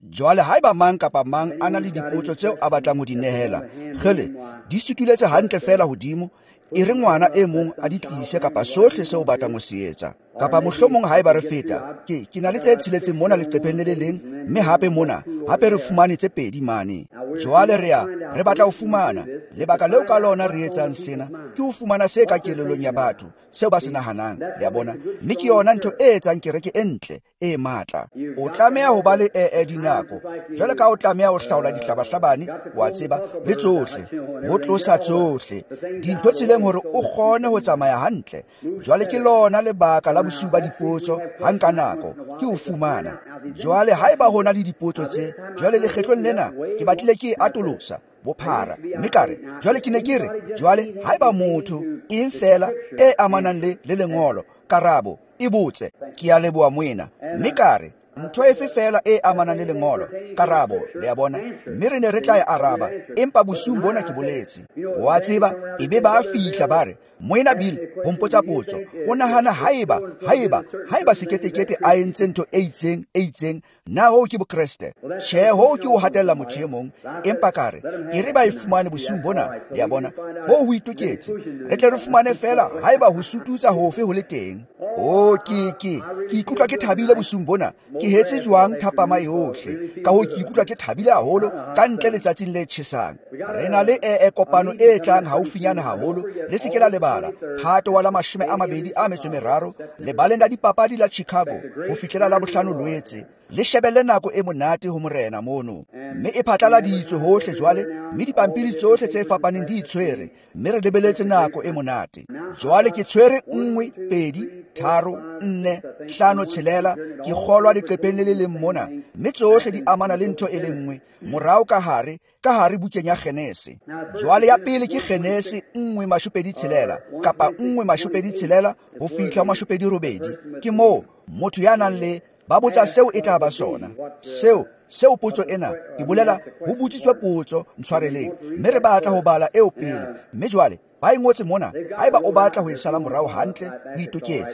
Jwale haeba mang kapa mang a na le dipotso tseo a batlang ho di nehela, kgele di sutuletse hantle fela hodimo, e re ngwana e mong a di tlise kapa sohle seo o batlang ho se etsa. Kapa mohlomong haeba re feta, ke na le tse tsheletseng mona leqepheng le le leng, mme hape mona hape re fumane tse pedi mane. Jwale re batla ho fumana lebaka leo ka lona re etsang sena ke ho fumana se ka kelellong ya batho seo ba se nahanang, le a bona, mme ke yona ntho e etsang kereke e ntle e matla. O tlameha ho ba le dinako, jwale ka o tlameha ho hlaola dihlabahlabane, wa tseba, le tsohle, ho tlosa tsohle dintho tseleng hore o kgone ho tsamaya hantle. Jwale ke lona lebaka la bosiu ba dipotso hanka nako, ke ho fumana. Jwale haeba hona le dipotso tse, jwale lekgetlong lena ke batlile ke atolosa bophara, mme kare jwale ke ne ke re, jwale haeba motho eng fela e amanang le lengolo, karabo e botse, ke a leboha moena, mme kare ntho efe fela e amanang le lengolo, karabo, le a bona, mme re ne re tla e araba, empa bosiung bona ke boletse. Wa tseba, ebe ba fihla ba re, moena Bill ho mpotsa potso, o nahana haeba seketekete a entse ntho e itseng, na ho ke bokreste? Tjhe, ho ke ho hatella motho e mong, empa kare e re ba e fumane bosiung bona, le a bona, ho itoketse. Re tle re fumane fela haeba ho sututsa hofe ho le teng. Ke ikutlwa ke thabile bosiung bona, ke hetse jwang thapama yohle, ka ho ke ikutlwa ke thabile haholo ka ntle letsatsing le tjhesang. Re na le kopano e tlang haufinyana haholo, le se ke la lebala, Phato wa la 23 lebaleng la dipapadi la Chicago ho fihlela la bohlano Loetse. Le shebelle nako e monate ho morena mono, mme e phatlaladitswe hohle jwale, mme dipampiri tsohle tse fapaneng di itshwere, mme re lebeletse nako e monate. Jwale ke tshwere 1, 2, 3, 4, 5, 6, ke kgolwa leqepheng le leng mona, mme tsohle di amana le ntho e le nngwe, morao ka hare bukeng ya Genese. Jwale ya pele ke Genese 1:26 kapa 1:26 ho fihla 8. Ke moo motho ya nang le ba botsa seo e tla ba sona. Seo potso ena e bolela ho botsitswe potso, ntshwareleng, mme re batla ho bala eo pele, mme jwale ba ingotse mona. Haeba o batla ho e sala morao hantle, o itoketse.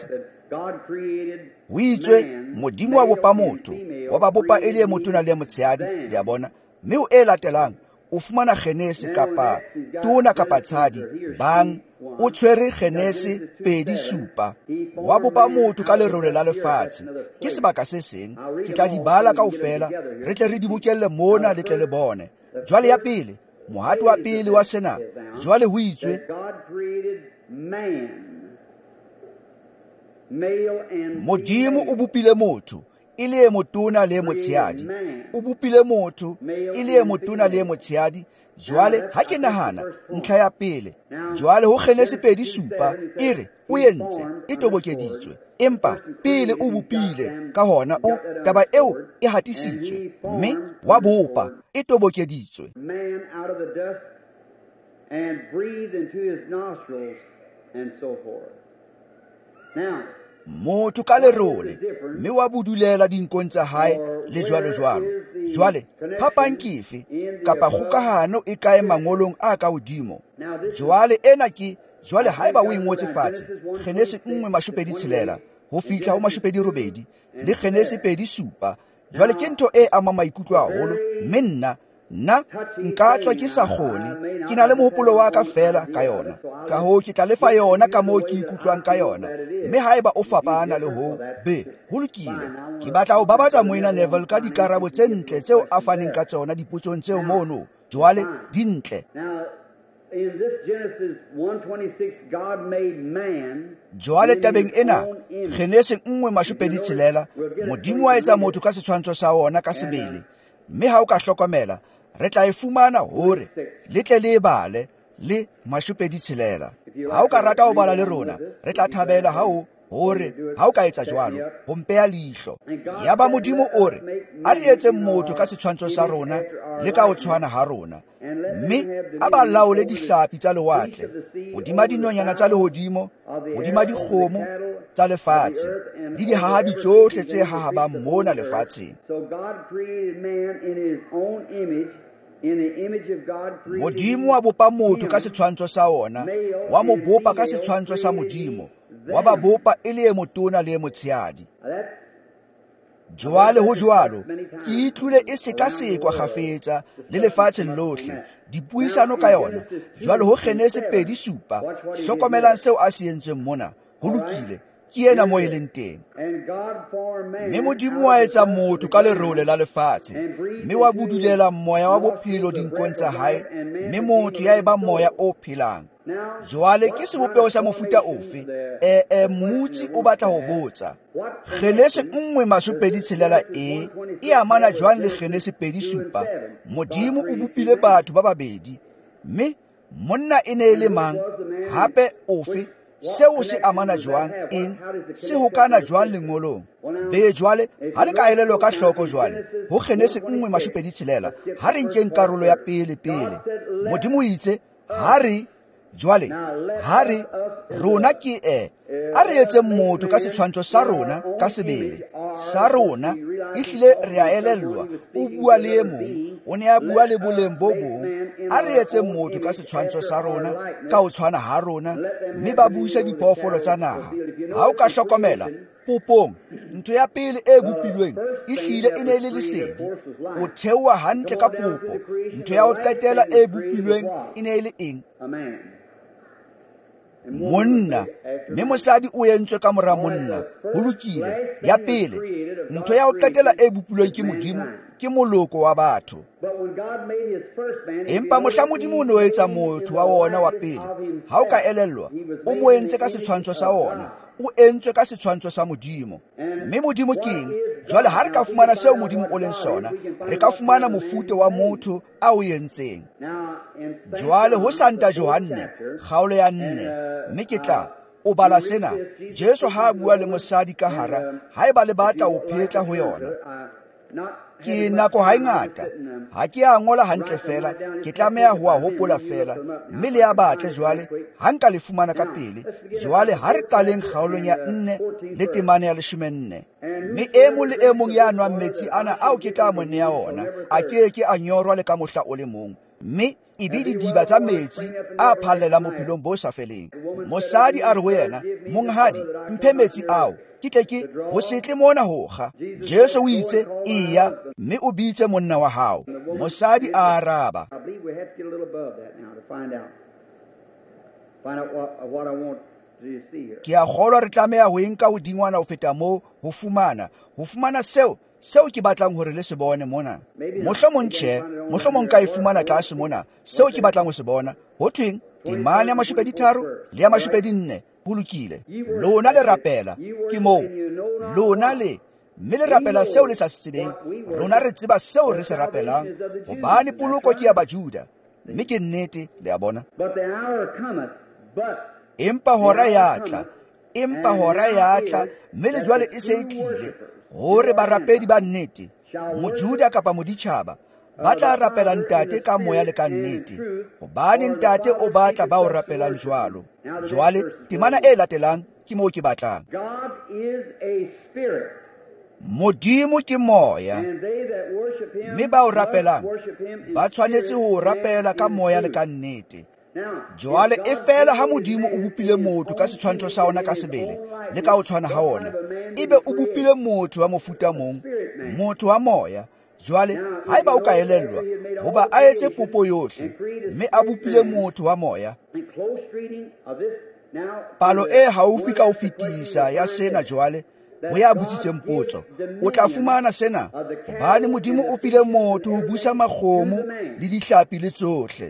Ho itswe Modimo wa bopa motho, wa ba bopa e le motona le motshehadi, le a bona, mme o e latelang o fumana Genese kapa tona kapa tshadi bang o tshwere Genese 2:7 wa bopa motho ka lerole la lefatshe. Ke sebaka se seng, ke tla di bala kaofela, re tle re di bokelle mona le tle le bone. Jwale ya pele, mohato wa pele wa sena, jwale ho itswe Modimo o bopile motho e le motona le motshehadi, o bopile motho e le motona le motshehadi. Jwale ha ke nahana ntlha ya pele, jwale ho Genese 2:7 e re o entse e tobokeditswe, empa pele o bopile ka hona o taba eo e hatisitswe, mme wa bopa e tobokeditswe. Man out of the dust and breathed into his nostrils and so forth. Now, motho ka lerole, mme wa budulela dinkong tsa hae le jwalo. Jwale phapang kefe kapa kgokahano e kae mangolong a ka hodimo? Jwale ena ke jwale haeba o ingotse fatshe Genese 1:26 ho fihla ho 8 le Genese 2:7, jwale ke ntho e ama maikutlo haholo, mme nna nka tswa ke sa kgone, ke na le mohopolo wa ka fela ka yona, ka hoo ke tla lefa yona ka moo ke ikutlwang ka yona. Mme haeba o fapana le ho ho lokile, ke batla ho babatsa moena Neville ka dikarabo tse ntle tseo a faneng ka tsona dipotsong tseo mono. Jwale dintle. in this Genesis 1:26, God made man. Jwale tabeng ena, Genese 1:26, Modimo wa etsa motho ka setshwantsho sa ona ka sebele. Mme ha o ka hlokomela, re tla e fumana hore le tle le bale le 26. Ha o ka rata ho bala le rona, re tla thabela hore ha o ka etsa jwalo, ho mpeya leihlo. Ya ba Modimo o re a re etse motho ka setshwantsho sa rona le ka ho tshwana ha rona, mme a ba laole dihlapi tsa lewatle, hodima dinonyana tsa lehodimo, hodima dikgomo tsa lefatshe le dihahabi tsohle tse hahabang mona lefatsheng. Modimo wa bopa motho ka setshwantsho sa ona, wa mo bopa ka setshwantsho sa Modimo, wa ba bopa e le motona le motshehadi. Jwale ho jwalo ke itlule e sekasekwa kgafetsa le lefatsheng lohle dipuisano ka yona. Jwale ho Kgenese 2:7 hlokomelang seo a se entseng mona ho lokile ke yena mo e leng teng. Mme Modimo wa etsa motho ka lerole la lefatshe, mme wa budulela moya wa bophelo dinkong tsa hae, mme motho ya eba moya o phelang. Jwale ke sebopeo sa mofuta ofe? Mmutsi o batla ho botsa. Kgenese 1:26 e amana jwang le Kgenese 2:7? Modimo o bopile batho ba babedi, mme monna e ne le mang? Hape ofe? Seo se amana jwang eng? Se hokana jwang lengolong? Be jwale ha le ka elelo ka hloko jwale ho Kgenese 1:26 ha re nkeng karolo ya pele. Modimo o itse jwale ha re rona ke a re etse motho ka setshwantsho sa rona ka sebele sa rona. Ehlile re a elellwa o bua le e mong, o ne a bua le boleng bo bong. A re etse motho ka setshwantsho sa rona ka ho tshwana ha rona, mme ba buisa diphoofolo tsa naha. Ha o ka hlokomela popong, ntho ya pele e bopilweng ehlile e ne le lesedi. O theoha hantle ka popo. Ntho ya ho qetela e bopilweng e ne le eng? Monna. Mme mosadi o entswe ka mora monna. Ho lokile. Ya pele, ntho ya ho qetela e bopilweng ke Modimo ke moloko wa batho. Empa mohla Modimo o ne o etsa motho wa wona wa pele, ha o ka elellwa, o mo entse ka setshwantsho sa wona. O entswe ka setshwantsho sa Modimo. Mme Modimo ke eng? Jwale ha re ka fumana seo Modimo o leng sona, re ka fumana mofuta wa motho a o entseng. Jwale ho Santa Johanne kgaolo ya 4, mme ke tla o bala sena. Jesu ha bua le mosadi ka hara, ha eba le batla o phetla ho yona. Ke nako ha ngata ha ke a ngola hantle fela, ke tlameha ho a hopola fela, mme le a batle jwale ha nka le fumana ka pele. Jwale ha re qaleng kgaolong ya 4 le temane ya 14. Mme e mong le e mong ya nwang metsi ana ao ke tla mo neha ona a keke a nyorwa le ka mohla o le mong, mme ebe didiba tsa metsi a phallela bophelong bo sa feleng. Mosadi a re ho yena, monghadi, mphe metsi ao ke tle ke ho setle mona ho kga. Jesu o itse iya, mme o bitse monna wa hao. Mosadi a araba, ke a kgolwa re tlameha ho enka hodingwana ho feta moo ho fumana seo ke batlang hore le se bone mona. Mohlomong ka e fumana tlase mona seo ke batlang ho se bona. Ho thweng temane ya 3 le ya 4. Ho lokile. Lona le rapela ke moo. Lona mme le rapela seo le sa se tsebeng. Rona re tseba seo re se rapelang, hobane poloko ke ya Bajuda. Mme ke nnete le a bona. Empa hora ya tla, mme le jwale e se e tlile, hore barapedi ba nnete, Mojuda kapa moditjhaba, ba tla rapela ntate ka moya le ka nnete, hobane ntate o batla ba o rapelang jwalo. Jwale temana e latelang ke moo ke batlang. Modimo ke moya, mme ba o rapelang ba tshwanetse ho o rapela ka moya le ka nnete. Jwale e fela ha Modimo o bopile motho ka setshwantsho sa ona ka sebele le ka o tshwana ha ona, ebe o bopile motho wa mofuta mong, motho wa moya. Jwale ha eba o ka elellwa hoba a etse popo yohle, mme a bopile motho wa moya. Palo e haufi ka ho fetisa ya sena jwale ho ya butsitseng potso, o tla fumana sena hobane Modimo o file motho ho busa makgomo le dihlapi le tsohle.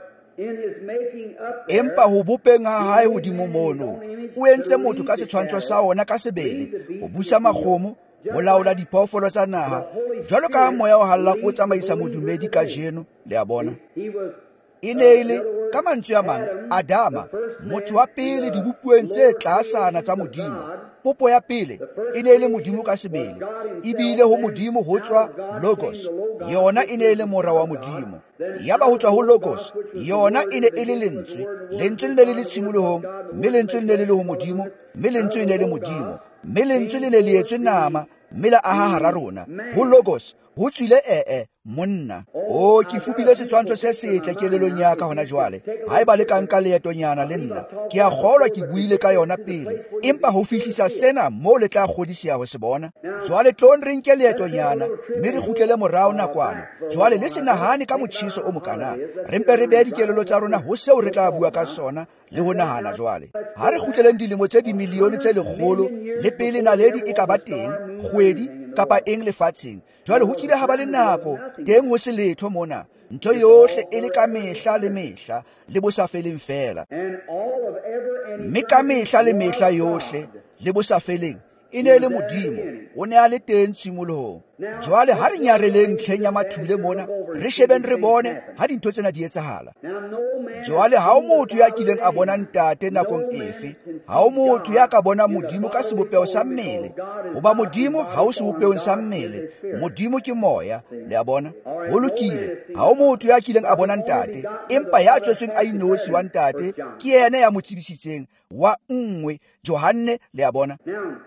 Empa ho bopeng ha hae hodimo mono, o entse motho ka setshwantsho sa ona ka sebele, ho busa makgomo, ho laola diphoofolo tsa naha, jwalo ka moya o hallang o tsamaisa modumedi ka jeno. Le a bona, e ne ile ka mantswe a mang Adama, motho wa pele dibupueng tse tlasana tsa Modimo. Popo ya pele e ne ile Modimo ka sebele, ebile ho Modimo ho tswa Logos, yona e ne ile mora wa Modimo. Yaba ho tswa ho Logos, yona e ne ile lentswe le ne le tshimolohong, mme lentswe le ne le ho Modimo, mme lentswe ne le Modimo, mme lentswe le ne le etswe nama, mme la aha hara rona. Ho Logos ho tswile monna o ke fupile setshwantsho se setle kelelong ya ka hona jwale ha eba le ka nka leetonyana le nna ke a kgolwa ke buile ka yona pele empa ho fihlisa sena mo le tla kgodisiya ho se bona jwale tlong re nke leetonyana mme re kgutlele morao nakwana jwale le se nahane ka motjhiso o mokana re mpe re behe dikelelo tsa rona ho seo re tla bua ka sona le ho nahana jwale ha re kgutleleng dilemo tse dimilione tse 100 le pele naledi e ka ba teng kgwedi kapa eng lefatsheng jwale ho kile ha ba le nako teng ho se letho mona ntho yohle e le ka mehla le mehla le bo sa feleng fela mme ka mehla le mehla yohle le bo sa feleng e ne le modimo o ne a le teng tshimolohong jwale ha re nyareleng ntlheng ya mathule mona re shebeng re bone ha dintho tsena di etsahala jwale ha o motho ya kileng a bona ntate nakong efe ha o motho ya ka bona modimo ka sebopeo sa mmele hoba modimo ha o sebopeong sa mmele modimo ke moya le a bona ho lokile ha o motho ya kileng a bona ntate empa ya tswetsweng a inosi wa ntate ke yena ya mo tsebisitseng wa 1 Johane le a bona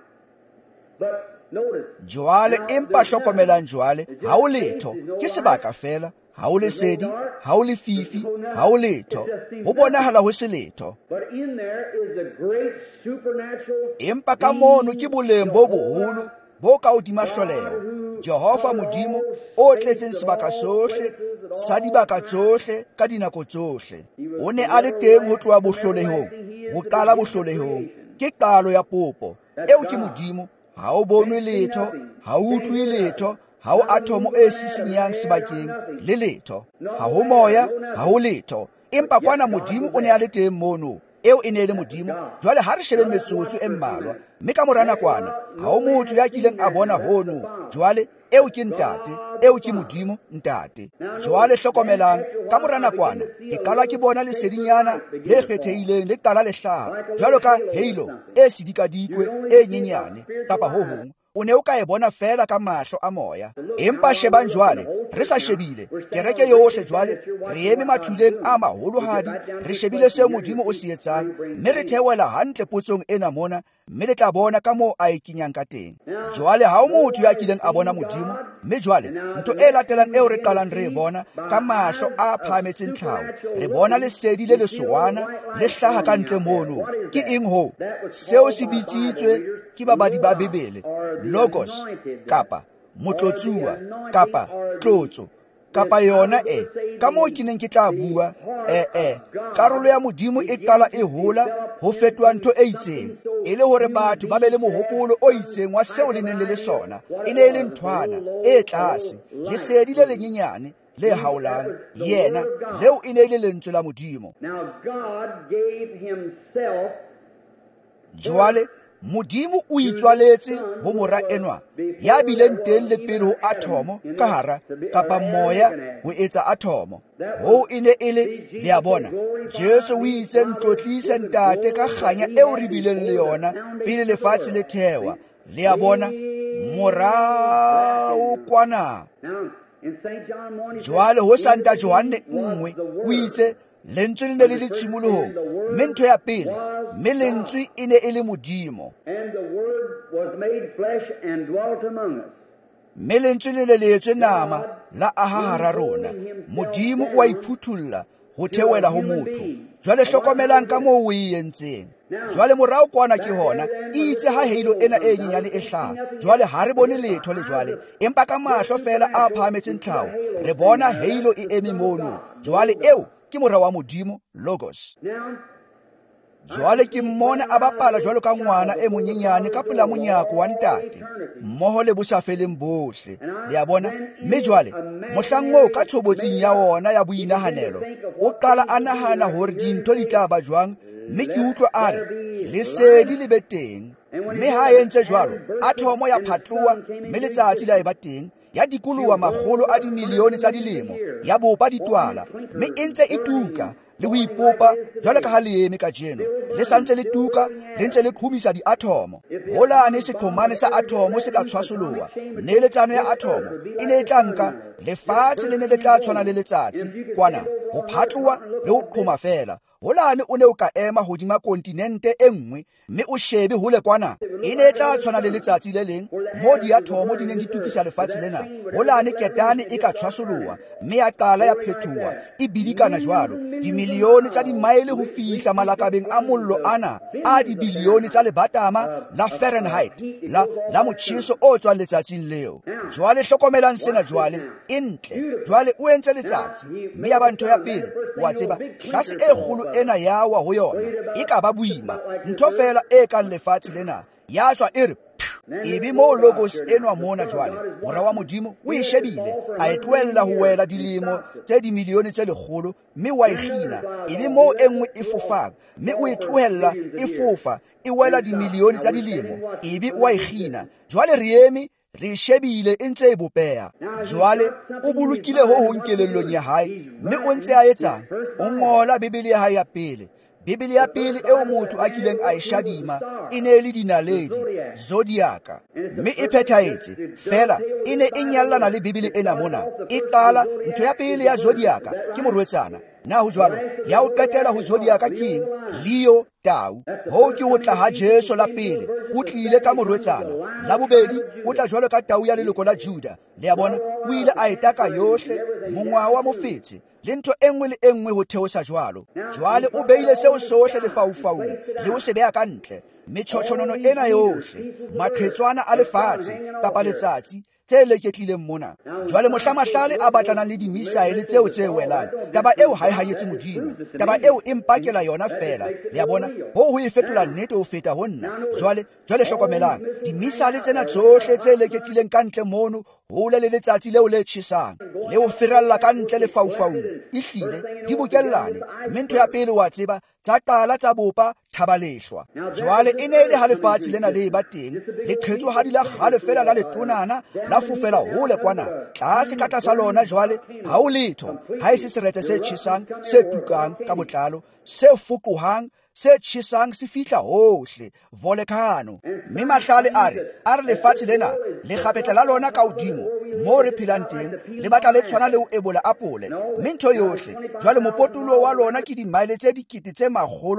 jwale empa hlokomelang jwale ha o letho ke sebaka fela ha o lesedi ha o lefifi ha o letho ho bonahala ho se letho empa ka mono ke boleng bo boholo bo ka hodima hloleho Jehova modimo o tletseng sebaka sohle sa dibaka tsohle ka dinako tsohle o ne a le teng ho tloha bohlolehong ho qala bohlolehong ke qalo ya popo eo ke modimo ha o bonwe letho ha o utlwe letho ha o atomo e sisinyang sebakeng le letho ha ho moya ha ho letho empa kwana modimo o ne a le teng mono eo e ne le modimo jwale ha re shebe metsotso e mmalwa mme ka mora nakwana ha o motho ya kileng a bona hono jwale eo ke ntate eo ke modimo ntate jwale hlokomelang ka mora nakwana ke qala ke bona lesedinyana le kgethehileng le qala le hlaha jwalo ka halo e sidikadikwe e nyenyane kapa ho hong o ne o ka e bona fela ka mahlo a moya empa shebang jwale re sa shebile kereke yohle jwale re eme mathuleng a maholohadi re shebile seo modimo o se etsang mme re theohela hantle potsong ena mona mme le tla bona ka moo a e kenyang ka teng jwale ha o motho ya kileng a bona modimo mme jwale ntho e latelang eo re qalang re e bona ka mahlo a phahametseng tlhaho re bona lesedi le lesowana le hlaha ka ntle mono ke eng ho seo se bitsitswe ke babadi ba Bebele logos kapa motlotsuwa kapa tlotso kapa yona ka moo ke neng ke tla bua karolo ya modimo e qala e hola ho fetwa ntho e itseng e le hore batho ba be le mohopolo o itseng wa seo le neng le sona e ne le nthwana e tlase lesedi le lenyenyane le haolang yena leo e ne le lentswe la modimo jwale modimo o itswaletse ho mora enwa ya bileng teng le pele ho atomo ka hara kapa moya ho etsa atomo ho ine ele le a bona Jesu o itse ntlotlise ntate ka kganya eo re bileng le yona pele lefatshe le thewa le a bona morao kwana jwale ho Santa Johane 1 o itse lentswe le ne le tshimolohong mme ntho ya pele mme lentswe e ne e le modimo mme lentswe le le etswe nama la aha hara rona modimo o a iphuthulla ho theohela ho motho jwale hlokomelang ka moo o e entseng jwale morao kwana ke hona itse ha halo ena e nyenyane e hlaha jwale ha re bone letho le jwale empa ka mahlo fela a phahametseng tlhaho re bona halo e eme mono jwale eo ke mora wa modimo logos jwale ke mmona a bapala jwalo ka ngwana e monyenyane ka pela monyako wa ntate mmoho le bosafeleng bohle le a bona mme jwale mohlang o ka tshobotsing ya wona ya boinahanelo o qala a nahana hore dintho di tla ba jwang mme ke utlwa a re lesedi le be teng mme ha e entse jwalo atomo ya phatloha mme letsatsi la e ba teng ya dikolowa makgolo a dimilione tsa dilemo ya bopa ditwala mme e ntse e tuka le ho ipopa jwalo ka ha le eme ka jeno le santse le tuka le ntse le qhomisa diatomo holane seqhomane sa atomo se ka tshwasoloha neletsano ya atomo e ne e tla nka lefatshe le ne le tla tshwana le letsatsi kwana ho phatloha le ho qhoma fela holane o ne o ka ema hodima kontinente e nngwe mme o shebe hole kwana e ne tla tshwana le letsatsi le leng mo diathomo di neng di tukisa lefatshe lena holane ketane e ka tshwasoloa mme ya qala ya phethoha e bidikana jwalo dimilione tsa dimaele ho fihla malakabeng a mollo ana a dibilione tsa lebatama la Fahrenheit la motjheso o tswang letsatsing leo. Jwale hlokomelang sena jwale e ntle jwale o entse letsatsi mme ya ba ntho ya pele wa tseba tlase e kgolo ena yawa ho yona e ka ba boima ntho fela e kang lefatshe lena ya tswa e re ebe mo logos enwa mona jwale mora wa modimo o e shebile a e tlohella ho wela dilemo tse dimilione tse lekgolo mme wa e kgina ebe mo enngwe e fofang mme o e tlohella e fofa e wela dimilione tsa dilemo ebe wa e kgina jwale re eme re shebile e ntse e bopeha jwale o bolokile ho hong kelellong ya hae mme o ntse a etsang o ngola Bibele ya hae ya pele. Bibele ya pele eo motho a kileng a e shadima e ne le dinaledi zodiaka mme e phethahetse fela e ne e nyallana le Bibele ena mona e qala ntho ya pele ya zodiaka ke morwetsana na ho jwalo ya ho qetela ho zodiaka ke Leo tau ho ke ho tla ha Jesu la pele o tlile ka morwetsana la bobedi o tla jwalo ka tau ya leloko la Juda le ya bona o ile a etaka yohle mongwa wa mofetse le ntho enngwe le enngwe ho theosa jwalo jwale o beile seo sohle lefaufau le o se beha ka ntle metjhotjhonono ena yohle maqhetswana a lefatshe kapa letsatsi tse leketlileng mona jwale mohlamahlale a batlanang le dimisaele tseo tse welang taba eo ha e hanyetse modimo taba eo e mpakela yona fela le ya bona ho e fetola nnete ho feta ho nna jwale hlokomelang dimisaele tsena tsohle tse leketlileng ka ntle mono hole le letsatsi leo le tjhesang le ho firalla ka ntle lefaufau ehlile di bokellane mme ntho ya pele wa tseba tsa qala tsa bopa thabalehlwa jwale e ne le ha lefatshe lena le ba teng le qhetsohadi la kgale fela la letonana la fofela hole kwana tlase ka tlasa lona jwale ha o letho ha e se seretse se tjhesang se tukang ka botlalo se fukuhang se tjhesang se fihla hohle volcano mme mahlale a re lefatshe lena le kgapetla la lona ka hodimo mo re phelang teng le batla le tshwana le ho ebola apole mme ntho yohle jwale mopotolo wa lona ke dimaele tse dikete tse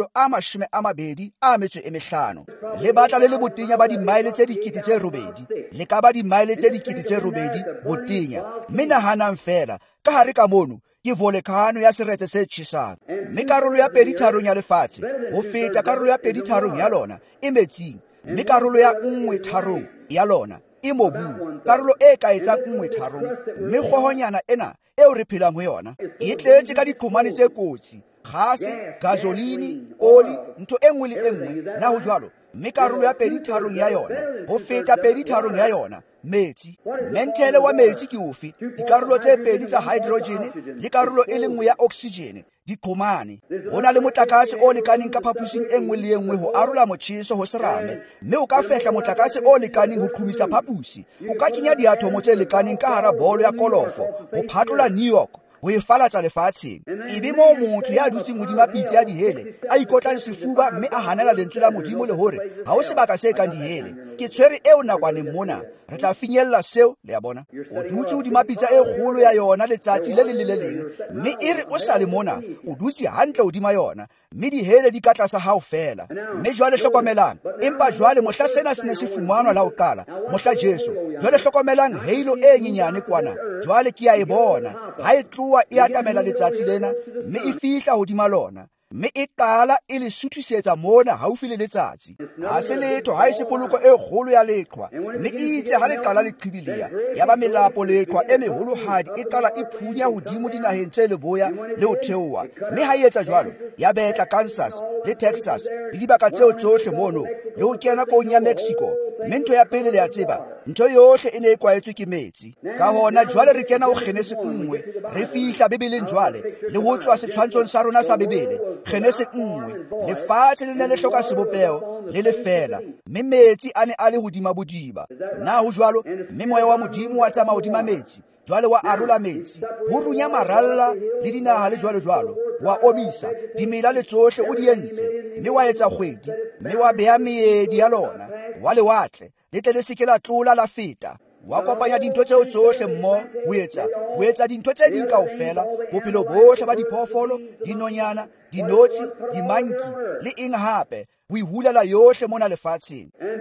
225 le batla le botenya ba dimaele tse dikete tse 8 le ka ba dimaele tse dikete tse 8 botenya mme nahanang fela ka hare ka mono ke volcano ya seretse se tjhesang mme karolo ya 2/3 ya lefatshe ho feta karolo ya 2/3 ya lona e metsing mme karolo ya 1/3 ya lona e mobung karolo e ka etsang 1/3 mme kgohonyana ena eo re phelang ho yona e tletse ka diqhomane tse kotsi gase gasolini oli ntho enngwe le enngwe na ho jwalo mme karolo ya 2/3 ya yona ho feta 2/3 ya yona metsi menthele wa metsi ke ofe dikarolo tse pedi tsa hydrogen le karolo e lengwe ya oxygen diqhomane hona le motlakase o lekaneng ka phapusing enngwe le enngwe ho arola motjheso ho serame mme o ka fehla motlakase o lekaneng ho qhumisa phapusi o ka kenya diatomo tse lekaneng ka hara bolo ya kolofo ho phatlola New York ho e falatsa lefatsheng ebe mo motho ya dutseng modima pitse ya dihele a ikotlang sefuba mme a hanela lentswe la modimo le hore ha o sebaka se kang dihele ke tshwere eo nakwaneng mona re tla finyella seo le ya bona o dutse hodima pitsa e kgolo ya yona letsatsi le le leng mme e re o sa le mona o dutse hantle hodima yona mme dihele di ka tlasa hao fela mme jwale hlokomelang empa jwale mohla sena se ne se fumanwa la ho qala mohla Jesu jwale hlokomelang halo e nyenyane kwana jwale ke a e bona ha e tloa e atamela letsatsi lena mme e fihla hodima lona mme e qala e le suthisetsa mona haufi le letsatsi ha se letho ha e se poloko e kgolo ya leqhwa mme itse ha le qala le qhibileya ya ba melapo leqhwa e meholohadi e qala e phunya hodimo dinaheng tse leboya le ho theoha mme ha e etsa jwalo ya betla Kansas le Texas le dibaka tseo tsohle mono le ho kena kong ya Mexico mme ntho ya pele le ya tseba ntho yohle e ne e kwaetswe ke metsi ka hona jwale re kena ho Genese 1 re fihla Bibeleng jwale le ho tswa setshwantshong sa rona sa Bibele Genese 1 lefatshe le ne le hloka sebopeo le lefela mme metsi a ne a le hodima bodiba na ho jwalo mme moya wa modimo wa tsamaya hodima metsi jwale wa arola metsi ho runya maralla le dinaha le jwalo wa omisa dimela le tsohle o di entse mme wa etsa kgwedi mme wa beha meedi ya lona wa lewatle le tle le seke la tlola la feta wa kopanya dintho tseo tsohle mmo ho etsa dintho tse ding kaofela bophelo bohle ba diphoofolo dinonyana dinotshi dimanki le eng hape ho ihulela yohle mona lefatsheng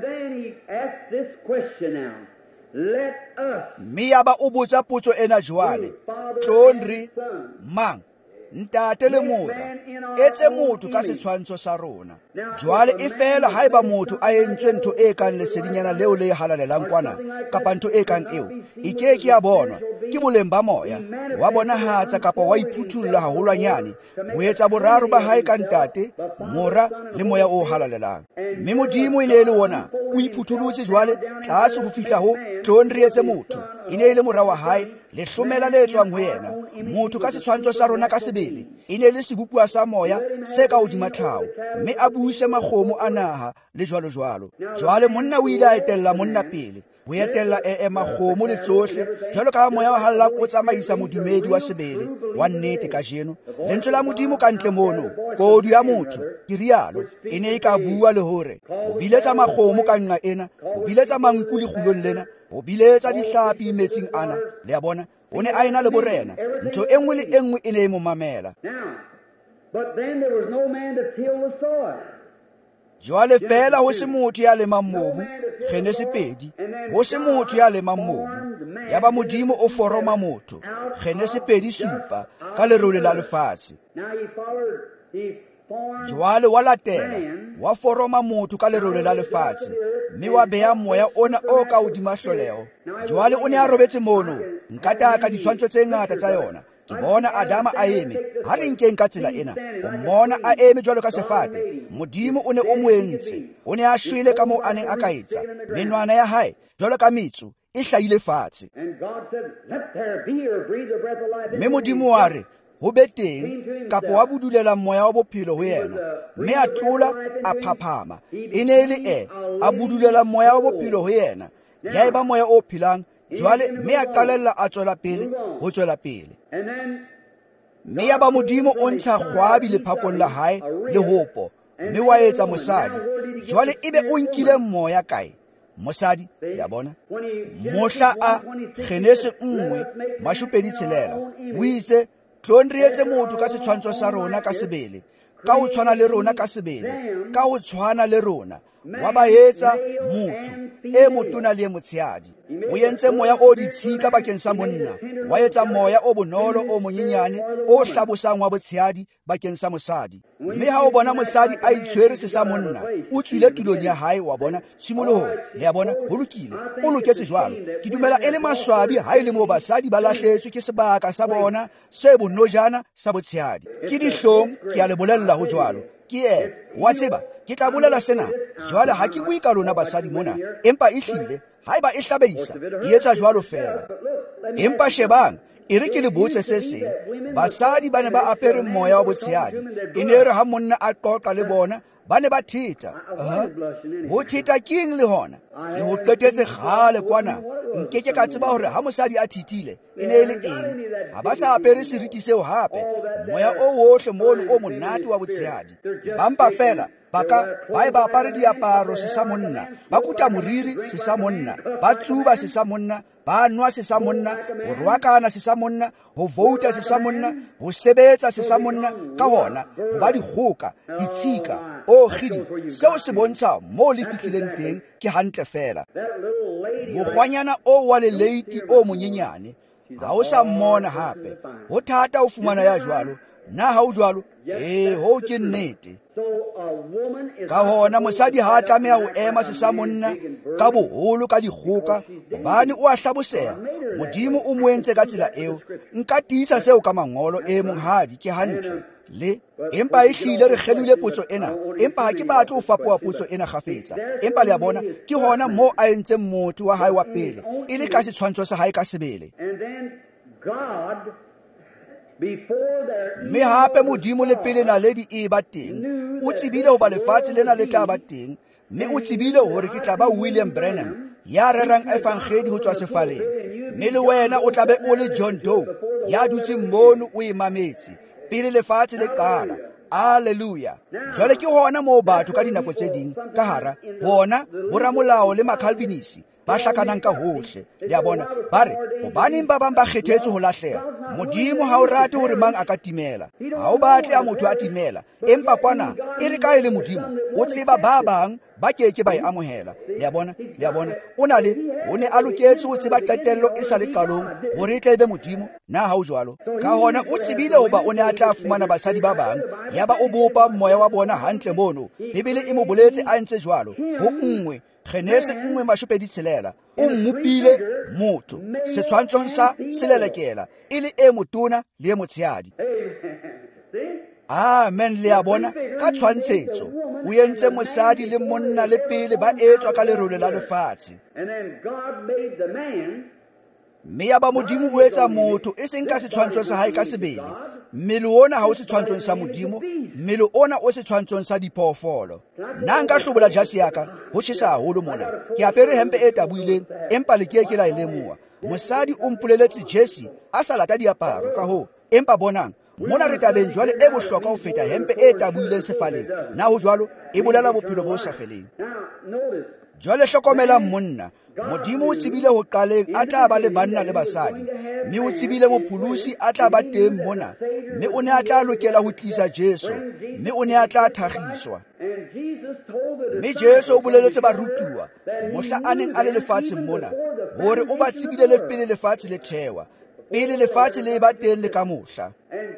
he asked this question now. Let us, mme ya ba o botsa potso ena jwale, tlonre mang ntate le mora etse motho ka setshwantsho sa rona. Jwale e fela haeba motho a entswe ntho e kang lesedinyana leo le halalelang kwana kapa ntho e kang eo e ke ke ya bonwa ke boleng ba moya wa bonahatsa kapa wa iphuthulla haholwanyane ho etsa boraro ba hae ka ntate, mora le moya o halalelang. Mme Modimo e ne e le wona o iphuthulotse jwale tlase ho fihla ho tlonre etse motho. E ne e le mora wa hae le hlomela le tswang ho yena, motho ka setshwantsho sa rona ka sebele. E ne le sebupua sa moya se ka hodima tlhaho, mme a buise makgomo a naha le jwalo jwalo. Jwale monna o ile a etella monna pele ho etella makgomo le tsohle, jwalo ka moya wa hallang o tsamaisa modumedi wa sebele wa nnete ka jeno. Lentswe la Modimo ka ntle mono, kodu ya motho ke rialo, e ne e ka bua le hore ho biletsa makgomo ka nqa ena, ho biletsa manku le khulong lena, ho biletsa dihlapi metsing ana. Le a bona o ne a ena le borena, ntho e nngwe le e nngwe e ne e mo mamela. But then there was no man to till the soil. Jwale fela ho se motho ya lemang mobu, Genese 2, ho se motho ya lemang mobu, ya ba Modimo o foroma motho, Genese 2:7, ka lerole la lefatshe. Jwale wa latela wa foroma motho ka lerole la lefatshe, mme wa beha moya ona o ka hodima hloleho. Jwale o ne a robetse mono, nkata ka ditshwantsho tse ngata tsa yona. Ke bona Adama a eme, ha re nkeng ka tsela ena, o mmona a eme jwalo ka sefate. Modimo o ne o mo entse, o ne a shwele ka moo a neng a ka etsa, menwana ya hae jwalo ka metso e hlahile fatshe. Mme Modimo wa re ho be teng, kapo wa budulela moya wa bophelo ho yena, mme a tlola a phaphama. E ne e le a budulela moya wa bophelo ho yena, ya eba moya o phelang. Jwale mme a qalella a tswela pele ho tswela pele. Mme ya ba Modimo o ntsha kgwabi lephakong la hae le hopo, mme wa etsa mosadi. Jwale ebe o nkile moya kae mosadi? Ya bona mohla a Genese 1:26 o itse tlonre etse motho ka setshwantsho sa rona ka sebele, ka ho tshwana le rona ka sebele, ka ho tshwana le rona, wa ba etsa motho e motona le motshehadi. O entse moya o ditshika bakeng sa monna, wa etsa moya o bonolo o monyenyane o hlabosang wa botshehadi bakeng sa mosadi. Mme ha o bona mosadi a itshwere se sa monna, o tswile tulong ya hae, wa bona tshimoloho le ya bona ho lokile, o loketse jwalo. Ke dumela e le maswabi ha e le mo basadi ba lahletswe ke sebaka sa bona se bonojana sa botshehadi. Ke dihlong ke a le bolella ho jwalo. Ke wa tseba ke tla bolela sena jwale ha ke bue ka lona basadi mona, empa e hlile haeba e hlabeisa e etsa jwalo fela. Empa shebang, e re ke le botse se seng, basadi ba ne ba apere moya wa botshehadi. E ne re ha monna a qoqa le bona ba ne ba theta. Ho theta keng le hona? Ke ho qetetse kgale kwana, nkeke ka tseba hore ha mosadi a thitile e ne e le eng. Ha ba sa apere seriti seo hape, moya o wohle mono o monate wa botshehadi. Bampa fela ba apare diaparo se sa monna, ba kuta moriri se sa monna, ba tsuba se sa monna, ba nwa se sa monna, ho rwakana se sa monna, ho vouta se sa monna, ho sebetsa se sa monna, ka hona ho ba dikgoka, ditshika, o khidi. Seo se bontsha mo le fihlileng teng ke hantle fela. Mokgwanyana o wa leleiti o monyenyane ha o sa mmona hape, ho thata ho fumana ya jwalo. Na ha o jwalo, ho ke nnete. Ka hona mosadi ha tlameha ho ema se sa monna ka boholo ka dikgoka, hobane o a hlaboseha. Modimo o mo entse ka tsela eo. Nka tiisa seo ka mangolo e monghadi ke hantle le empa e hlile re kgelule potso ena, empa ha ke batle ho fapoha potso ena kgafetsa. Empa le a bona ke hona mo a entseng motho wa hae wa pele e le ka setshwantsho sa hae ka sebele. Mme hape Modimo le pele naledi e ba teng, o tsebile ho ba lefatshe lena le tla ba teng, mme o tsebile hore ke tla ba William Branham ya rerang evangeli ho tswa sefaleng, mme le wena o tla be o le John Doe ya dutseng mono o e mametse pele lefatshe le qala. Alleluia. Jwale ke hona moo batho ka dinako tse ding ka hara bona boramolao le maCalvinisi ba hlakanang ka hohle. Le a bona ba re hobaneng ba bang ba kgethetse ho lahleha. Modimo ha o rate hore mang a ka timela, ha o batle a motho a timela, empa kwana e re ka e le Modimo o tseba ba bang ba keke ba e amohela. Le a bona o ne a loketse o tseba qetello e sa le qalong hore e tle be Modimo. Na ha o jwalo ka hona o tsebile hoba o ne a tla fumana basadi ba bang, ya ba o bopa moya wa bona hantle mono. Bibele e mo boletse a ntse jwalo ho nngwe Genese 1:26 o mmopile motho setshwantshong sa selelekela e le e motona le e motshehadi. Amen. Le a bona ka tshwantshetso o entse mosadi le monna le pele ba etswa ka lerole la lefatshe. Mme ya ba Modimo o etsa motho e seng ka setshwantsho sa hae ka sebele. Mmele ona ha o setshwantshong sa Modimo, mmele ona o setshwantshong sa diphoofolo. Nna nka hlobola jase ya ka ho tjhesa haholo mona, ke apere hempe e tabuileng empa le ke la e lemoa. Mosadi o mpoleletse Jesse a sa lata diaparo ka ho, empa bonang mona re tabeng jwale e bohlokwa ho feta hempe e tabuileng sefaleng. Na ho jwalo e bolela bophelo bo sa feleng. Jwale hlokomela monna, Modimo o tsebile ho qaleng a tla ba le banna le basadi, mme o tsebile mopholosi a tla ba teng mona, mme o ne a tla lokela ho tlisa Jesu, mme o ne a tla thagiswa. Mme Jesu o boleletse barutuwa mohla a neng a le lefatsheng mona hore o ba tsebile le pele lefatshe le thewa, pele lefatshe le ba teng le ka mohla.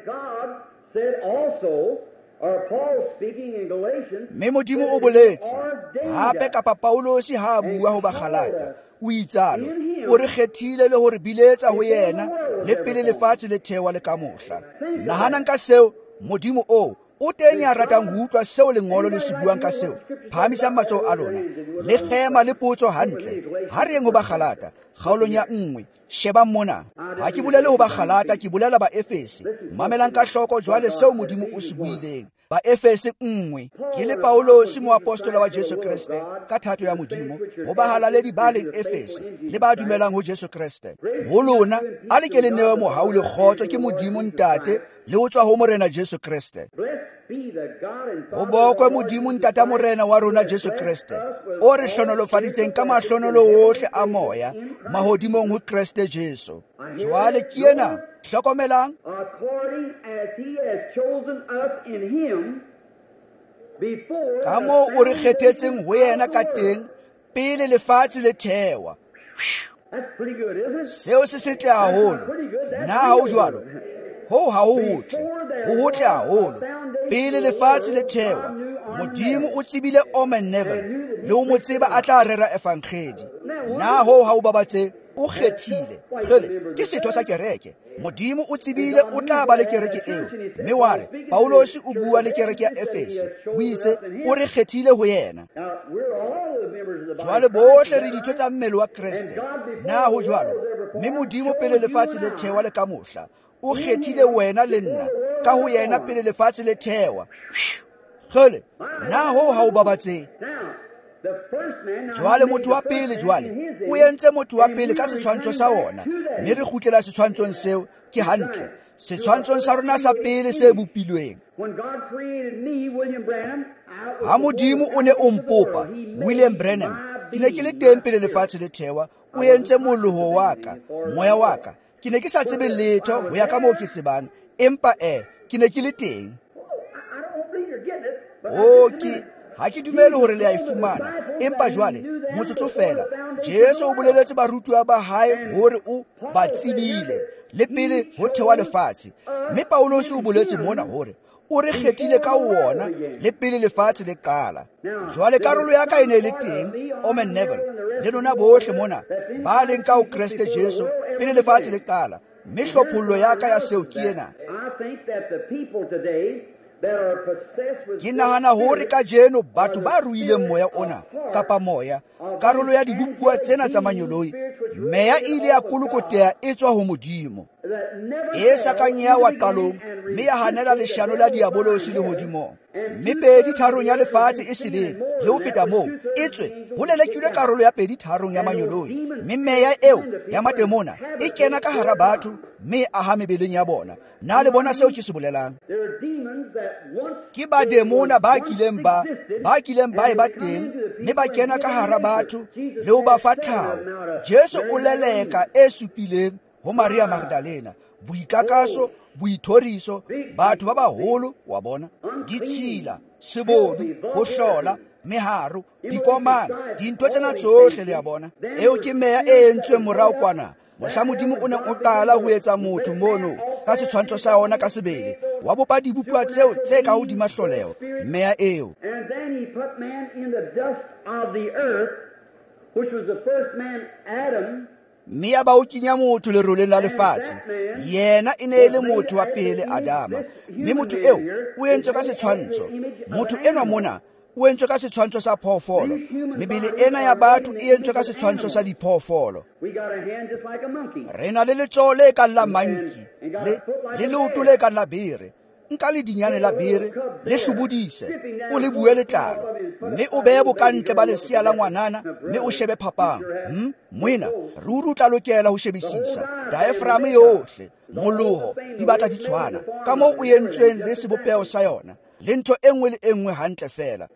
Mme Modimo o boletse hape kapa Paulosi ha bua ho Baghalata o itsalo o re kgethile le hore biletsa ho yena le pele lefatshe le thewa le ka mohla. Nahana nka seo Modimo o teng ya ratang ho utlwa seo lengolo le se buang ka seo. Phamisa matsoho a lona le khema le potso hantle ha re eng ho Baghalata kgaolong ya 1. Sheba mona, ha ke bolele ho Baghalata, ke bolela ba Efese. Mamelang ka hloko jwale seo Modimo o se buileng. Ba Efese 1. Ke le Paulosi moapostola wa Jesu Kriste ka thato ya Modimo ho bahalaledi ba leng Efese le ba dumelang ho Jesu Kriste. Ho lona a le ke le newe mohau le kgotso ke Modimo Ntate le ho tswa ho Morena Jesu Kriste. Ho bokwe Modimo Ntata Morena wa rona Jesu Kriste o re hlonolofaditseng ka mahlonolo ohle a moya mahodimong ho Kriste Jesu. Jwale ke yena hlokomelang ka moo o re kgethetseng ho yena ka teng pele lefatshe le thewa. Seo se setle haholo. Na ha o jwalo ho ha ho hotle haholo. Pele lefatshe le thewa Modimo o tsebile Omen Neville le o mo tseba a tla rera evangeli. Na ho ha o babatse o kgethile gele ke setho sa kereke. Modimo o tsebile o tla ba le kereke eo, mme wa re Paulosi o bua le kereke ya Efese o itse o re kgethile ho yena. Jwale bohle re ditho tsa mmele wa Kriste. Na ho jwalo mme Modimo pele lefatshe le thewa le ka mohla o kgethile wena le nna ka ho yena pele lefatshe le thewa. Gele na ho ha o babatse. Jwale motho wa pele o entse motho wa pele ka setshwantsho sa ona, mme re kgutlela setshwantshong seo ke hantle setshwantshong sa rona sa pele se bopilweng. Ha Modimo o ne o mpopa William Branham, ke ne ke le teng pele lefatshe le thewa, o entse molloho wa ka, moya wa ka. Ke ne ke sa tsebe letho ho ya ka moo ke tsebang, empa ke ne ke le teng. Ha ke dumele hore le a e fumana, empa jwale motsotso fela Jesu o boleletse barutuwa ba hae hore o ba tsebile le pele ho thewa lefatshe, mme Paulosi o boletse mona hore o re kgethile ka wona le pele lefatshe le qala. Jwale karolo ya ka e ne le teng Omen Neville le lona bohle mona ba leng ka ho Kriste Jesu pele lefatshe le qala, mme hlophullo ya ka ya seo ke ena. Ke nahana hore ka jeno batho ba ruileng moya ona kapa moya karolo ya dibupuwa tsena tsa manyoloi, meya ile ya kolokoteha e tswa ho Modimo e sa kanyeha wa qalong, mme ya hanela leshano la diabolosi le hodimo, mme 2/3 ya lefatshe e sebeng le ho feta moo e tswe ho lelekilwe karolo ya 2/3 ya manyoloi, mme meya eo ya matemona e kena ka hara batho mme a ha mebeleng ya bona. Na le bona seo ke se bolelang? Ke ba demona ba kileng ba e ba teng mme ba kena ka hara batho le ho ba fa tlhaho. Jesu o leleka e supileng ho Maria Magdalena, boikakaso, boithoriso, batho ba baholo wa bona, ditshila, sebodu, bohlola, meharo, dikomana, dintho tsena tsohle le a bona. Eo ke meya e entswe morao kwana. Mohla Modimo o neng o qala ho etsa motho mono ka setshwantsho sa ona ka sebele, wa bopa dibupuwa tseo tse ka hodima hloleho, meya eo. And then he put man in the dust of the earth, which was the first man, Adam. Mme ya ba o kenya motho leroleng la lefatshe, yena e ne le motho wa pele Adama. Mme motho eo o entswe ka setshwantsho, motho enwa mona o entswe ka setshwantsho sa phoofolo, mebele ena ya batho e entswe ka setshwantsho sa diphoofolo. We got a hand just like a monkey. Re na le letsoho le kang la manki, le leoto le kang la bere. Nka ledinyane la bere le hlobodise, o le bue letlalo, mme o behe bokantle ba lesea la ngwanana, mme o shebe phapang. Moena re o rutla lokela ho shebisisa diaphragm yohle, moloho di batla di tshwana ka moo o entsweng le sebopeho sa yona, le ntho e nngwe le e nngwe hantle fela.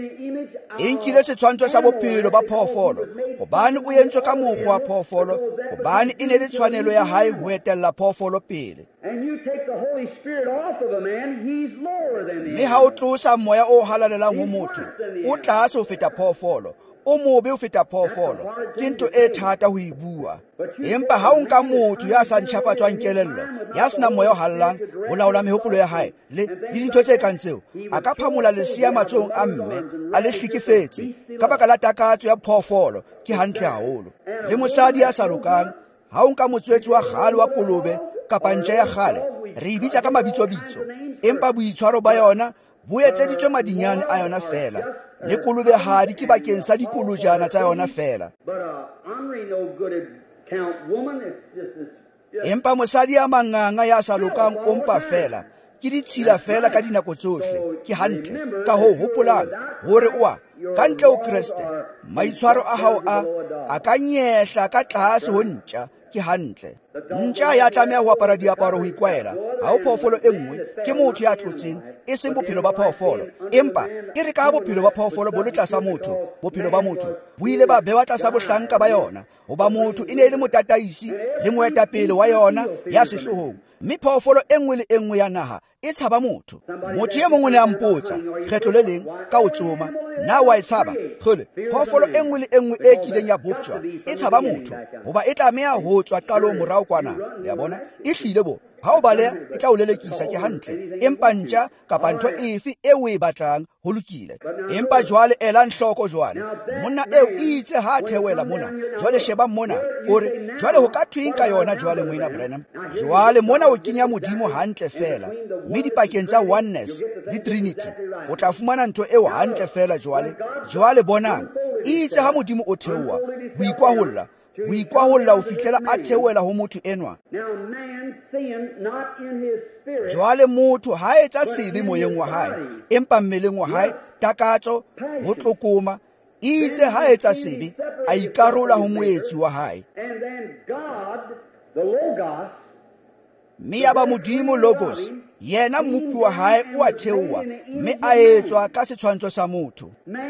E nkile setshwantsho sa bophelo ba phoofolo, hobane o entswe ka mokgwa wa phoofolo, hobane e ne le tshwanelo ya hae ho etella phoofolo pele. And you take the Holy Spirit off of a man, he's lower than the Mme ha o tlosa moya o halalelang ho motho, o tlase ho feta phoofolo, o mobe ho feta phoofolo. Ke ntho e thata ho e bua. Empa ha o nka motho ya sa ntjhafatswang kelello, ya sena moya o hallang ho laola mehopolo ya hae, le dintho tse kang tseo, a ka phamola lesea matsohong a mme, a le hlekefetse ka baka la takatso ya phoofolo, ke hantle haholo. Le mosadi ya sa lokang, ha o nka motswetsi wa kgale wa kolobe kapa ntja ya kgale, re e bitsa ka mabitsobitso, empa boitshwaro ba yona bo etseditswe madinyane a yona fela, le kolobehadi ke bakeng sa dikolojana tsa yona fela. But honorary no good account woman, it's just Empa mosadi ya manganga ya sa lokang o mpa fela, ke ditshila fela ka dinako tsohle, ke hantle. Ka ho hopolang hore oa ka ntle ho Kriste, maitshwaro a hao a ka nyehla ka tlase ho ntja, ke hantle. Ntja ya tlameha ho apara diaparo ho ikwaela, ha o phoofolo e nngwe, ke motho ya tlotseng, e seng bophelo ba phoofolo. Empa e re ka bophelo ba phoofolo bo le tlasa motho, bophelo ba motho bo ile ba bewa tlasa bohlanka ba yona, hoba motho e ne le motataisi le moetapele wa yona ya sehlohong. Mme phoofolo e nngwe le e nngwe ya naha e tshaba motho. Motho e mong o ne a mpotsa kgetlo le leng ka o tsoma, na wa e tshaba? Kgole phoofolo e nngwe le e nngwe e kileng ya boptjwa e tshaba motho, hoba e tlameha ho tswa qalong morao kwana. Ya bona e hlile bo, ha o baleha e tla o lelekisa, ke hantle. Empa ntja kapa ntho efe e o e batlang ho lokile. Empa jwale ela nhloko jwale, monna eo e itse ha theoela mona, jwale sheba mona ore jwale ho ka thweng ka yona jwale moena Branham. Jwale mona o kenya Modimo hantle fela, mme dipakeng tsa oneness le trinity o tla fumana ntho eo hantle fela. Jwale bonang, e itse ha Modimo o theoa, ho ikwaholla ho fihlela a theoela ho motho enwa. Jwale motho ha etsa sebe moyeng wa hae, empa mmeleng wa hae takatso ho tlokoma, itse ha etsa sebe a ikarola ho moetsi wa hae. Mme ya ba Modimo Logos, yena mmupi wa hae o a theoa, mme a etswa ka setshwantsho sa motho.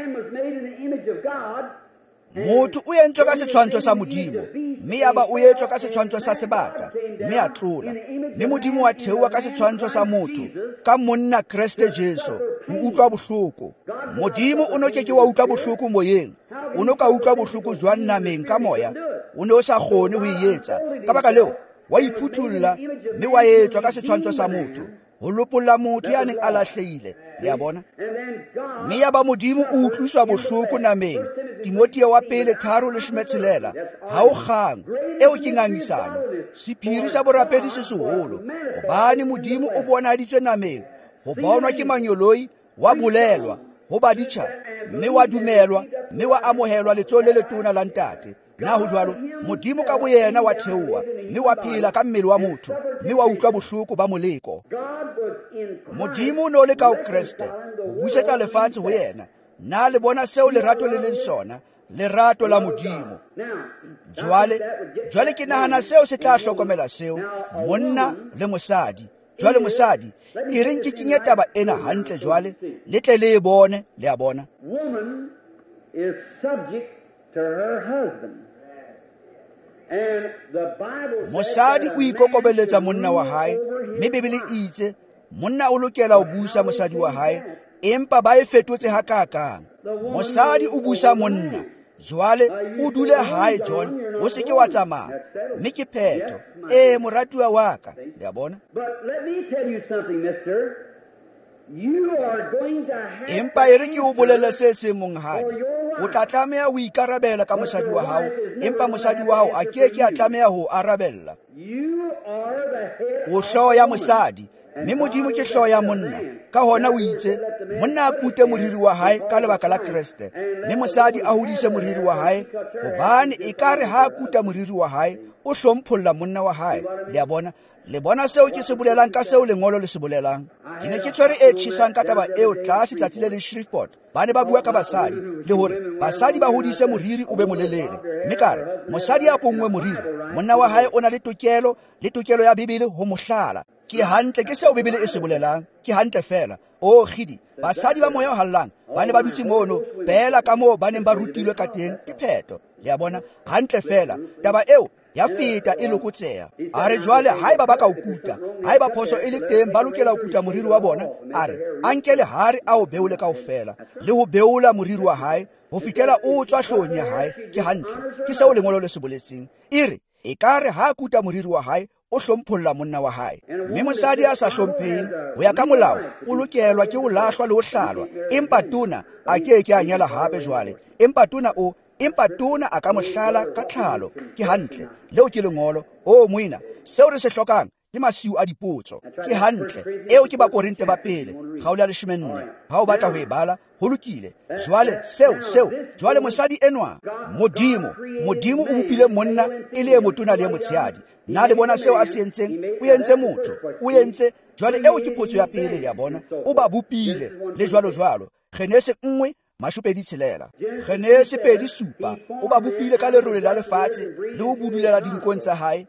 Motho o entswe ka setshwantsho sa Modimo, mme ya ba o etswa ka setshwantsho sa sebata, mme a tlola. Mme Modimo wa theoa ka setshwantsho sa motho, ka monna Kriste Jesu, ho utlwa bohloko. Modimo o no keke wa utlwa bohloko moyeng, o no ka utlwa bohloko jwang nameng ka moya, o ne o sa kgone ho etsa. Ka baka leo wa iphuthulla, mme wa etswa ka setshwantsho sa motho, ho lopolla motho ya neng a lahlehile. Le a bona? Mme ya ba Modimo o utlwiswa bohloko nameng. Timotheo wa pele 3:6, ha o kgang eo ke ngangisano, sephiri sa borapedi se seholo, hobane Modimo o bonahaditswe nameng, ho bonwa ke manyoloi, wa bolelwa ho baditjha, mme wa dumelwa, mme wa amohelwa letsoho le letona la ntate. Na ho jwalo Modimo ka boyena wa theoa, mme wa phela ka mmele wa motho, mme wa utlwa bohloko ba moleko. Modimo o no le ka ho Kriste, ho busetsa lefatshe ho yena. Na le bona seo lerato le leng sona, lerato la Modimo. Jwale ke nahana seo se tla hlokomela seo, monna le mosadi. Jwale mosadi e reng ke kenye taba ena hantle jwale, le tle le e bone. Le a bona, woman is subject to her husband. And the Bible mosadi o ikokobeletsa monna wa hae, mme Bibele e itse monna o lokela ho busa mosadi wa hae empa ba e fetotse hakakang. Mosadi o busa monna, jwale o dule hae John, o se ke wa tsamaya, mme ke phetho. Moratuwa wa ka, le a bona. But let me tell you something, mister. You are going to have Empa e re ke o bolele se se monghadi, o tla tlameha ho ikarabela ka mosadi wa hao, empa mosadi wa hao a ke a tlameha ho arabella. You are the head O hlooho ya mosadi, mme Modimo ke hlooho ya monna. Ka hona o itse monna a kute moriri wa hae ka lebaka la Kriste, mme mosadi a hodise moriri wa hae, hobane e kare ha a kuta moriri wa hae o hlompholla monna wa hae. Le a bona, le bona seo ke se bolelang ka seo lengolo le se bolelang. Ke ne ke tshwere e tjhisang ka taba eo tlase tsatsi le Shreveport. Ba ne ba bua ka basadi le hore basadi ba hodise moriri o be molelele, mme kare mosadi a pongwe moriri, monna wa hae o na le tokelo ya Bibele ho mohlala. Ke hantle ke seo Bibele e se bolelang, ke hantle fela. Khidi, basadi ba moya o hallang ba ne ba dutse mono pela ka moo ba neng ba rutilwe ka teng ke phetho. Le a bona, hantle fela taba eo ya feta e lokotseha. A re jwale haeba ba ka o kuta, haeba phoso e le teng ba lokela ho kuta moriri wa bona, a re a nke lehare a o beole kaofela le ho beola moriri wa hae ho fihlela o tswa hloohong ya hae. Ke hantle ke seo lengolo le se boletseng, e re e kare ha kuta moriri wa hae o hlompholla monna wa hae. Mme mosadi a sa hlompheng ho ya ka molao o lokelwa ke ho lahlwa le ho hlalwa, empa tona a ke a nyala hape jwale, empa tona a ka mohlala ka tlhalo. Ke hantle leo ke lengolo. Moina, seo re se hlokang ke masiu a dipotso. Ke hantle eo ke ba Korinte ba pele kgaolo ya 14. Ha o batla ho e bala ho lokile. Jwale seo jwale mosadi enwa Modimo o bopile monna e le motona le motshehadi. Na le bona seo a se entseng, o entse motho, o entse jwale eo ke potso ya pele. Le a bona, o ba bopile le jwalo. Genese 1 Mashupedi tshelela, Genese 2:7, o ba bopile ka lerole la lefatshe le ho budulela dinkong tsa hae.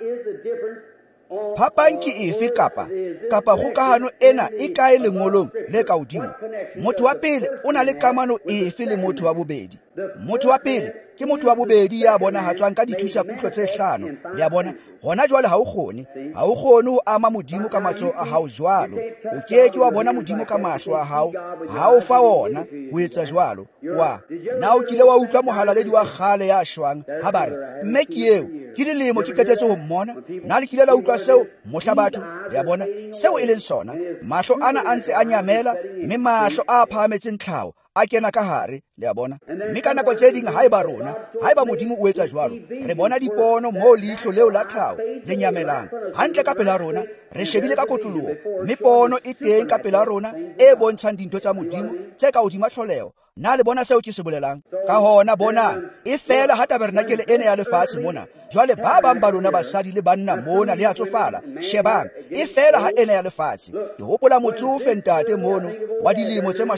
Phapang ke efe kapa kgokahano ena e kae lengolong le ka hodimo? Motho wa pele o na le kamano efe le motho wa bobedi? Motho wa pele ke motho wa bobedi ya bonahatswang ka dithusa kutlo tse 5. Le a bona, hona jwale ha o kgone ho ama Modimo ka matsoho a hao jwalo. O keke wa bona Modimo ka mahlo a hao ha o fa wona ho etsa jwalo. Na o kile wa utlwa mohalaledi wa kgale ya shwang ha ba re, mme ke eo ke dilemo ke qetetse ho mmona? Na le kile la utlwa seo mohla batho? Le a bona seo e leng sona, mahlo ana a ntse a nyamela, mme mahlo a phahametseng tlhaho a kena ka hare. Le a bona, mme ka nako tse ding haeba Modimo o etsa jwalo, re bona dipono moo leihlo leo la tlhaho le nyamelang hantle ka pela rona. Re shebile ka kotloloho, mme pono e teng ka pela rona e bontshang dintho tsa Modimo tse ka hodima tlholeho. Na le bona seo ke se bolelang? Ka hona bona e fela ha tabernakele ena ya lefatshe mona, jwale ba bang ba lona basadi le banna mona le a tsofala, shebang e fela ha ena ya lefatshe. Ke hopola motsofe ntate mono wa dilemo tse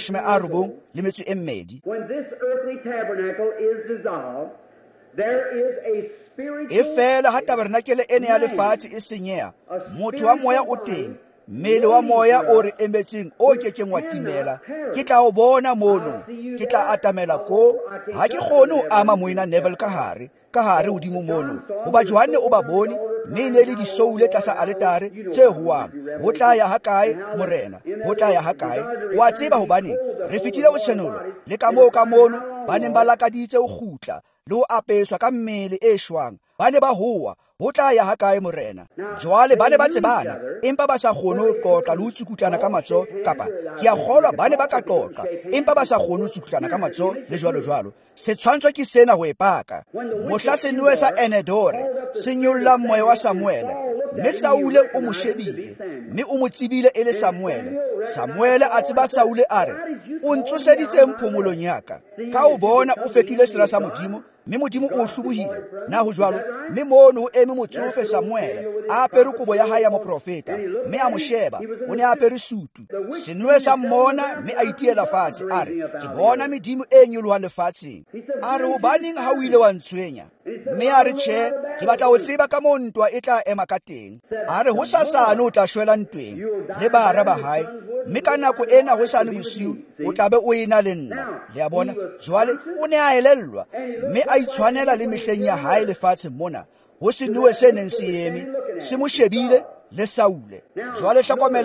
92. When this earthly tabernacle is dissolved, there is a spiritual E fela ha tabernakele ena ya lefatshe e senyeha, motho wa moya o teng, mmele wa moya o re emetseng o kekeng wa timela. Ke tla o bona mono, ke tla atamela ko, ha ke kgone ho ama moina Neville ka hare hodimo mono, hoba Johanne o ba bone, mme ne le disoule tlasa aletare tse huwang. Ho tla ya hakae morena, ho tla ya hakae? Wa tseba hobane re fitile ho senolo le ka moo ka mono ba neng ba lakaditse ho kgutla le ho apeswa ka mmele e shwang. Ba ne ba hoa, ho tla ya hakae morena? Jwale ba ne ba tsebana, empa ba sa kgone ho qoqa le ho tsukutlana ka matsoho, kapa ke a kgolwa ba ne ba ka qoqa empa ba sa kgone ho tsukutlana ka matsoho le jwalo. Setshwantsho ke sena ho epaka. Mohla senuwe sa Enedore se nyolla moya wa Samuele, mme Saule o mo shebile, mme o mo tsebile e le Samuele a tseba Saule a re, o ntsoseditse phomolong ya ka. Ka o bona o fetile sera sa Modimo, mme Modimo o hlobohile. Na ho jwalo, mme mono ho eme motsofe Samuele a apere kobo ya hae ya moprofeta, mme a mo sheba o ne a apere sutu. Senuwe sa mmona, mme a itiela fatshe a re, ke bona medimo e nyolohang lefatsheng. A re, hobaneng ha o ile wa ntshwenya? Mme a re, tjhe, ke batla ho tseba ka moo ntwa e tla ema ka teng. A re, hosasane o tla shwela ntweng le bara ba hae, mme ka nako ena hosane bosiu o tla be o ena le nna. Le a bona, jwale o ne a elellwa, mme a itshwanela le mehleng ya hae lefatshe mona, ho senuwe se neng se eme se mo shebile le Saule. Jwale hlokomelang,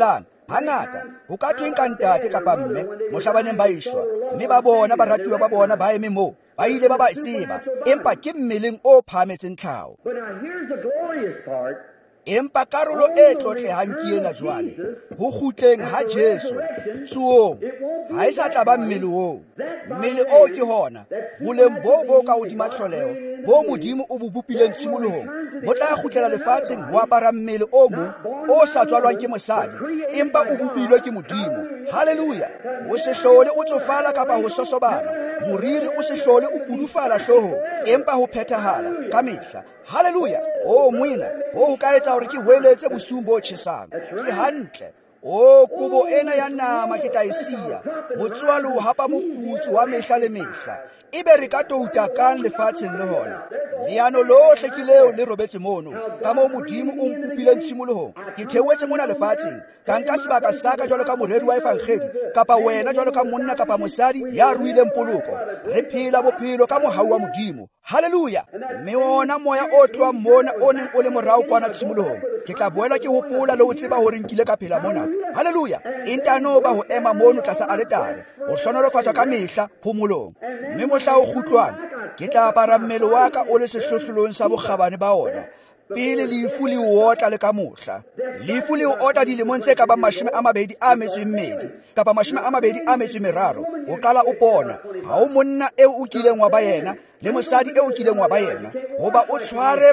hangata ho ka thweng ka ntate kapa mme mohlabaneng ba ishwa mme ba bona baratuwa ba bona ba eme moo ba ile ba ba tseba empa ke mmeleng o phametseng tlhaho. But now here's the glorious part. Empa karolo e tlotlehang ke ena jwale ho kgutleng ha Jesu tsuong ha e sa tla ba mmele oo. Mmele o ke hona boleng bo ka hodima tlholeho bo Modimo o bo bopileng tshimolohong bo tla kgutlela lefatsheng ho apara mmele o mong o sa tswalwang ke mosadi empa o bopilwe ke Modimo. Haleluya! O se hlole o tsofala kapa ho sosobana, moriri o se hlole o pudufala hlohong empa ho phethahala ka mehla. Haleluya! O moina ho ka etsa hore ke hweletse bosung bo tjhesang. Ke hantle. O kubo ena ya nama ke tla e siya ho tswalo ho hapa moputso wa mehla le mehla. Ebe re ka touta kang lefatsheng le hona. Leano lohle ke leo le robetse mono ka moo Modimo o mpopileng tshimolohong. Ke theoetse mona lefatsheng ka nka sebaka sa ka jwalo ka moreri wa efankgedi kapa wena jwalo ka monna kapa mosadi ya ruileng poloko. Re phela bophelo ka mohau wa Modimo. Haleluya! Mme ona moya o tloang mona o neng o le morao kwana tshimolohong ke tla boela ke hopola le ho tseba hore nkile ka phela mona. Haleluya! Intano ba ho ema mono tlasa aletare o hlonolofatswa ka mehla phomolong. Mme mohla o kgutlwana ke tla apara mmele wa ka o le sehlohlolong sa bokgabane ba ona. Pele lefu le o otla le ka mohla. Lefu le o otla dilemong tse ka bang 22 kapa 23 o qala o pona. Ha o monna eo o kileng wa ba yena le mosadi eo o kileng wa ba yena hoba o tshware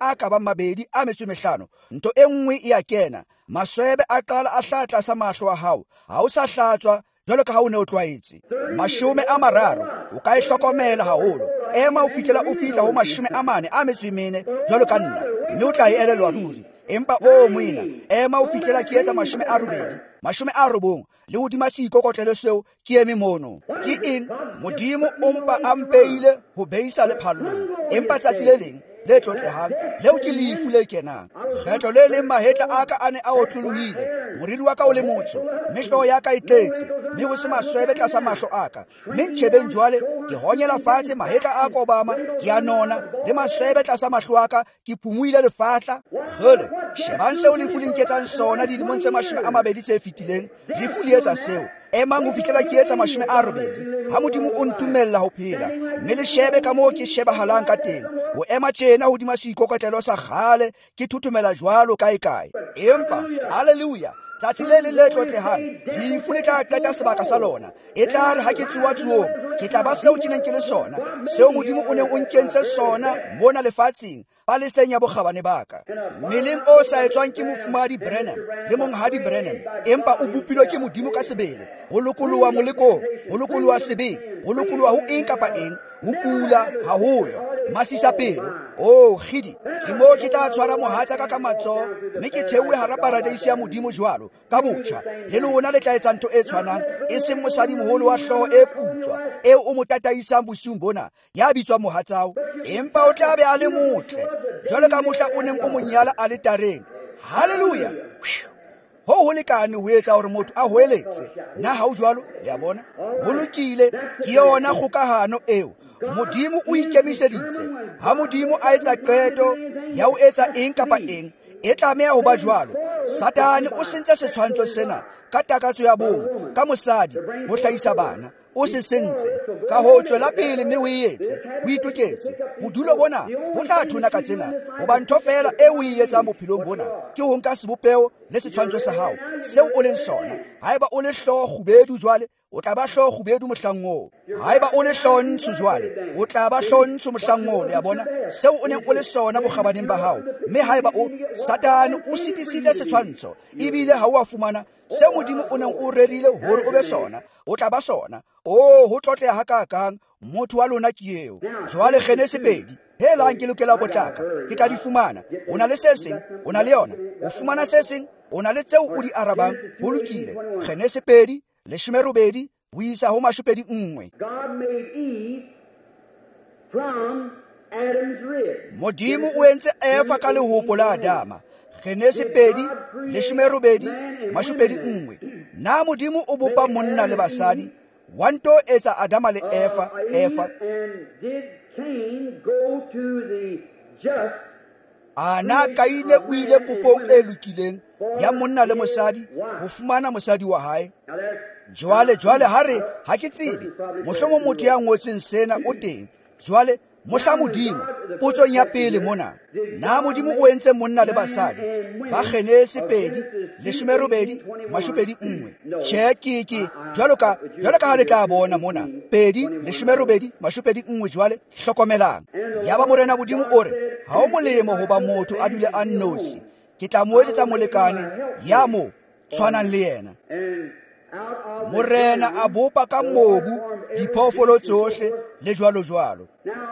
25. Ntho e nngwe e a kena. Maswebe a qala a hlatla sa mahlo a hao. Ha o sa hlatswa jwalo ka ha o ne o tlwaetse. 30 o ka e hlokomela haholo. Ema o fihlela o fihla ho 44 jwalo ka nna mme o tla e elelwa ruri. Empa o moina ema o fihlela ke etsa 80 le hodima seikokotlelo seo ke eme mono. Ke eng? Modimo o mpa a mpeile ho beisa le phallong empa tsatsi le leng le tlotlehang leo ke lefu le kenang. Kgetlo le leng mahetla a ka a ne a otlolohile, moriri wa ka o le motsho mme hlooho ya ka e tletse mme ho se maswebe tlasa mahlo a ka. Mme ntjhebeng jwale ke honyela fatshe mahetla a kobama ke a nona le maswebe tlasa mahlo a ka ke phumuile lefatla. Hele, shebang seo lefu le nketsang sona dilemong tse 20 tse fetileng. Lefu le etsa seo emang ho fihlela ke etsa 80 ha Modimo o ntumella ho phela. Mme le shebe ka moo ke shebahalang ka teng ho ema tjena hodima seikokotlelo sa kgale ke thuthumela jwalo kae. Empa haleluya, tsatsi le le tlotlehang lefu le tla qeta sebaka sa lona. E tla re ha ke tsuwa tsuong ke tla ba seo ke neng ke le sona, seo Modimo o neng o nkentse sona mona lefatsheng paleseng ya bokgabane baka. Mmeleng o sa etswang ke mofumadi Branham le monghadi Branham empa o bopilwe ke Modimo ka sebele. Ho lokoloha molekong, ho lokoloha sebeng, ho lokoloha ho eng kapa eng, ho kula haholo, masisapelo. Khidi ke mo ke tla tshwara mohatsa ka matsoho mme ke theohe hara paradise ya Modimo jwalo ka botjha. Le lona le tla etsa ntho e tshwanang, e seng mosadi moholo wa hlooho e putswa eo o mo tataisang bosung bona ya bitswa mohatsao. Empa o tla be a le motle jwalo ka mohla o neng o monyala aletareng. Haleluya! Ho lekane ho etsa hore motho a hweletse. Na ha o jwalo le a bona ho lokile ke yona kgokahano eo Modimo o ikemiseditse. Ha Modimo a etsa qeto ya ho etsa eng kapa eng e tlameha ho ba jwalo. Satane o sentse setshwantsho sena ka takatso ya bong ka mosadi ho hlahisa bana. O se sentse ka ho tswela pele mme o etse o itoketse bodulo bona bo tla thona ka tsena hoba ntho fela e o e etsang bophelong bona ke ho nka sebopeo le setshwantsho sa hao seo o leng sona. Haeba o le hlooho kgubedu jwale o tla ba hlooho kgubedu mohlang oo. Haeba o le hlooho ntsho jwale o tla ba hlooho ntsho mohlang oo. Le a bona seo o neng o le sona bokgabaneng ba hao. Mme haeba o Satane o sitisitse setshwantsho ebile ha o a fumana seo Modimo o neng o rerile hore o be sona, o tla ba sona. Ho tlotleha hakakang motho wa lona ke eo. Jwale Genese 2 helang ke lokela potlaka ke tla di fumana. O na le se seng, o na le yona. O fumana se seng, o na le tseo o di arabang. Ho lokile. Genese 2 18 ho isa ho 21. God made Eve from Adam's rib. Modimo o entse Eva ka lehopo la Adama. Genese 2 21. Na Modimo o bopa monna le basadi wa nto etsa Adama le Eva. And did Cain go to the just ana Kaine o ile popong e lokileng ya monna le mosadi ho fumana mosadi wa hae. Jwale hare ha ke tsebe mohlomong motho ya ngotseng sena o teng. Jwale mohla Modimo potsong ya pele mona, na Modimo o entse monna le basadi ba Genese 2:21. Tjhe, jwalo ka ha le tla bona mona 2:21. Jwale hlokomelang, yaba morena Modimo o re ha o molemo hoba motho a dule a nnosi, ke tla mo etsetsa molekane ya mo tshwanang le yena. Morena a bopa ka mobu diphoofolo tsohle le jwalo.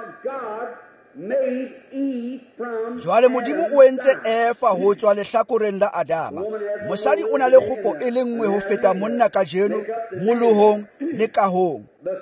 Jwale Modimo o entse Eva ho tswa lehlakoreng la Adama. Mosadi o na le kgopo e le nngwe ho feta monna ka jeno, molohong le kahong.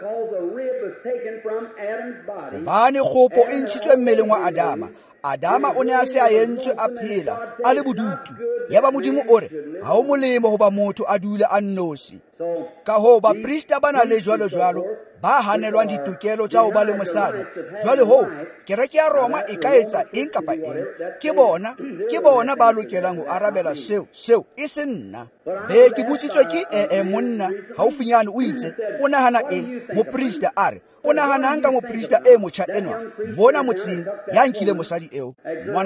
Hobane kgopo e ntshitswe mmeleng wa Adama. Adama o ne a se a yentswe a phela a le bodutu. Yaba Modimo o re ha o molemo hoba motho a dule a nnosi. Ka ho baprista ba na le jwalo ba hanelwang ditokelo tsa ho ba le mosadi. Jwale ho kereke ya Roma e ka etsa eng kapa eng, ke bona ba lokelang ho arabela seo e se nna. Be ke botsitswe ke monna haufinyane o itse o nahana eng. Moprista a re o nahana hanga moprista e motjha enwa bona motseng ya nkile mosadi eo,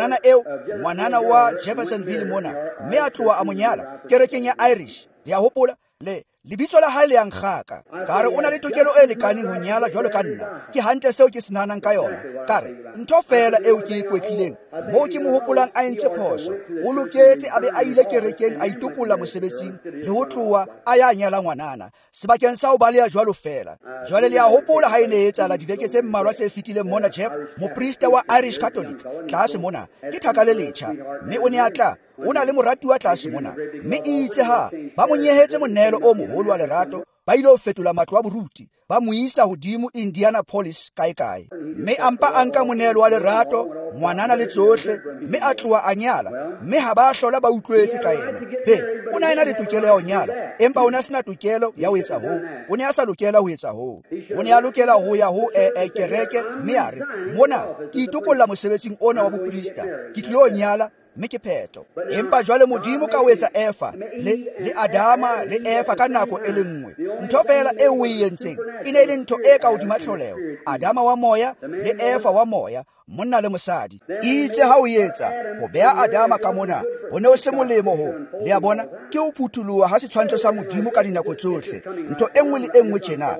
ngwanana wa Jeffersonville mona, mme a tloha a monyala kerekeng ya Irish. Ya hopola lebitso la hae le yang khaka ka re o na le tokelo e lekaneng ho nyala jwalo ka nna. Ke hantle seo ke senahanang ka yona, ka re ntho fela eo ke ikwetlileng moo ke mo hopolang a entse phoso. O loketse a be a ile kerekeng a itokolla mosebetsing le ho tloha a ya nyala ngwanana sebakeng sa ho baleya jwalo fela. Jwale le ya hopola ha e ne etsahala dibeke tse mmalwa tse fetileng mona, Jeff moprista wa Irish Catholic tlase mona ke thaka le letjha, mme o ne a tla o na le moratuwa tlase mona, mme itse ha ba mo nyehetse monelo o moholo wa lerato, ba ile ho fetola matlo a boruti ba mo isa hodimo Indianapolis kae, mme ampa a nka monelo wa lerato ngwanana le tsohle, mme a tloha a nyala, mme ha ba hlola ba utlwetse ka yena. O na ena le tokelo ya ho nyala, empa o ne a sena tokelo ya ho etsa ho. O ne a sa lokela ho etsa ho. O ne a lokela ho ya ho kereke, mme a re mona ke itokolla mosebetsing ona wa boprista, ke tlilo nyala mme ke pheto. Empa jwale Modimo ka ho etsa Eva le Adama le Eva ka nako e le nngwe. Ntho fela e o e entseng e ne le ntho e ka hodima tlholeho. Adama wa moya le Eva wa moya, monna le mosadi. Itse ha o etsa ho beha Adama ka mona ho ne o se molemo ho. Le a bona ke ho phuthuluwa ha setshwantsho sa Modimo ka dinako tsohle. Ntho e nngwe le e nngwe tjena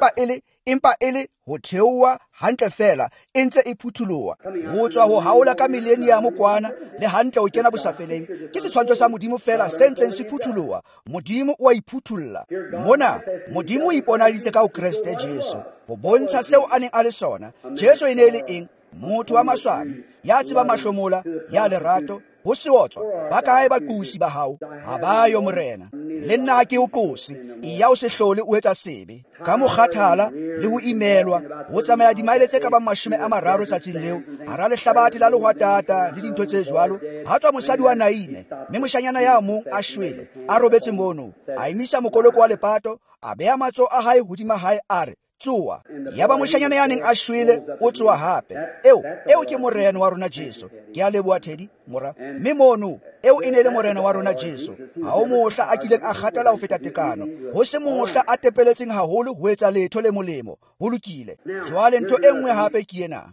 empa ele ho theowa hantle fela e ntse e phuthuloha ho tswa ho haola ka millennium kwana le hantle ho kena bosafeleng. Ke setshwantsho sa Modimo fela se ntseng se phuthuloha. Modimo o a iphutulla mona. Modimo o iponaditse ka ho Kriste Jesu ho bontsha seo a neng a le sona. Jesu e ne le eng? Motho wa maswabi ya tseba mahlomola ya lerato ho se otswa ba kae baqusi ba hao ha ba yo morena. Le nna ha ke o qosi ya o se hlole o etsa sebe ka mokgathala le ho imelwa ho tsamaya dimaile tse ka ba 30 tsatsing leo hara lehlabathe la lehwatata le dintho tse jwalo. Ha tswa mosadi wa Naine, mme moshanyana ya mong a shwele a robetse mono, a emisa mokoloko wa lepato, a beha matso a hae hodima hae a re tsoa. Yaba moshanyana ya neng a shwele o tsoa hape. Eo ke morena wa rona Jesu. Ke a leboha Teddy mora. Mme mono eo e ne le morena wa rona Jesu. Ha o mohla a kileng a kgathala ho feta tekano, ho se mohla a tepeletseng haholo ho etsa letho le molemo ho lokile. Jwale ntho e nngwe hape ke ena,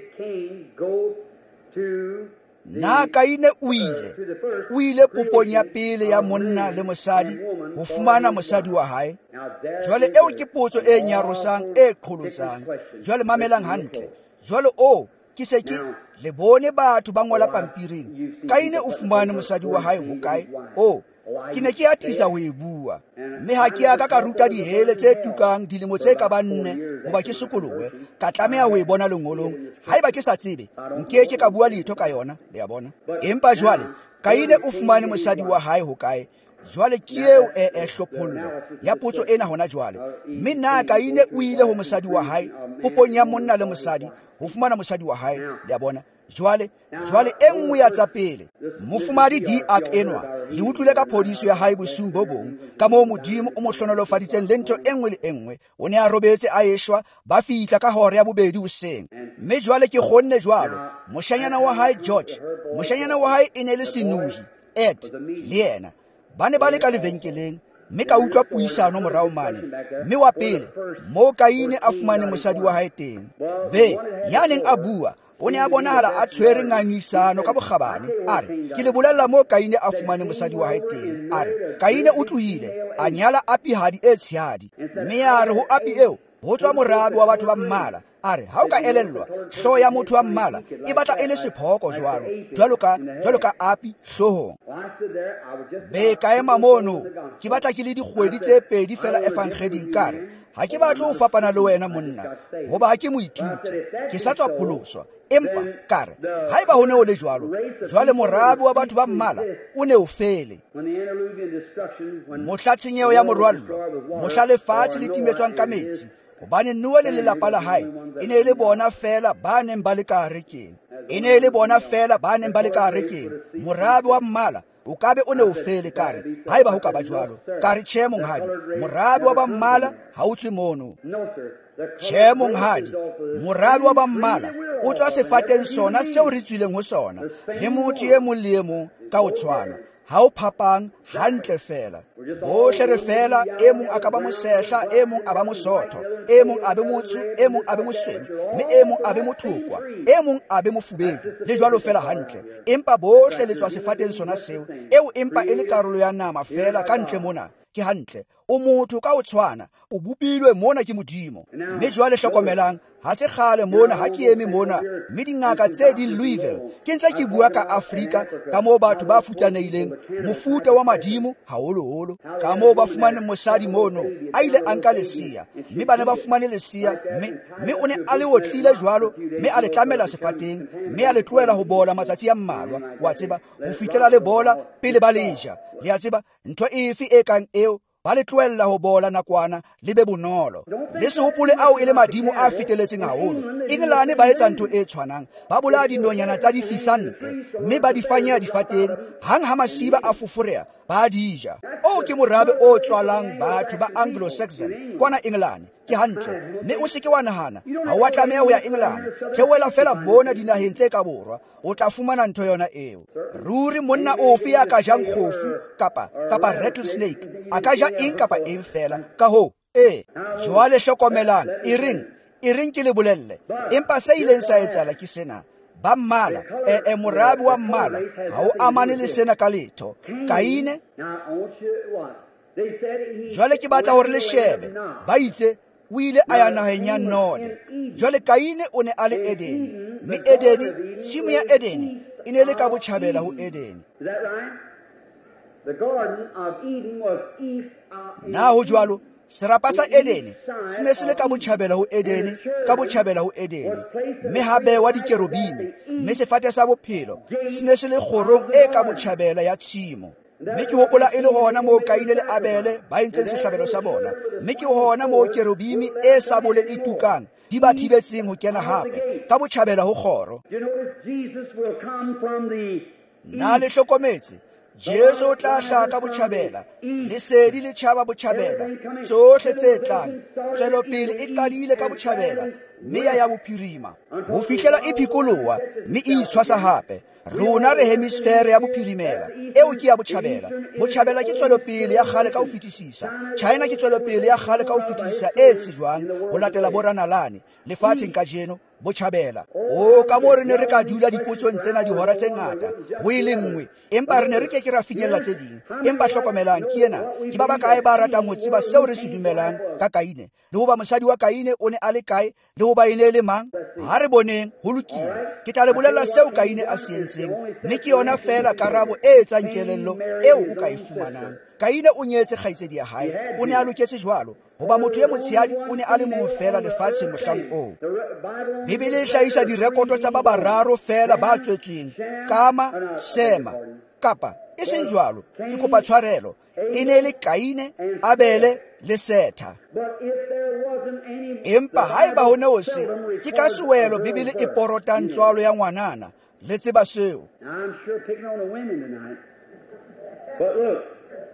na Kaine o ile popong ya pele ya monna le mosadi ho fumana mosadi wa hae. Jwale eo ke potso e nyarosang e qholotsang. Jwale mamelang hantle. Jwale ke se ke le bone batho ba ngola pampiring Kaine o fumane mosadi wa hae ho kae. Ke ne ke atisa ho e bua, mme ha ke aka ka ruta dihele tse tukang dilemo tse ka ba 4 hoba ke sekolowe ka tlameha ho e bona lengolong. Haeba ke sa tsebe nkeke ka bua letho ka yona, le ya bona. Empa jwale Kaine o fumane mosadi wa hae ho kae. Jwale ke eo hlopholo ya potso ena hona jwale. Mme na Kaine o ile ho mosadi wa hae popong ya monna le mosadi ho fumana mosadi wa hae, le ya bona. Jwale e nngwe ya tsa pele mofumadi di ak enwa le utlwile ka phodiso ya hae bosung bo bong ka moo Modimo o mo hlonolofaditseng le ntho enngwe le enngwe. O ne a robetse a eshwa, ba fihla ka hora ya bobedi hoseng. Mme jwale ke kgonne jwalo, moshanyana wa hae George, moshanyana wa hae e ne le senuhi Ed le yena ba ne ba le ka lebenkeleng, mme ka utlwa puisano morao mane. Mme wa pele moo Kaine a fumane mosadi wa hae teng. Be ya neng a bua o ne a bonahala a tshwere ngangisano ka bokgabane, a re, ke le bolella moo Kaine a fumane mosadi wa hae teng. A re, Kaine o tlohile a nyala apihadi e tshehadi, mme a re ho api eo ho tswa morabe wa batho ba mmala. A re, ha o ka elellwa, hloho ya motho wa mmala e batla e le sephoko jwalo ka api hlohong. Be ka ema mono ke batla ke le dikgwedi tse pedi fela evangeling, ka re, ha ke batle ho fapana le wena monna, goba ha ke moithuti, ke sa tswa pholoswa. Empa ka re, haeba ho ne o le jwalo, jwale morabe wa batho ba mmala o ne o fele. Mohla tshenyeho ya morwallo, mohla lefatshe le timetswang ka metsi, hobane Noa le lelapa la hae e ne le bona fela ba neng ba le ka harekeng. E ne le bona fela ba neng ba le ka harekeng. Morabe wa mmala o kabe o ne o fele, ka re, haeba ho ka ba jwalo. Ka re, tjhe monghadi, morabe wa ba mmala ha o tswe mono. Tjhe monghadi, morabe wa ba mmala o tswa sefateng sona seo re tswileng ho sona, le motho e mong le e mong ka o tshwana. Ha o phapang hantle fela. Bohle re fela, e mong a ka ba mosehla, e mong a ba mosotho, e mong a be motsho, e mong a be mosweu, mme e mong a be mothokwa, e mong a be mofubedu, le jwalo fela hantle. Empa bohle le tswa sefateng sona seo, eo empa e le karolo ya nama fela ka ntle mona. Ke hantle, o motho ka o tshwana, o bopilwe mona ke Modimo. Mme jwale hlokomelang, ha se kgale mona ha ke eme mona, mme dingaka tse di Louisville ke ntse ke bua ka Afrika, ka moo batho ba futsanehileng mofuta wa madimo haholoholo, ka moo ba fumane mosadi mono a ile a nka lesia, mme ba ne ba fumane lesia, mme o ne a le otlile jwalo, mme a le tlamela sefateng, mme a le tlohela ho bola matsatsi a mmalwa, wa tseba, ho fihlela le bola pele ba leja. Le a tseba, ntho efe e kang eo ba le tlohella ho bola nakwana le be bonolo. Le se hopole ao e le madimo a feteletseng haholo. Engelane ba etsa ntho e tshwanang, ba bolaya dinonyana tsa difisante, mme ba di fanyea difateng, hang ha masiba a foforeha ba di ja. Ke morabe o tswalang batho ba Anglo-Saxon kwana Engelane. Ke hantle, mme o seke wa nahana ha wa tlameha ho ya Engelane, theoela fela mona dinaheng tse ka borwa, o tla fumana ntho yona eo. Ruri monna ofe ya ka jang kgofu kapa rattlesnake a ka ja eng kapa eng fela. Ka hoo, jwale hlokomelang, e reng ke le bolelle, empa se ileng sa etsahala ke sena. Ba mmala, morabe wa mmala ha o amane le sena ka letho. Kaine, jwale ke batla hore le shebe, ba itse o ile a ya naheng ya Node. Jwale Kaine o ne a le Edeni, mme Edeni, tshimo ya Edeni e ne le ka botjhabela ho Edeni. Na ho jwalo, serapa sa Edeni se ne se le ka botjhabela ho Edeni, ka botjhabela ho Edeni, mme ha bewa dikerubimi, mme sefate sa bophelo se ne se le kgorong e ka botjhabela ya tshimo. Mme ke hopola e le hona moo Kaine le Abele ba entseng sehlabelo sa bona, mme ke hona moo kerubimi e sa bole e tukang di ba thibetseng ho kena hape ka botjhabela ho kgoro. Na le hlokometse, Jesu o tla hlaha ka botjhabela, lesedi le tjhaba botjhabela, tsohle tse tlang, tswelopele e qadile ka botjhabela, mme ya bophirima ho fihlela e phikoloha, mme e itshwasa hape. Rona re hemisfere ya bophirimela eo ke ya botjhabela. Botjhabela ke tswelopele ya kgale ka ho fetisisa. China ke tswelopele ya kgale ka ho fetisisa e tsejwang ho latela boranalane lefatsheng ka jeno. Botjhabela ka moo re ne re ka dula dipotsong tsena dihora tse ngata ho e le nngwe, empa re ne re ke ra finyella tse ding. Empa hlokomelang, ke ena ke ba bakae ba ratang ho tseba seo re se dumelang ka Kaine, le hoba mosadi wa Kaine o ne a le kae, le hoba e ne le mang. Ha re boneng ho lokile, ke tla le bolella seo Kaine a se entseng, mme ke yona fela karabo e etsang kelello eo o ka e fumanang. Kaine o nyetse kgaitsedi ya hae, o ne a loketse jwalo, hoba motho e motshehadi o ne a le mong fela lefatsheng mohlang oo. Bibele e hlahisa direkoto tsa ba bararo fela ba tswetsweng, Kama, Sema, kapa e seng jwalo, ke kopa tshwarelo, e ne le Kaine, Abele le Setha. Empa haeba ho ne ho se, ke ka sewelo Bibele e porotang tswalo ya ngwanana, le tseba seo. But look,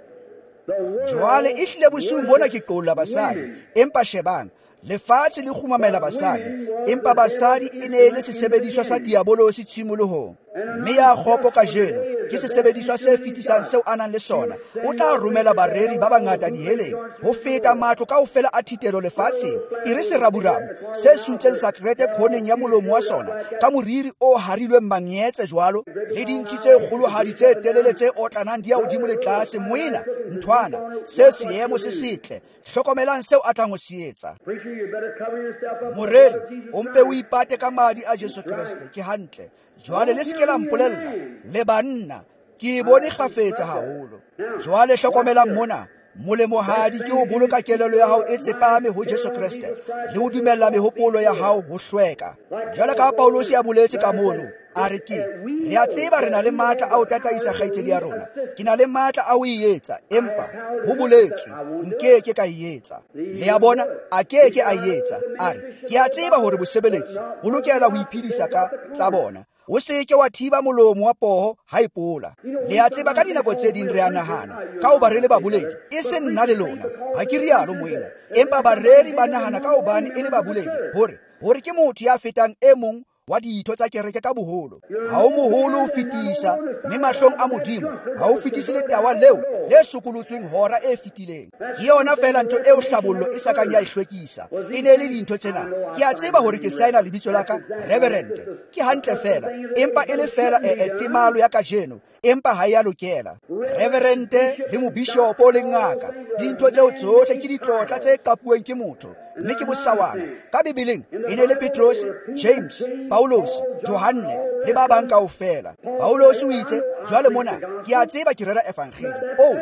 the world jwale e hlile bosung bona ke qolla basadi empa shebang lefatshe le khumamela basadi empa basadi e ne e le sesebediswa sa diabolosi tshimolohong mme ya kgopo ka jeno ke sesebediswa se fetisang seo a nang le sona o tla romela bareri ba bangata diheleng ho feta matlo kaofela a thitelo lefatsheng e re seraburabu se suntseng sakrete khoneng ya molomo wa sona ka moriri o harilweng mangetse jwalo le dintshi tse kgolohadi tse telele tse otlanang di ya hodimo le tlase moena nthwana se seemo se setle hlokomelang seo a tlang ho se etsa preacher, you better cover yourself up with the blood moreri of Jesus o mpe o Christ. ipate ka madi a Jesu Kriste ke hantle jwale le seke la mpolella le banna ke e bone kgafetsa haholo jwale hlokomelang mona molemohadi ke ho boloka kelelo ya hao e tsepame ho Jesu Kriste le ho dumella mehopolo ya hao ho hlweka jwale ka Paulos ya boletse ka mono a re ke re a tseba re na le matla a ho tataisa kgaitsedi ya rona ke na le matla a ho e etsa empa ho boletswe nkeke ka e etsa le ya bona a keke a e etsa a re ke a tseba hore bosebeletsi bo lokela ho iphedisa ka tsa bona o seke wa thiba molomo wa poho ha ipola le a tseba ka dinako tse ding re a nahana ka ho ba re le baboledi e se nna le lona ha ke rialo moena empa bareri ba nahana ka hobane e le baboledi hore ke motho ya fetang e mong wa ditho tsa kereke ka boholo ha o moholo ho fetisa mme mahlong a modimo ha o fetise le tawa leo le sokolotsweng hora e fetileng ke yona fela ntho eo hlabollo e sa kang ya ihlwekisa e ne le dintho tsena ke a tseba hore ke saena lebitso la ka reverend ke hantle fela empa e le fela temalo ya kajeno empa ha ya lokela reverend le mobishopo le ngaka dintho tseo tsohle ke ditlotla tse kapuweng ke motho mme ke bosawana ka bibeleng e ne le Petros, James, Paulos, Johanne le ba bang kaofela Paulos o itse jwale mona ke a tseba ke rera evangeli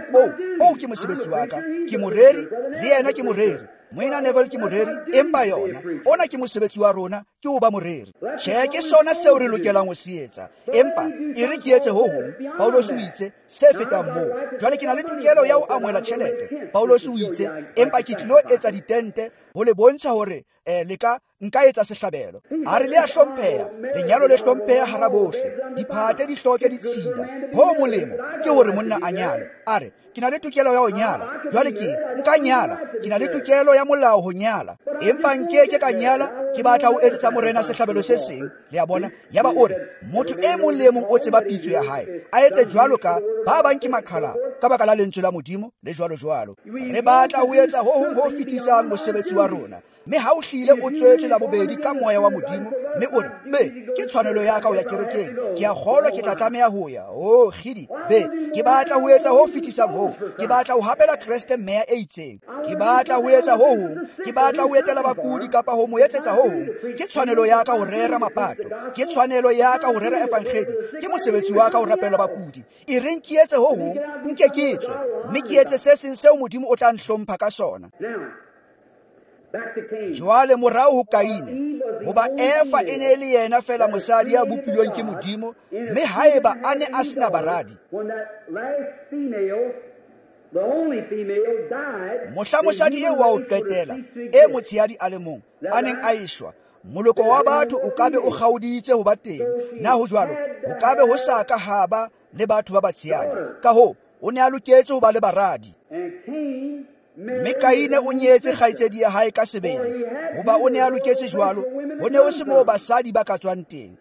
ke mosebetsi wa ka ke moreri le yena ke moreri moena Neville ke moreri empa yona ona ke mosebetsi wa rona ke ho ba moreri tjhe ke sona seo re lokelang ho se etsa empa e re ke etse ho hong Paulos o itse se fetang moo jwale ke na le tokelo ya ho amohela tjhelete Paulos o itse empa ke tlilo etsa ditente ho le bontsha hore nka etsa sehlabelo a re le a hlompheha lenyalo le hlompheha hara bohle diphate di hloke ditshila ho molemo ke hore monna a nyale a re ke na le tokelo ya ho nyala jwale ke nka nyala ke na le tokelo ya molao ho nyala empa nkeke ka nyala ke batla ho etsetsa morena sehlabelo se seng le a bona ya ba ore motho e mong le mong o tseba pitso ya hae a etse jwalo ka ba bang ke makhala ka baka la lentswe la modimo le jwalo re batla ho etsa ho hong ho fetisang mosebetsi wa rona mme ha o hlile o tswetse la bobedi ka moya wa modimo mme ore ke tshwanelo ya ka ho ya kerekeng ke a kgolwa ke tla tlameha ho ya khidi ke batla ho etsa ho fetisang ho ke batla ho hapela Kriste meya e itseng ke batla ho etsa ho hong ke batla ho etela bakudi kapa ho mo etsetsa ho hong ke tshwanelo ya ka ho rera mapato ke tshwanelo ya ka ho rera evangeli ke mosebetsi wa ka ho rapela bakudi e reng ke etse ho hong nke ke etswe mme ke etse se seng seo modimo o tla nhlompha ka sona jwale morao ho Kaine hoba Efa e ne le yena fela mosadi ya bopilweng ke modimo mme haeba a ne a sena baradi mohla mosadi eo wa ho qetela e motshehadi a le mong a neng a eshwa moloko wa batho o kabe o kgaoditse ho ba teng na ho jwalo ho kabe ho saka haba le batho ba batshehadi ka ho o ne a loketse ho ba le baradi mme Kaine o nyetse kgaitsedi ya hae ka sebele hoba o ne a loketse jwalo ho ne o se moo basadi ba ka tswang teng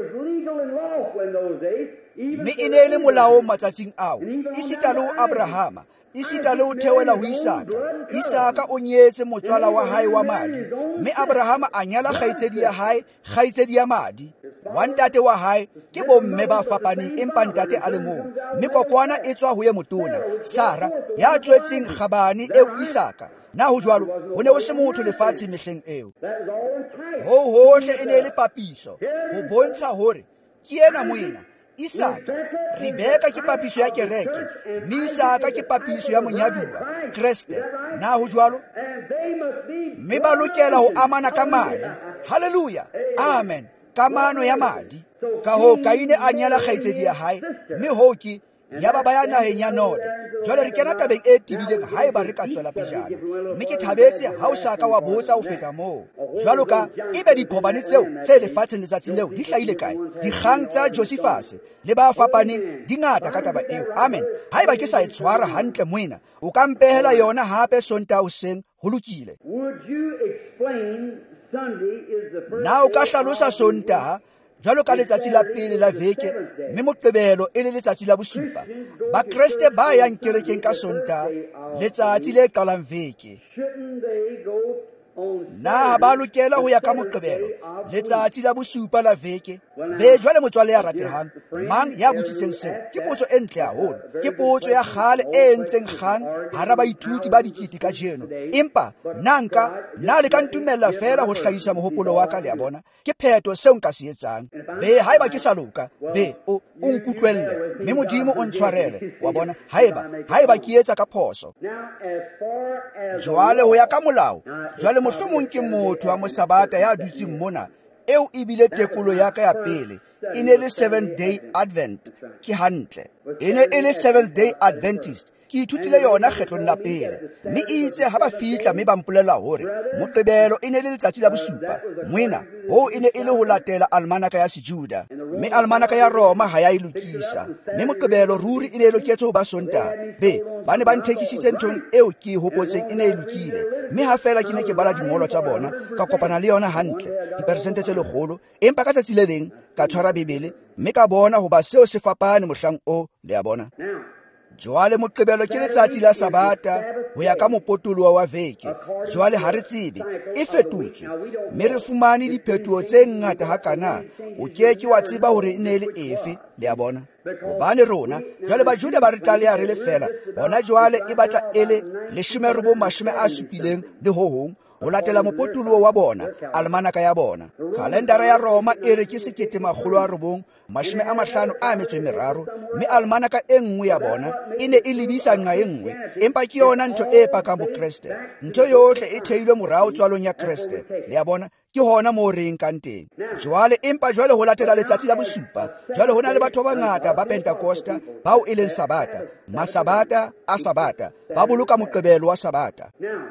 mme e ne le molaong matsatsing ao esita le ho Abrahama esita le ho theohela ho Isaka o nyetse motswala wa hae wa madi mme Abrahama a nyala kgaitsedi ya hae kgaitsedi ya madi wa ntate wa hae ke bomme ba fapaneng empa ntate a le mong mme kokwana e tswa ho ye motona Sara ya tswetseng kgabane eo Isaka na ho jwalo ho ne o se motho lefatshe mehleng eo hohle e ne le papiso ho bontsha hore ke ena moena Isaka Rebeka ke papiso ya kereke mme Isaka ke papiso ya monyaduwa Kriste na ho jwalo mme ba lokela ho amana ka madi haleluya amen kamano ya madi ka ho Kaine a nyala kgaitsedi ya hae mme ho ke ya ba ya naheng ya Node. Jwale re kena tabeng e tibileng haeba re ka tswela pejana, mme ke thabetse ha o sa ka wa botsa ho feta moo. Jwalo ka ebe diphobane tseo tse lefatsheng letsatsing leo di hlahile kae? Dikgang tsa Josephus le ba fapaneng di ngata ka taba eo. Amen. Haeba ke sa e tshwara hantle moena, o ka mpehela yona hape Sontaha hoseng ho lokile. Na o ka hlalosa Sontaha jwalo ka letsatsi la pele la veke, mme Moqebelo e le letsatsi la bosupa. Bakreste ba yang kerekeng ka Sontaha, letsatsi le qalang veke. Na ba lokela ho ya ka Moqebelo, letsatsi la bosupa la veke? Be jwale motswalle ya ratehang, mang ya botsitseng seo? Ke potso e ntle haholo. Ke potso ya kgale e entseng kgang hara baithuti ba dikete ka jeno. Empa na le ka ntumella fela ho hlahisa mohopolo wa ka, le a bona. Ke pheto seo nka se etsang. Be haeba ke sa loka, be o nkutlwelle, mme Modimo o ntshwarele, wa bona. Haeba ke etsa ka phoso, jwale ho ya ka molao, jwale mohlomong ke motho wa mosabata ya dutseng mona, eo ebile tekolo ya ka ya pele e ne le Seventh Day Advent. Ke hantle, e ne e le Seventh Day Adventist. Ke ithutile yona kgetlong la pele, mme itse ha ba fihla mme ba mpolella hore Moqebelo e ne le letsatsi la bosupa. Moena ho e ne e le ho latela almanaka ya Sejuda, mme almanaka ya Roma ha ya e lokisa, mme Moqebelo ruri e ne e loketse ho ba Sontaha. Be ba ne ba nthekisitse nthong eo ke e hopotseng e ne e lokile, mme ha fela ke ne ke bala dingolo tsa bona ka kopana le yona hantle diperesente tse 100, empa ka tsatsi le leng ka tshwara Bebele, mme ka bona ho ba seo se fapane mohlang o, le a bona. Jwale Moqebelo ke letsatsi la Sabata ho ya ka mopotolo wa veke. Jwale ha re tsebe e fetotswe, mme re fumane diphethoho tse ngata hakana, o keke wa tseba hore e ne le efe, le a bona. Hobane rona jwale Bajuda ba re tlaleha re le fela, hona jwale e batla e le 1970 le ho hong, ho latela mopotolo wa bona, almanaka ya bona. Kalendara ya Roma e re ke 1953, mme almanaka e nngwe ya bona e ne e lebisa nqa e nngwe, empa ke yona ntho e pakang bokreste. Ntho yohle e theilwe morao tswalong ya Kreste, le a bona. Ke hona moo re nkang teng. Jwale empa jwale ho latela letsatsi la bosupa, jwale hona le batho ba bangata ba Pentakosta bao e leng Sabata, masabata a Sabata, ba boloka Moqebelo wa Sabata.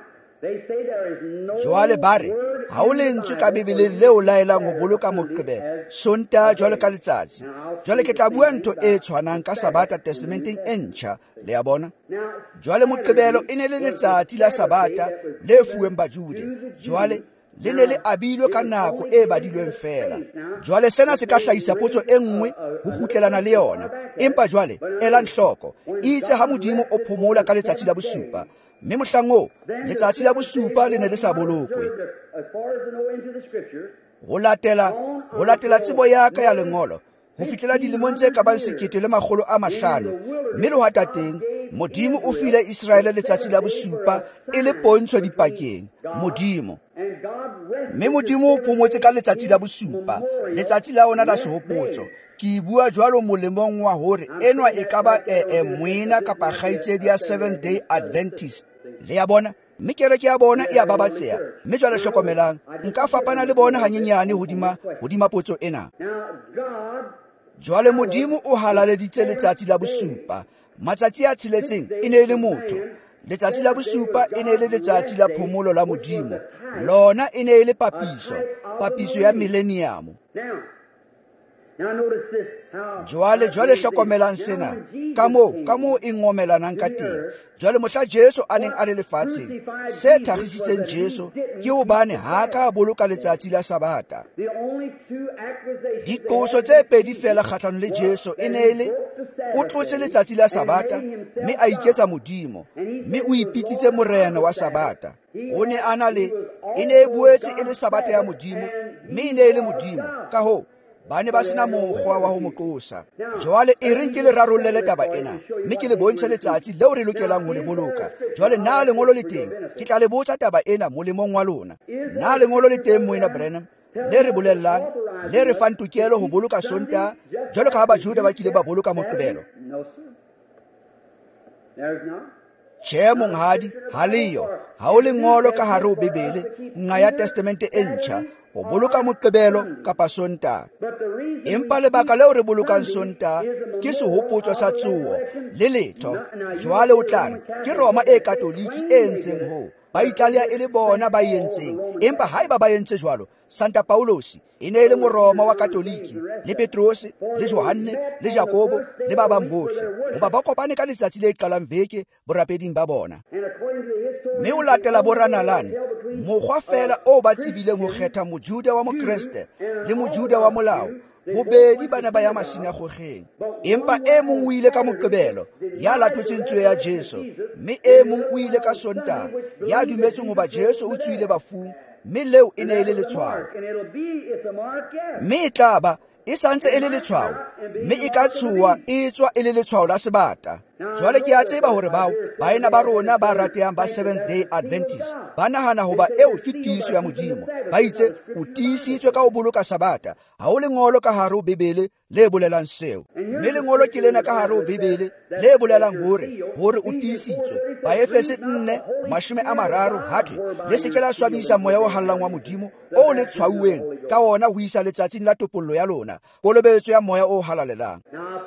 Jwale bare ha o lentswe ka Bebeleng leo laelang ho boloka Moqebelo Sontaha jwalo ka letsatsi. Jwale ke tla bua ntho e tshwanang ka Sabata Testamenteng e ntjha, le a bona. Jwale Moqebelo e ne le letsatsi la Sabata le fuweng Bajuda, jwale le ne le abilwe ka nako e badilweng fela. Jwale sena se ka hlahisa potso e nngwe ho kgutlelana le yona, empa jwale ela hloko, itse ha Modimo o phomola ka letsatsi la bosupa, mme mohlang o letsatsi la bosupa le ne le sa bolokwe. Ho latela tsebo ya ka ya lengolo, ho fihlela dilemong tse ka bang 1500, mme le hwata teng Modimo o file Israele letsatsi la bosupa e le pontsho dipakeng. Mme Modimo o phomotse ka letsatsi la bosupa, letsatsi la ona la sehopotso. Ke bua jwalo molemong wa hore enwa e ka ba moena kapa kgaitsedi ya Seventh Day Adventist, le ya bona. Mme kereke ya bona e a babatseha, mme jwale hlokomelang, nka fapana le bona hanyenyane hodima potso ena. Jwale Modimo o halaleditse letsatsi la bosupa. Matsatsi a tsheletseng e ne le motho. Letsatsi la bosupa e ne le letsatsi la phomolo la Modimo, lona e ne le papiso ya millennium. Jwale hlokomelang sena ka moo e ngomelanang ka teng. Jwale mohla Jesu a neng a le lefatsheng, se thagisitseng Jesu ke hobane ha ka boloka letsatsi la Sabata. Diqoso tse pedi fela kgahlano le Jesu e ne le o tlotse letsatsi la Sabata, mme a iketsa Modimo, mme o ipitsitse morena wa Sabata. O ne a na le e ne e boetse e le Sabata ya Modimo, mme e ne e le Modimo. Ka ho ba ne ba sena mokgwa wa ho mo qosa. Jwale e reng ke le rarollele taba ena, mme ke le bontshe letsatsi leo re lokelang ho le boloka. Jwale na lengolo le teng, ke tla le botsa taba ena molemong wa lona. Na lengolo le teng moena Branham, le re bolellang, le re fang tokelo ho boloka Sontaha jwalo ka ha Bajuda ba kile ba boloka Moqebelo? Tjhe monghadi, ha leyo. Ha o lengolo ka hare ho Bebele, nqa ya Testamente e ntjha, o boloka Moqebelo kapa Sontaha. Empa lebaka leo re bolokang Sontaha ke sehopotso sa tsoho le letho. Jwale o tla re ke Roma e Katoliki e entseng ho, ba Italia e le bona ba entseng. Empa haeba ba entse jwalo, Santa Paulosi e ne le Moroma wa Katoliki, le Petrose le Johanne le Jakobo le ba bang bohle, hoba ba kopane ka letsatsi le qalang beke borapeding ba bona. Mme o latela boranalane mokgwa fela o ba tsibileng ho kgetha mojuda wa Mokreste le mojuda wa molao. Bobedi ba ne ba ya masinagogeng, empa e mong o ile ka Moqebelo ya latotseng tsoho ya Jesu, mme e mong o ile ka Sontaha ya dumetseng hoba Jesu o tswile bafung, mme leo e ne e le letshwao. Mme e tla ba e santse e le letshwao, mme e ka tshoha e tswa e le letshwao la sebata. Jwale ke a tseba hore bao baena ba rona ba ratehang ba Seventh Day Adventist ba nahana hoba eo ke tiiso ya Modimo. Ba itse o tiisitswe ka ho boloka sabata, ha o lengolo ka hare ho Bebele le bolelang seo. Mme lengolo ke lena ka hare ho Bebele le bolelang hore o tiisitswe. Baefese 4:30 hathwe le se ke la swabisa moya o hallang wa Modimo o le tshwauweng ka ona ho isa letsatsing la topollo ya lona, kolobetso ya moya o halalelang.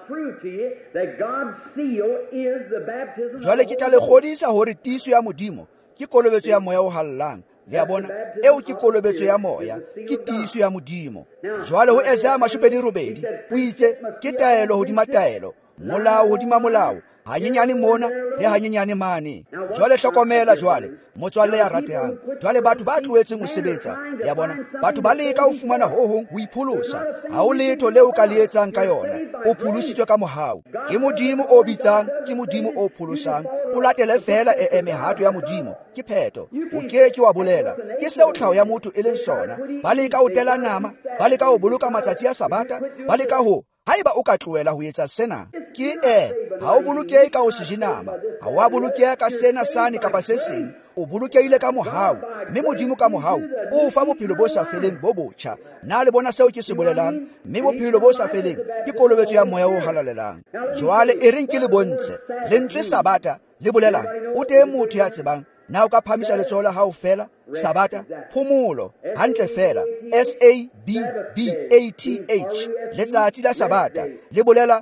Jwale ke tla le kgodisa hore tiiso ya Modimo ke kolobetso ya moya o hallang. Le a bona, eo ke kolobetso ya moya, ke tiiso ya Modimo. Jwale ho Isaiah 28 o itse ke taelo hodima taelo, molao hodima molao, hanyenyane mona le hanyenyane mane. Jwale hlokomela jwale motswalle ya ratehang, jwale batho ba tlohetseng ho sebetsa, ya bona, batho ba leka ho fumana ho hong ho ipholosa. Ha o letho leo ka le etsang ka yona, o pholositswe ka mohau. Ke Modimo o bitsang, ke Modimo o pholosang. O latele fela mehato ya Modimo, ke pheto. O keke wa bolela ke seo tlhaho ya motho e leng sona. Ba leka ho tela nama, ba leka ho boloka matsatsi a sabata, ba leka ho, haeba o ka tlohela ho etsa sena, ke ha o bolokehe ka ho se je nama, ha o a bolokeha ka sena sane kapa se seng, o bolokehile ka mohau. Mme Modimo ka mohau o fa bophelo bo sa feleng bo botjha. Na le bona seo ke se bolelang? Mme bophelo bo sa feleng ke kolobetso ya moya o halalelang. Jwale e reng ke le bontshe lentswe sabata le bolelang, o teng motho ya tsebang? Na o ka phamisa letsoho la hao fela? Sabata, phomolo, hantle fela, SABBATH, letsatsi la sabata le bolela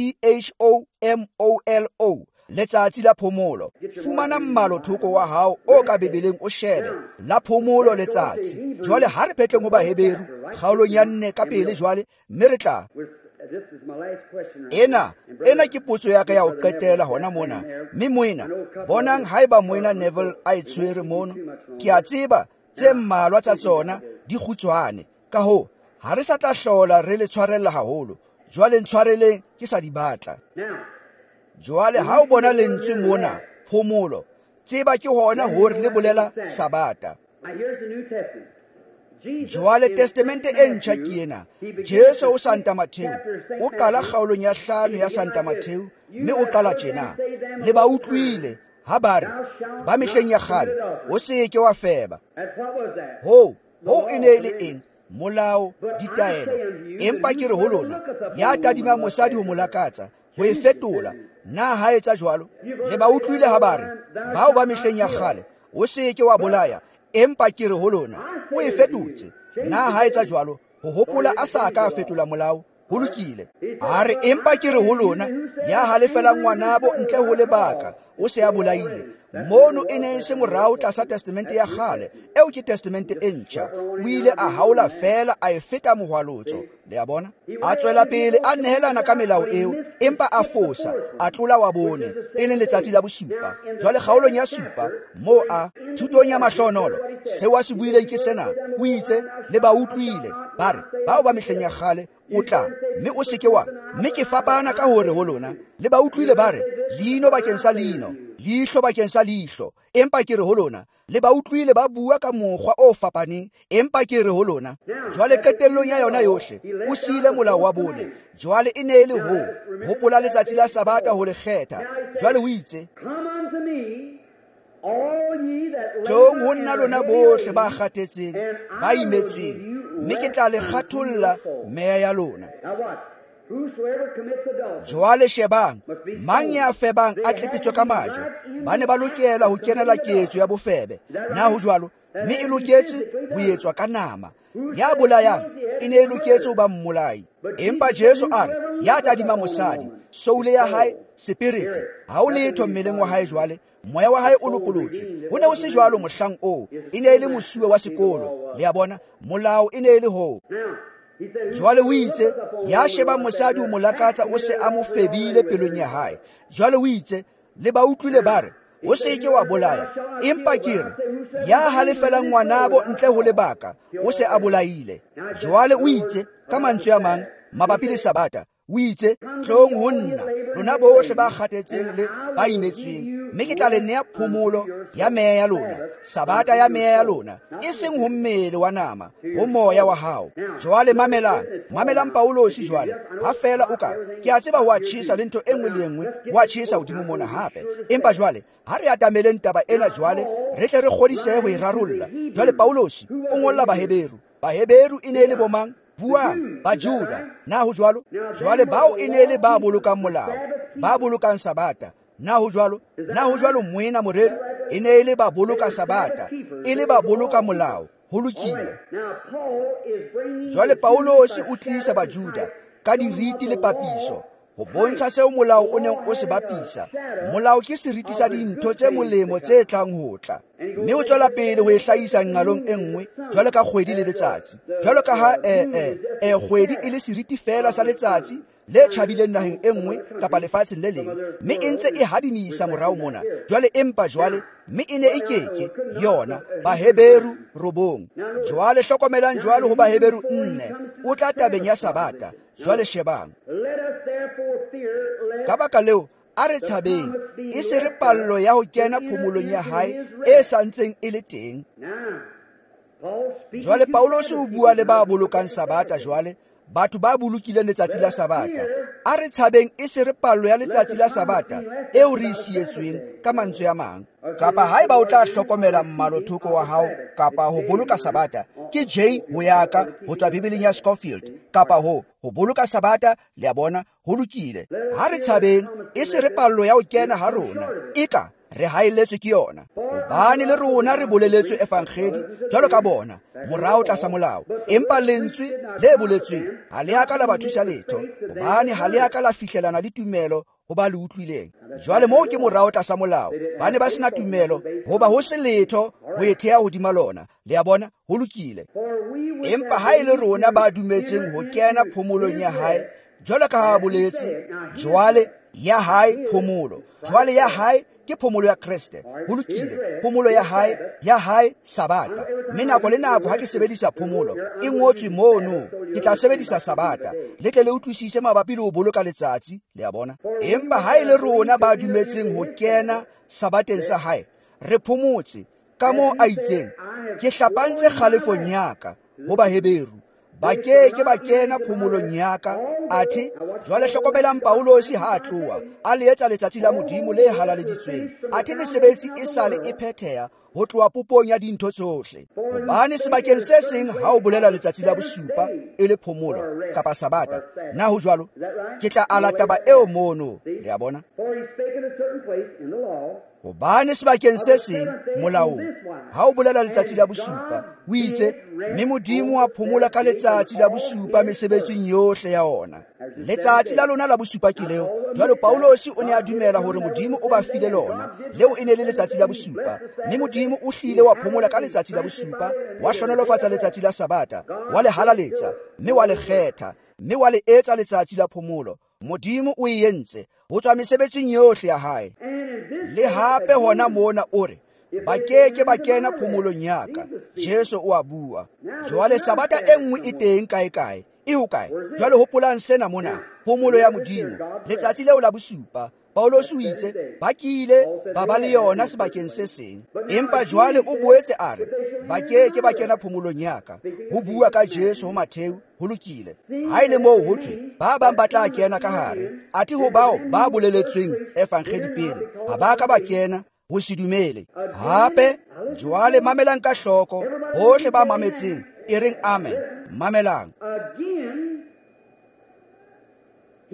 PHOMOLO, letsatsi la phomolo. Fumana mmalo thoko wa hao o ka Bebeleng o shebe la phomolo letsatsi. Jwale ha re phetleng ho Baheberu kgaolong ya 4 ka pele jwale, mme re tla ena ke potso ya ka ya ho qetela hona mona. Mme moena bonang haeba moena Neville a itshwere mono, ke a tseba tse mmalwa tsa tsona di kgutshwane, ka ho ha re sa tla hlola re le tshwarella haholo. Jwale ntshwareleng ke sa di batla. Jwale ha o bona lentswe mona phomolo, tseba ke hona hore le bolela sabata. Jwale testamente e ntjha ke ena. Jesu o Santa Matthew o qala kgaolong ya 5 ya Santa Matthew, mme o qala tjena: le ba utlwile ha ba re ba mehleng ya kgale, o se ke wa feba. Ho e ne le eng? Molao, ditaelo. Empa ke re ho lona ya tadimang mosadi ho molakatsa, ho e fetola, na ha etsa jwalo? Le ba utlwile ha ba re bao ba mehleng ya kgale, o se ke wa bolaya. Empa ke re ho lona o e fetotse, na ha etsa jwalo? Ho hopola a sa ka fetola molao ho lokile. A re empa ke re ho lona ya halefela ngwanabo ntle ho lebaka, o se a bolaile. Mono e ne se morao tlasa testamente ya kgale, eo ke testamente e ntjha. O ile a haola fela a e feta mohwalotso. Le a bona, a tswela pele a nehelana ka melao eo, empa a fosa a tlola wa bone, e leng letsatsi la bosupa. Jwale kgaolong ya supa mo a thutong ya mahlonolo, seo a se buileng ke sena. O itse le ba utlwile ba re bao ba mehleng ya kgale, o tla mme o se ke wa. Mme ke fapana ka hore ho lona le ba utlwile ba re leino bakeng sa leino, leihlo bakeng sa leihlo. Empa ke re ho lona le ba utlwile ba bua ka mokgwa o fapaneng. Empa ke re ho lona jwale qetellong ya yona yohle o siile molao wa bone. Jwale e ne le ho hopola letsatsi la sabata ho le kgetha. Jwale o itse tlong ho nna lona bohle ba kgathetseng ba imetsweng, mme ke tla le kgatholla meya ya lona. whosoever commits adultery. jwale shebang mang ya febang a tlepetswe ka majwe ba ne ba lokela ho kenela ketso ya bofebe na ho jwalo mme e loketse ho etswa ka nama ya bolayang e ne e loketse ho ba mmolai empa Jesu a re ya tadima mosadi soule ya hae spiriti ha o letho mmeleng wa hae jwale moya wa hae o lopolotswe ho ne o se jwalo mohlang o e ne e le mosuwe wa sekolo le ya bona molao e ne e le ho jwale o itse ya sheba mosadi o molakatsa o se a mo febile pelong ya hae jwale o itse le ba utlwile ba re o se ke wa bolaya empa kere ya halefela ngwanabo ntle ho lebaka o se a bolaile jwale o itse ka mantswe a mang mabapi le sabata o itse tlong ho nna lona bohle ba kgatetseng le ba imetsweng mme ke tla le nea phomolo ya meya ya lona sabata ya meya ya lona e seng ho mmele wa nama ho moya wa hao jwale mamelang Paulosi jwale ha fela o ka ke a tseba ho a tjhesa le ntho e nngwe le nngwe ho a tjhesa hodimo mona hape empa jwale ha re atameleng taba ena jwale re tle re kgodisehe ho e rarolla jwale Paulosi o ngolla baheberu e ne le bomang buang ba Juda na ho jwalo jwale bao e ne le ba bolokang molao ba bolokang sabata na ho jwalo moena moreri e ne le ba boloka sabata e le ba boloka molao ho lokile jwale Paulosi o tlisa ba Juda ka diriti le papiso ho bontsha seo molao o neng o se bapisa molao ke seriti sa dintho tse molemo tse tlang ho tla mme o tswela pele ho e hlahisa nqalong e nngwe jwalo ka kgwedi le letsatsi jwalo ka ha kgwedi e le seriti fela sa letsatsi le tjhabileng naheng e nngwe kapa lefatsheng le leng mme e ntse e hadimisa morao mona jwale empa jwale mme e ne e keke yona baheberu 9 jwale hlokomelang jwalo ho baheberu 4 o tla tabeng ya sabata jwale shebang ka baka leo a re tshabeng e se re pallo ya ho kena phomolong ya hae e santseng e le teng jwale Paulosi o bua le ba bolokang sabata jwale batho ba bolokileng letsatsi la sabata a re tshabeng e se re pallo ya letsatsi la sabata eo re sietsweng ka mantswe a mang kapa haeba o tla hlokomela mmalothoko wa hao kapa ho boloka sabata ke J ho yaka ho tswa Bibeleng ya Scofield kapa ho boloka sabata le a bona ho lokile ha re tshabeng e se re pallo ya ho kena ha rona eka re haeletswe ke yona hobane le rona re boleletswe evangeli jwalo ka bona morao tlasa molao empa lentswe le boletsweng ha le aka la bathusa letho hobane ha le aka la fihlelana le tumelo ho ba le utlwileng jwale moo ke morao tlasa molao ba ne ba sena tumelo hoba ho se letho ho etheha hodima lona le a bona ho lokile empa ha ile rona ba dumetseng ho kena phomolong ya hae jwalo ka ha boletse jwale ya hae phomolo jwale ya hae ke phomolo ya Kriste ho lokile phomolo ya hae sabata mme nako le nako ha ke sebedisa phomolo e ngotswe mono ke tla sebedisa sabata le tle le utlwisise mabapi le ho boloka letsatsi le a bona empa ha ile rona ba dumetseng ho kena sabateng sa hae re phomotse ka moo a itseng ke hlapantse kgalefong yaka ho baheberu ba ke ba kena phomolong yaka athe jwale hlokomelang Paulosi ha a tloa a le etsa letsatsi la modimo le halaleditsweng athe mesebetsi e sale e phetheha ho tloha popong ya dintho tsohle hobane sebakeng se seng ha o bolela letsatsi la bosupa e le phomolo kapa sabata na ho jwalo ke tla ala taba eo mono le a bona hobane sebakeng se seng molaong ha o bolela letsatsi la bosupa o itse mme modimo wa phomola ka letsatsi la bosupa mesebetsing yohle ya ona letsatsi la lona la bosupa ke leo jwalo Paulosi o ne a dumela hore modimo o ba file lona leo e ne le letsatsi la bosupa mme modimo o hlile wa phomola ka letsatsi la bosupa wa hlonolofatsa letsatsi la sabata wa le halaletsa mme wa le kgetha mme wa le etsa letsatsi la phomolo modimo o e entse ho tswa mesebetsing yohle ya hae le hape hona mona o re ba keke ba kena phomolong yaka Jesu o a bua jwale sabata e nngwe e teng kae e hokae jwale hopolang sena mona phomolo ya modimo letsatsi leo la bosupa Paulosi o itse ba kile ba le yona sebakeng se seng empa jwale o boetse a re ba keke ba kena phomolong yaka ho bua ka Jesu ho Matheu ho lokile ha ile moo ho thwe ba bang ba tla kena ka hare athe ho bao ba boleletsweng evangeli pele ha ba ka ba kena ho se dumele hape jwale mamelang ka hloko bohle ba mametseng e reng amen mamelang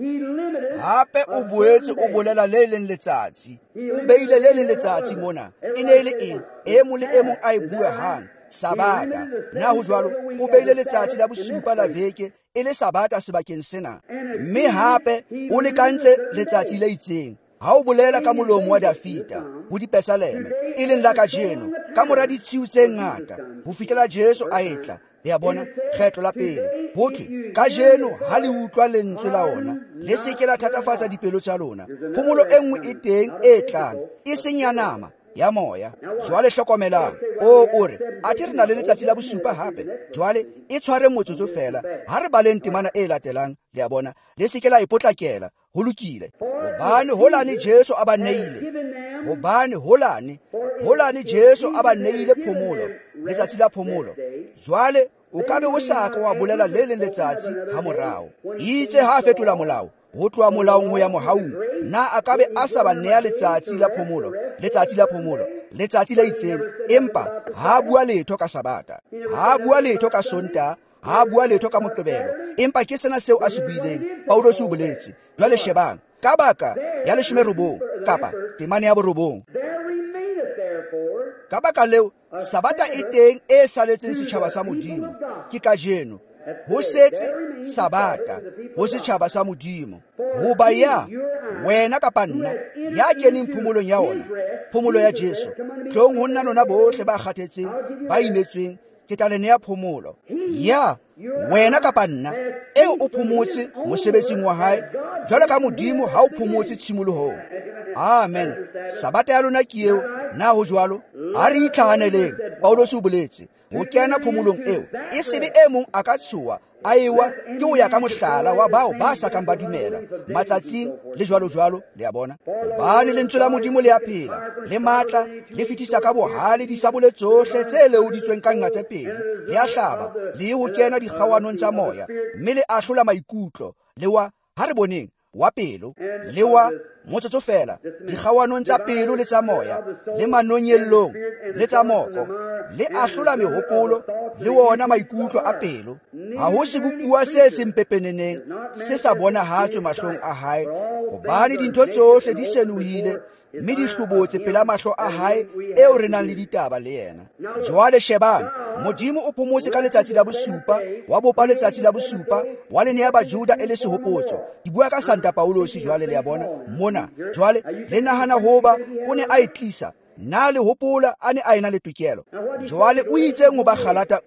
hape o boetse o bolela le leng letsatsi. O beile le leng letsatsi mona. E ne le eng? E mong le e mong a e bua hang. Sabata. Na ho jwalo, o beile letsatsi la bosupa la veke e le sabata sebakeng sena. Mme hape o lekantse letsatsi le itseng. Ha o bolela ka molomo wa Dafita ho dipesaleme e leng la kajeno ka mora ditshiu tse ngata ho fihlela Jesu a etla. Le a bona kgetlo la pele hothwe kajeno ha le utlwa lentswe la ona le seke la thatafatsa dipelo tsa lona. Phomolo e nngwe e teng e tlang, e seng ya nama, ya moya. Jwale hlokomelang, o re athe re na le letsatsi la bosupa hape. Jwale e tshware motsotso fela ha re baleng temana e latelang. Le a bona le seke la ipotlakela, ho lokile. Hobane holane Jesu a ba neile. Hobane holane Jesu a ba neile phomolo, letsatsi la phomolo. Jwale o ka be o saka wa bolela le le letsatsi ha morao. Itse ha fetola molao ho tloha molaong ho ya mohaung, na a ka be a sa ba neya letsatsi la phomolo, letsatsi la itseng, empa ha bua letho ka sabata, ha bua letho ka sonta, ha bua letho ka Moqebelo, empa ke sena seo a se buileng. Paulo se o boletse. Jwale shebang, ka baka ya 19 kapa temane ya 9, ka baka leo sabata e teng e saletseng setjhaba sa Modimo. Ke kajeno ho setse sabata ho setjhaba sa Modimo. Hoba ya wena kapa nna ya keneng phomolong ya ona, phomolo ya Jesu, tlong ho nna lona bohle ba kgathetseng ba imetsweng ke tla le nea phomolo. Ya wena kapa nna eo o phomotse mosebetsing wa hae jwalo ka Modimo ha o phomotse tshimolohong. Amen. Sabata ya lona ke eo. Na ho jwalo a re itlhahaneleng. Paulo se o boletse ho kena phomolong eo e sebe e mong a ka tshoa a ewa ke ho ya ka mohlala wa bao ba sa kang ba dumela matsatsing le jwalo. Le a bona hobane lentswe la Modimo le a phela le matla le fetisa ka bohale disabole tsohle tse lehoditsweng ka nqa tse pedi, le a hlaba le ho kena dikgawanong tsa moya, mme le ahlola maikutlo le wa ha re boneng wa pelo le wa motsotso fela, dikgawanong tsa pelo le tsa moya le manonyellong le tsa moko, le ahlola mehopolo le wona maikutlo a pelo. Ha ho se bopua se sempepeneneng se sa bonahatswe mahlong a hae, hobane dintho tsohle di senuhile mme di hlobotse pela mahlo a hae eo re nang le ditaba le yena. Jwale shebang, Modimo o phomotse ka letsatsi la bosupa, wa bopa letsatsi la bosupa, wa le neha Bajuda e le sehopotso. Ke bua ka Santa Paulos jwale. Le a bona mona jwale le nahana hoba o ne a e tlisa, na le hopola a ne a ena le tokelo. Jwale o itseng ho ba Galata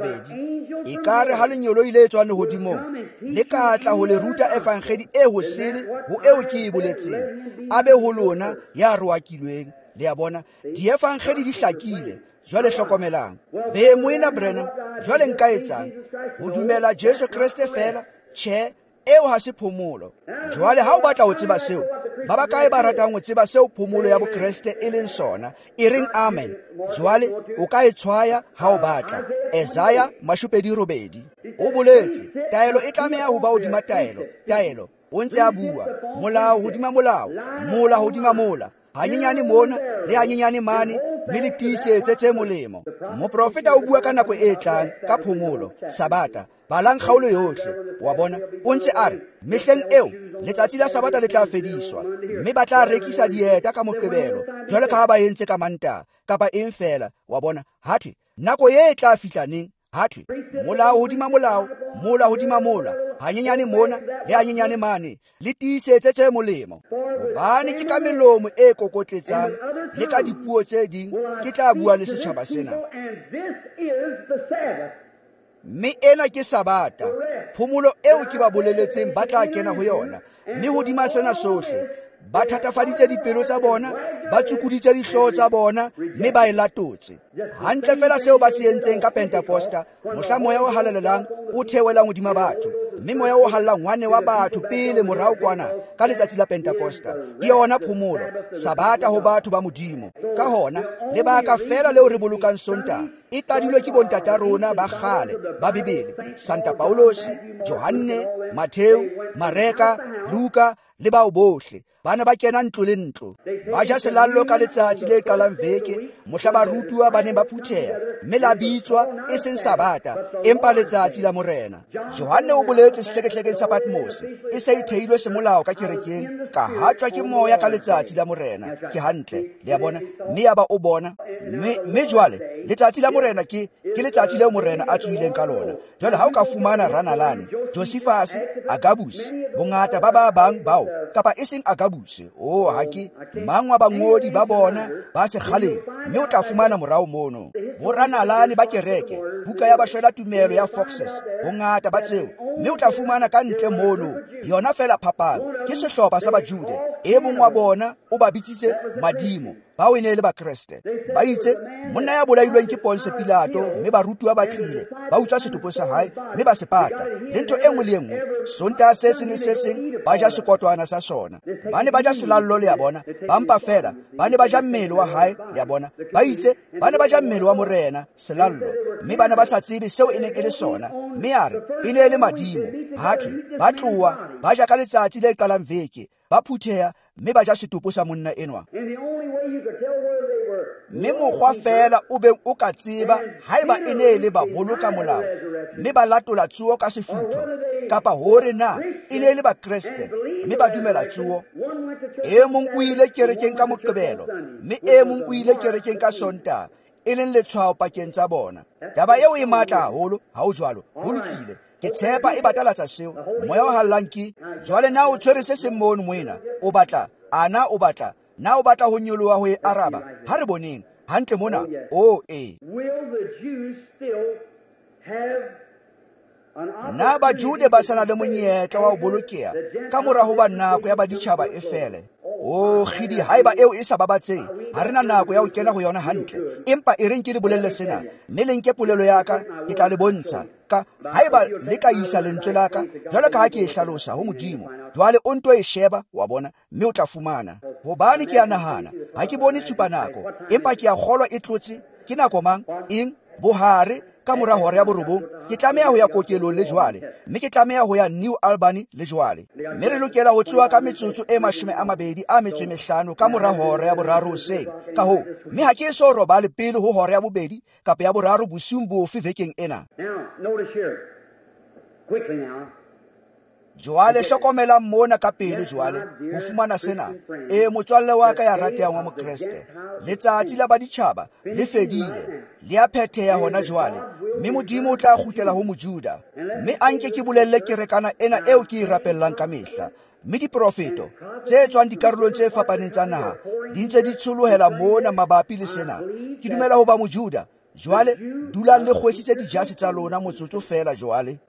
1:2, e kare ha lenyolo ile tswa lehodimong le ka tla ho le ruta evangeli e hosele ho eo ke e boletseng, a be ho lona ya roakilweng. Le a bona dievangeli di hlakile. Jwale hlokomelang, be moena Brenham, jwale nka etsang? Ho dumela Jesu Kriste fela? Tjhe, eo ha se phomolo. Jwale ha o batla ho tseba seo, ba bakae ba ratang ho tseba seo phomolo ya bokreste e leng sona, e reng amen. Jwale o ka e tshwaya ha o batla. Isaiah 28 o boletse taelo e tlameha ho ba hodima taelo o ntse a bua, molao hodima molao, mola hodima mola, hanyenyane mona le hanyenyane mane, mme le tiisetse tse molemo. Moprofeta o bua ka nako e tlang ka phomolo, sabata, balang kgaolo yohle. Wa bona o ntse a re mehleng eo letsatsi la sabata le tla fediswa, mme ba tla rekisa dieta ka Moqebelo jwalo ka ha ba entse ka Mantaha kapa eng fela. Wa bona hathwe nako e tla fihlaneng, hathwe molao hodima molao, mola hodima mola, hanyenyane mona le hanyenyane mane, le tiisetse tse molemo. Hobane ke ka melomo e kokotletsang le ka dipuo tse ding ke tla bua le setjhaba sena. Mme ena ke sabata, phomolo eo ke ba boleletseng ba tla kena ho yona. Mme hodima sena sohle ba thatafaditse dipelo tsa bona, ba tsukuditse dihlooho tsa bona, mme ba e latotse. Hantle fela seo ba se entseng ka Pentakosta, mohla moya o halalelang o thewelang hodima batho, mme moya o hallang ngwane wa batho pele morao kwana ka letsatsi la Pentakosta, ke yona phomolo, sabata ho batho ba Modimo. Ka hona lebaka fela leo re bolokang Sontaha e qadilwe ke bontata rona ba kgale ba Bebele, Santa Paulos, Johanne, Matheu, Mareka, Luka le bao bohle ba ne ba kena ntlo le ntlo, ba ja selallo ka letsatsi le qalang veke, mohla barutuwa ba ne ba phutheha, mme la bitswa e seng Sabata empa letsatsi la Morena. Johane o boletse sehlekehlekeng sa Patmos, e se e theilwe semolao ka kerekeng, ka hatswa ke moya ka letsatsi la Morena. Ke hantle, le ya bona, mme ya ba o bona, mme jwale letsatsi la Morena ke letsatsi leo Morena a tswileng ka lona. Jwale ha o ka fumana Ranalane, Josephus, Agabus, bongata ba bang bao kapa e seng Agabus, hake mang wa bangodi ba bona ba sekgaleng, mme o tla fumana morao mono bo Ranalane ba kereke, buka ya bashwela tumelo ya Foxes, bongata ba tseo, mme o tla fumana ka ntle mono yona fela phapang ke sehlopha sa Bajude, e mong wa bona o ba bitsitse madimo, ba o ne le ba Kriste. Ba itse monna ya bolailweng ke Ponse Pilato, mme barutuwa ba tlile ba utswa setopo sa hae, mme ba sepata le ntho e nngwe le enngwe. Sontaha se seng ba ja sekotwana sa sona, ba ne ba ja selallo le ya bona, ba mpa fela ba ne ba ja mmele wa hae le ya bona. Ba itse ba ne ba ja mmele wa Morena selallo, mme ba ne ba sa tsebe seo e neng e le sona, mme a re e ne e le madimo. Hathwe ba tloa ba ja ka letsatsi le qalang veke, ba phutheha, mme ba ja setopo sa monna enwa. Mme mokgwa fela o beng o ka tseba haeba e ne e le ba boloka molao, mme ba latola tsuo ka sefutho, kapa hore na e ne e le ba Kriste, mme ba dumela tsuo. E mong o ile kerekeng ka Moqebelo, mme e mong o ile kerekeng ka Sontaha, e leng letshwao pakeng tsa bona. Taba eo e matla haholo, ha o jwalo, ho lokile. Ke tshepa e batalatsa seo, moya o hallang ke. Jwale na o tshwere se seng mono moena, o batla na o batla ho nyoloha ho e araba, ha re boneng hantle mona. Na Bajude ba sana le monyetla wa ho bolokeha ka mora ho ba nako ya baditjhaba e fele. Khidi haeba eo e sa babatseng, ha rena nako ya ho kena ho yona hantle. Empa e reng ke le bolelle sena, mme le nke polelo ya ka ke tla le bontsha ka haeba le ka isa lentswe la ka jwalo ka ha ke e hlalosa ho Modimo. Jwale o nto e sheba wa bona, mme o tla fumana. Hobane ke a nahana ha ke bone tshupanako, empa ke a kgolwa e tlotse ke nako mang eng bohare ka mora hora ya borobong. Ke tlameha ho ya kokelong le jwale, mme ke tlameha ho ya New Albany le jwale, mme re lokela ho tsoha ka metsotso e 25 ka mora hora ya boraro hoseng. Ka hoo, mme ha ke so robale pele ho hora ya bobedi kapa ya boraro bosiung bofe vekeng ena. Jwale hlokomela mona ka pele jwale ho fumana sena. Motswalle wa ka ya ratehang wa Mokreste, letsatsi la baditjhaba le fedile, le a phetheha hona jwale, mme Modimo o tla kgutlela ho Mojuda. Mme anke ke bolelle kerekana ena eo ke e rapellang ka mehla, mme diprofeto tse tswang dikarolong tse fapaneng tsa naha di ntse di tsholohela mona mabapi le sena. Ke dumela ho ba Mojuda. Jwale dulang le kgwesitse dijase tsa lona motsotso fela jwale.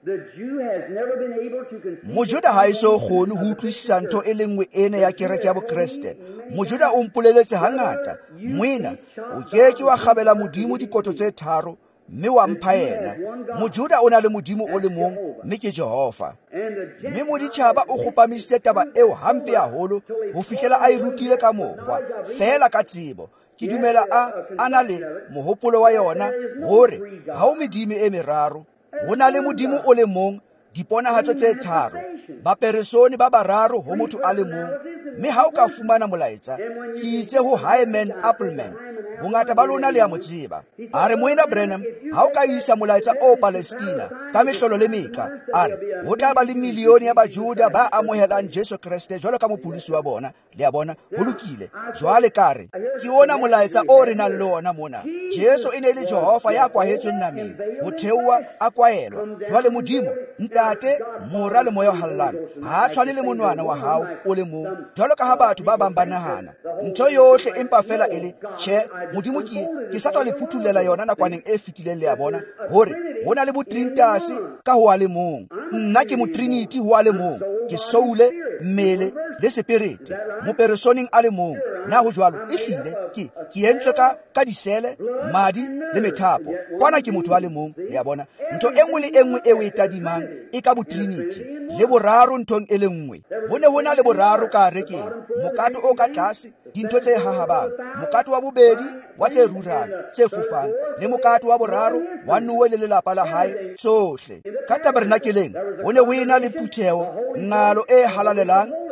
Mojuda ha iso kgone ho utlwisisa ntho e lengwe ena ya kereke ya Bokreste. Mojuda o mpoleletse hangata, moena o keke wa kgabela Modimo dikoto tse tharo, mme wa mpha yena. Mojuda o na le Modimo o le mong, mme ke Jehova. Mme moditjhaba o kgopamisitse taba eo hampe haholo ho fihlela a e rutile ka mokgwa fela ka tsebo. Ke dumela a na le mohopolo wa yona hore ha o medimo e meraro, ho na le Modimo o le mong, diponahatso tse tharo, baperesoni ba bararo ho motho a le mong. Mme ha o ka fumana molaetsa, ke itse ho Hyman Appleman, bongata ba lona le a mo tseba. A re moena Branham, ha o ka isa molaetsa o Palestina ka mehlolo le meka, a re ho tla ba le milione ya Bajuda ba amohelang Jesu Kriste jwalo ka mopholosi wa bona. Le a bona ho lokile. Jwale kare ke ona molaetsa o re nang le ona mona. Jesu e ne le Jehova ya kwahetsweng nameng, ho theoha a kwaelwa. Jwale Modimo ntate mora le moya hallang ha tshwane le monwana wa hao o le mong, jwalo ka ha batho ba bang ba nahana. Ntho yohle empa fela ele tjhe, Modimo ke sa tswa le phuthulela yona nakwaneng e fetileng. Le a bona hore ho na le botrintase ka ho a le mong. Nna ke motrinity ho a le mong, ke soule, mmele le sepiriti, moperesoning a le mong. Na ho jwalo e hlile ke entswe ka disele, madi le methapo. Kwana ke motho a le mong. Le a bona ntho enngwe le enngwe eo e tadimang e ka botrinity le boraro nthong e le nngwe. Ho ne ho na le boraro ka rekeng, mokato o ka tlase, dintho tse hahabang, mokato wa bobedi wa tse rurang tse fofang, le mokato wa boraro wa Noe le lelapa la hae tsohle. Ka tabernakeleng ho ne ho ena le phutheho, ngalo e halalelang,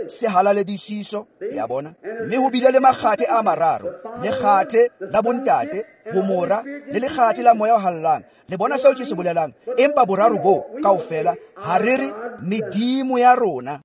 se halaledisiso ya bona, mme ho bile le makgate a mararo, lekgate la bontate, bomora le lekgate la moya o hallang. Le bona seo ke se bolelang, empa boraro bo kaofela ha re re medimo ya rona.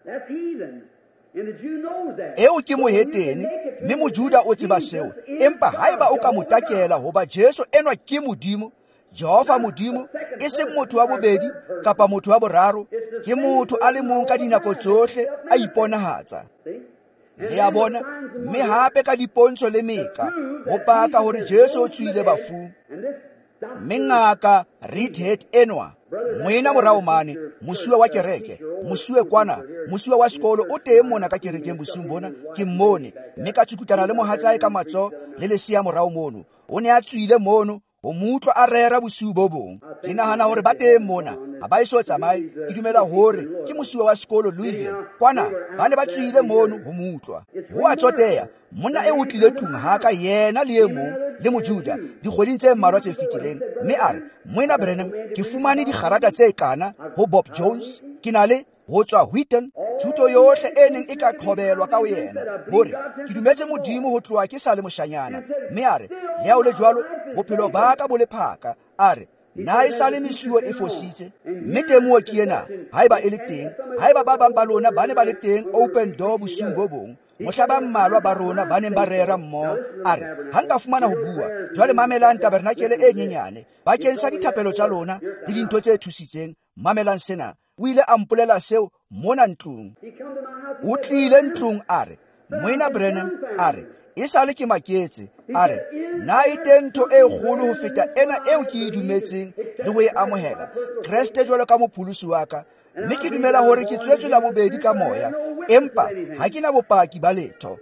Eo ke moheteni, mme mojuda o tseba seo, empa haeba o ka motakela hoba Jesu enwa ke modimo, Jehova modimo, e se motho wa bobedi kapa motho wa boraro, ke motho a le mong ka dinako tsohle a iponahatsa. Le a bona, mme hape ka dipontsho le meka ho paka hore Jesu o tswile bafung. Mme ngaka Reedhead enwa, moena morao mane, mosuwe wa kereke, mosuwe kwana, mosuwe wa sekolo o teng mona ka kerekeng bosung bona, ke mmone, mme ka tsukutana le mohatsae ka matso le lesia morao mono. O ne a tswile mono o mutlo a rera bosiu bo bong. Ke nahana hore ba teng mona, ha ba eso tsamaye, ke dumela hore ke mosuwe wa sekolo Louisville kwana ba ne ba tswile mono ho mutlwa. Ho a tsoteya, monna e o tlile tung haka yena le e mong le mojuda dikgweding tse mmalwa tse fetileng, mme a re, Moena Branham, ke fumane dikgarata tse kana ho Bob Jones, ke na le ho tswa Wheaton, thuto yohle e neng e ka qhobelwa ka ho yena, hore ke dumetse modimo ho tloha ke sa le moshanyana. Mme a re, le ha o le jwalo, bophelo ba ka bo le phaka, a re, na e sa le mesuwe e fositse. Mme temoho ke ena, haeba e le teng, haeba ba bang ba lona ba ne ba le teng open door bosung bo bong, mohla ba mmalwa ba rona ba neng ba rera mmoho. A re, ha nka fumana ho bua, jwale mamelang tabernakele e nyenyane bakeng sa dithapelo tsa lona le dintho tse thusitseng. Mamelang sena, o ile a mpolela seo mona ntlong. O tlile ntlong a re, Moena Branham, a re, e sa le ke maketse, a re, na e teng ntho e kgolo ho feta ena eo ke e dumetseng le ho e amohela, Kreste jwalo ka mopholosi wa ka, mme ke dumela hore ke tswetswe la bobedi ka moya, empa ha ke na bopaki ba letho.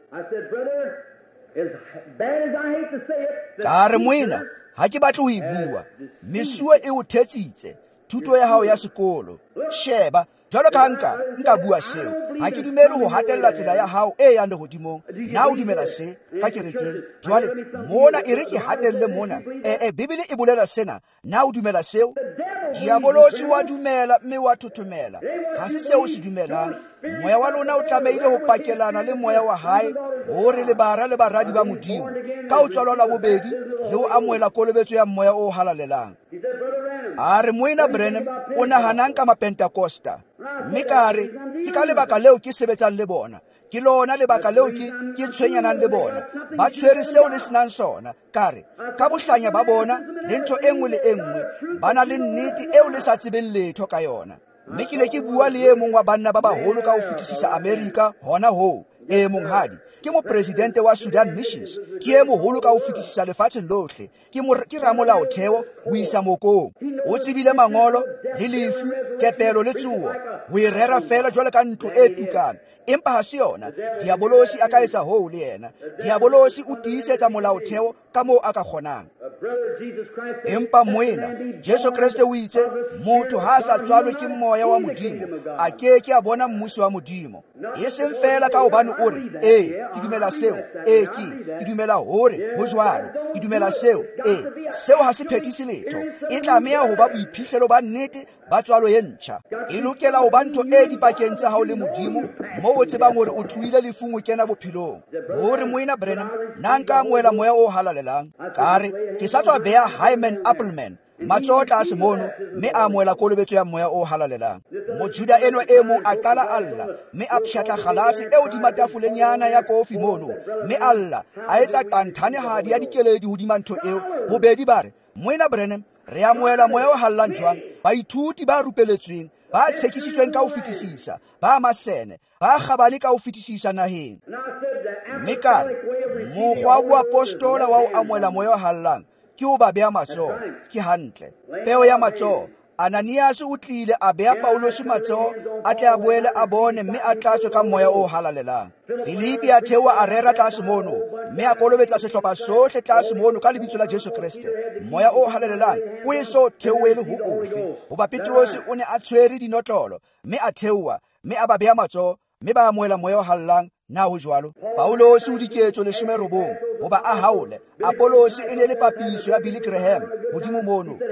Ka re, Moena, ha ke batle ho e bua, mesuwe e o thetsitse thuto ya hao ya sekolo. Sheba, jwalo ka nka bua seo, ha ke dumele ho hatella tsela ya hao e yang lehodimong. Na o dumela se ka kerekeng? Jwale mona e re ke hatelle mona, Bibele e bolela sena. Na o dumela seo? Diabolosi wa dumela mme wa thothomela, ha se seo se dumelang. Moya wa lona o tlamehile ho pakelana le moya wa hae hore le bara le baradi ba modimo ka o tswalwa la bobedi le ho amohela kolobetso ya moya o halalelang. A re, Moena Branham, o nahanang ka maPentakosta, mme ka re, ke ka lebaka leo ke sebetsang le bona, ke lona lebaka leo ke tshwenyanang le bona. Ba tshwere seo le senang sona. Ka re, ka bohlanya ba bona le ntho e nngwe le e nngwe, ba na le nnete eo le sa tsebeng letho ka yona. Mme ke ne ke bua le e mong wa banna ba baholo ka ho fetisisa Amerika hona hoo. E monghadi ke mopresidente wa Sudan Missions, ke e moholo ka ho fetisisa lefatsheng lohle, ke ramolaotheo ho isa mokong. O tsebile mangolo le lefu, kepelo le tsuo, ho e rera fela jwale ka ntlo e tukang, empa ha se yona. Diabolosi a ka etsa hoo le yena. Diabolosi o tiisetsa molaotheo ka moo a ka kgonang. Empa Moena, Jesu Kriste o itse, motho ha a sa tswalwe ke moya wa modimo, a ke a bona mmuso wa modimo. E seng fela ka hobane o re, ke dumela seo, ke dumela hore ho jwalo, ke dumela seo, seo ha se phethise letho. E tlameha ho ba boiphihlelo ba nnete ba tswalo e ntjha. E lokela ho ba ntho e dipakeng tsa hao le modimo, moo o tsebang hore o tlohile lefung o kena bophelong. Hore Moena Branham, na nka amohela moya o halalelang. Ka re, ke sa tswa beha Hyman Appleman matsoho tlase mono, mme a amohela kolobetso ya moya o halalelang. Mojuda eno e mong a qala alla, mme a pshatla kgalase eo hodima tafolenyana ya kofi mono, mme alla a etsa qanthanehadi ya dikeledi hodima ntho eo. Bobedi ba re, Moena Branham, re amohela moya o hallang jwang? Baithuti ba rupelletsweng, ba tshekisitsweng ka ho fetisisa, ba masene, ba kgabane ka ho fetisisa naheng. Mme ka re, mokgwa wa boapostola wa ho amohela moya o hallang ke ho ba beha matsoho. Ke hantle. Peo ya matsoho. Ananias o tlile a beha Paulos matsoho, a tle a boele a bone, mme a tlatswe ka moya o halalelang. Filipi a theoha a rera tlase mono, mme a kolobetsa sehlopha sohle tlase mono ka lebitso la Jesu Kriste. Moya o halalelang o e so theohele ho ofe. Hoba Petrus o ne a tshwere dinotlolo, mme a theoha, mme a ba beha matsoho, mme ba amohela moya o hallang. Na ho jwalo, Paulos o diketso 19 hoba a haole. Apollos e ne le papiso ya Billy Graham hodimo mono,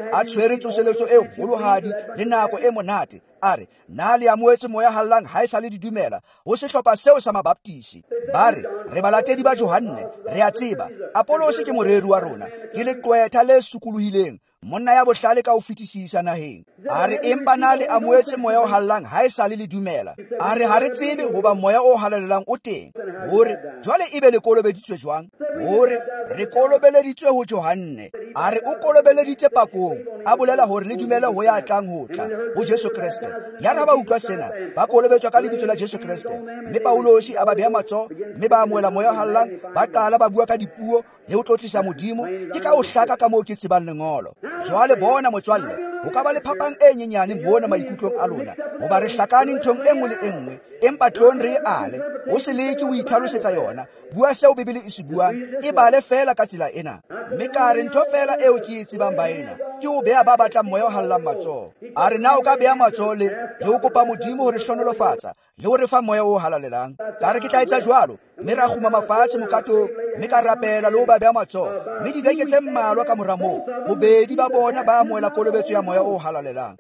a tshwere tsoseletso e holohadi le nako e monate, a re na le amoetse moya hallang ha e sa le didumela ho sehlopha seo sa mabaptisi. Ba re balatedi ba Johanne, re a tseba Apolosi ke moreri wa rona, ke leqwetha le sukulohileng, monna ya bohlale ka ho fetisisa naheng. A re empa na le amoetse moya o hallang ha e sa le dumela. A re ha re tsebe hoba moya o halalelang o teng. Hore jwale ebe le kolobeditswe jwang? Hore re kolobeleditswe ho Johanne. A re o kolobeleditse pakong, a bolela hore le dumele ho ya tlang ho tla ho Jesu Kriste. Ya ra ba utlwa sena, ba kolobetswa ka lebitso la Jesu Kriste. Mme Paulosi a ba beha matsoho, mme ba amoela moya hallang, ba qala ba bua ka dipuo le ho tlotlisa Modimo. Ke ka ho hlaka ka moo ke tsebang lengolo. Jwale bona motswalle, ho ka ba le phapang e nyenyane mona maikutlong a lona, hoba re hlakane nthong e nngwe le e nngwe, empa tlong re ale, o se leke o itlhalosetsa yona, bua seo Bibele e se buang, e bale fela ka tsela ena. Mme ka re ntho fela eo ke e tsebang ba ena, ke ho beha ba batlang moya o hallang matsoho. A re na o ka beha matsoho le ho kopa Modimo ho re hlonolofatsa le ho re fa moya o halalelang. Ka re ke tla etsa jwalo, mme ra khuma mafatshe mokatong, mme ka rapela le ho ba beha matsoho, mme dibeke tse mmalwa ka mora moo, bobedi ba bona ba amoela kolobetso ya moya o halalelang.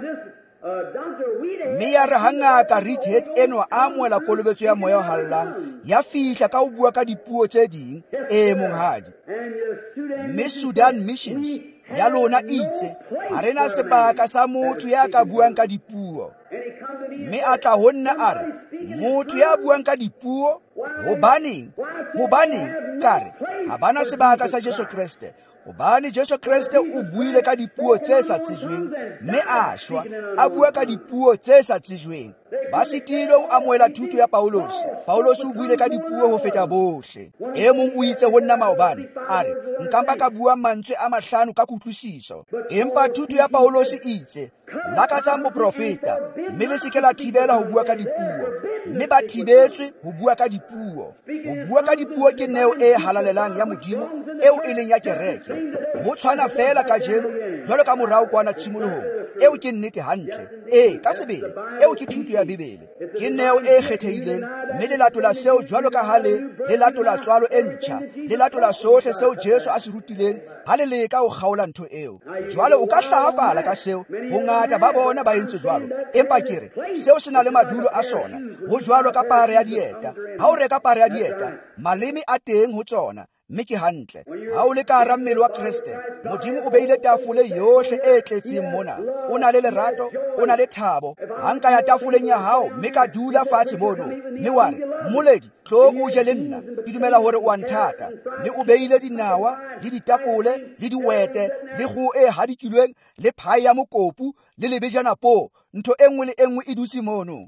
Mme ya re hangaka Reedhead enwa a amoela kolobetso ya moya o hallang, ya fihla ka ho bua ka dipuo tse ding, monghadi. Mme Sudan Missions ya lona itse ha re na sebaka sa motho ya ka buang ka dipuo. Mme a tla ho nna a re, motho ya buang ka dipuo, hobaneng kare ha bana sebaka sa Jesu Kriste. Hobane Jesu Kriste o buile ka dipuo tse sa tsejweng, mme a shwa a bua ka dipuo tse sa tsejweng. Ba sitile ho amoela thuto ya Paulosi. Paulosi o buile ka dipuo ho feta bohle. E mong o itse ho nna maobane, a re nkampa ka bua mantswe a 5 ka kutlwisiso. Empa thuto ya Paulosi itse lakatsang boprofeta, mme le seke la thibela ho bua ka dipuo, mme ba thibetswe ho bua ka dipuo. Ho bua ka dipuo ke neo e halalelang ya Modimo, eo e leng ya kereke. Ho tshwana fela ka jeno jwalo ka morao kwana tshimolohong, eo ke nnete hantle, ka sebele, eo ke thuto ya Bibele. Ke neo e kgethehileng, mme le latola seo jwalo ka ha le latola tswalo e ntjha, le latola sohle seo Jesu a se rutileng, ha le leka ho kgaola ntho eo. Jwale o ka hlahafala ka seo, bongata ba bona ba entse jwalo, empa ke re seo se na le madulo a sona, ho jwalo ka pare ya dieta. Ha o reka pare ya dieta, maleme a teng ho tsona, mme ke hantle. Ha o le ka hara mmele wa Kriste, Modimo o beile tafole yohle e tletseng mona. O na le lerato, o na le thabo. Ha nka ya tafoleng ya hao, mme ka dula fatshe mono, mme wa re, mmoledi, tlo o je le nna, ke dumela hore o a nthata. Mme o beile dinawa le ditapole le diwete le kgoho e hadikilweng le phai ya mokopu le lebejana po, ntho e nngwe le e nngwe e dutse mono.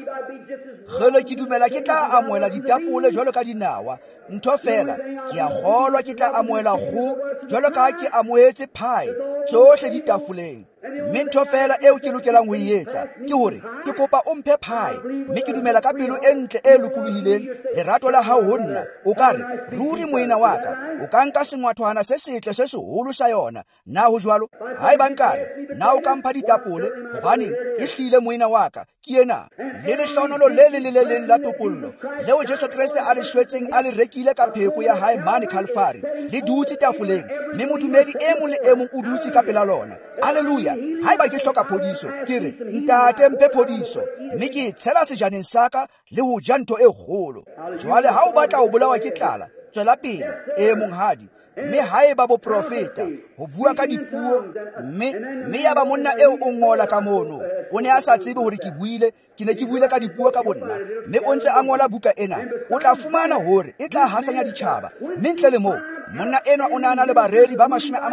Gele ke dumela ke tla amoela ditapole jwalo ka dinawa, ntho fela ke a kgolwa ke tla amoela kgoho jwalo ka ke amoetse phai, tsohle ditafoleng. Mme ntho fela eo ke lokelang ho etsa ke hore ke kopa o mphe phai, mme ke dumela ka pelo e ntle e lokolohileng lerato la hao ho nna. O ka re, ruri moena wa ka, o ka nka sengwathwana se setle se seholo sa yona, na ho jwalo? Haeba nkare, na o ka mpha ditapole, hobaneng e hlile moena wa ka ke ena, le lehlonolo le leng la topollo leo Jesu Kriste a le shwetseng a le rekile ka pheko ya hae mane Calvary, le dutse tafoleng, mme modumedi e mong le e mong o dutse ka pela lona. Alleluia. Haeba ke hloka phodiso, ke re ntate mphe phodiso, mme ke tshela sejaneng sa ka le ho ja ntho e kgolo. Jwale ha o batla ho bolawa ke tlala, tswela pele monghadi. Mme haeba boprofeta, ho bua ka dipuo, mme ya ba monna eo o ngola ka mono, o ne a sa tsebe hore ke ne ke buile ka dipuo ka bonna, mme o ntse a ngola buka ena, o tla fumana hore e tla hasanya ditjhaba. Mme ntle le moo, monna enwa o nana le bareri ba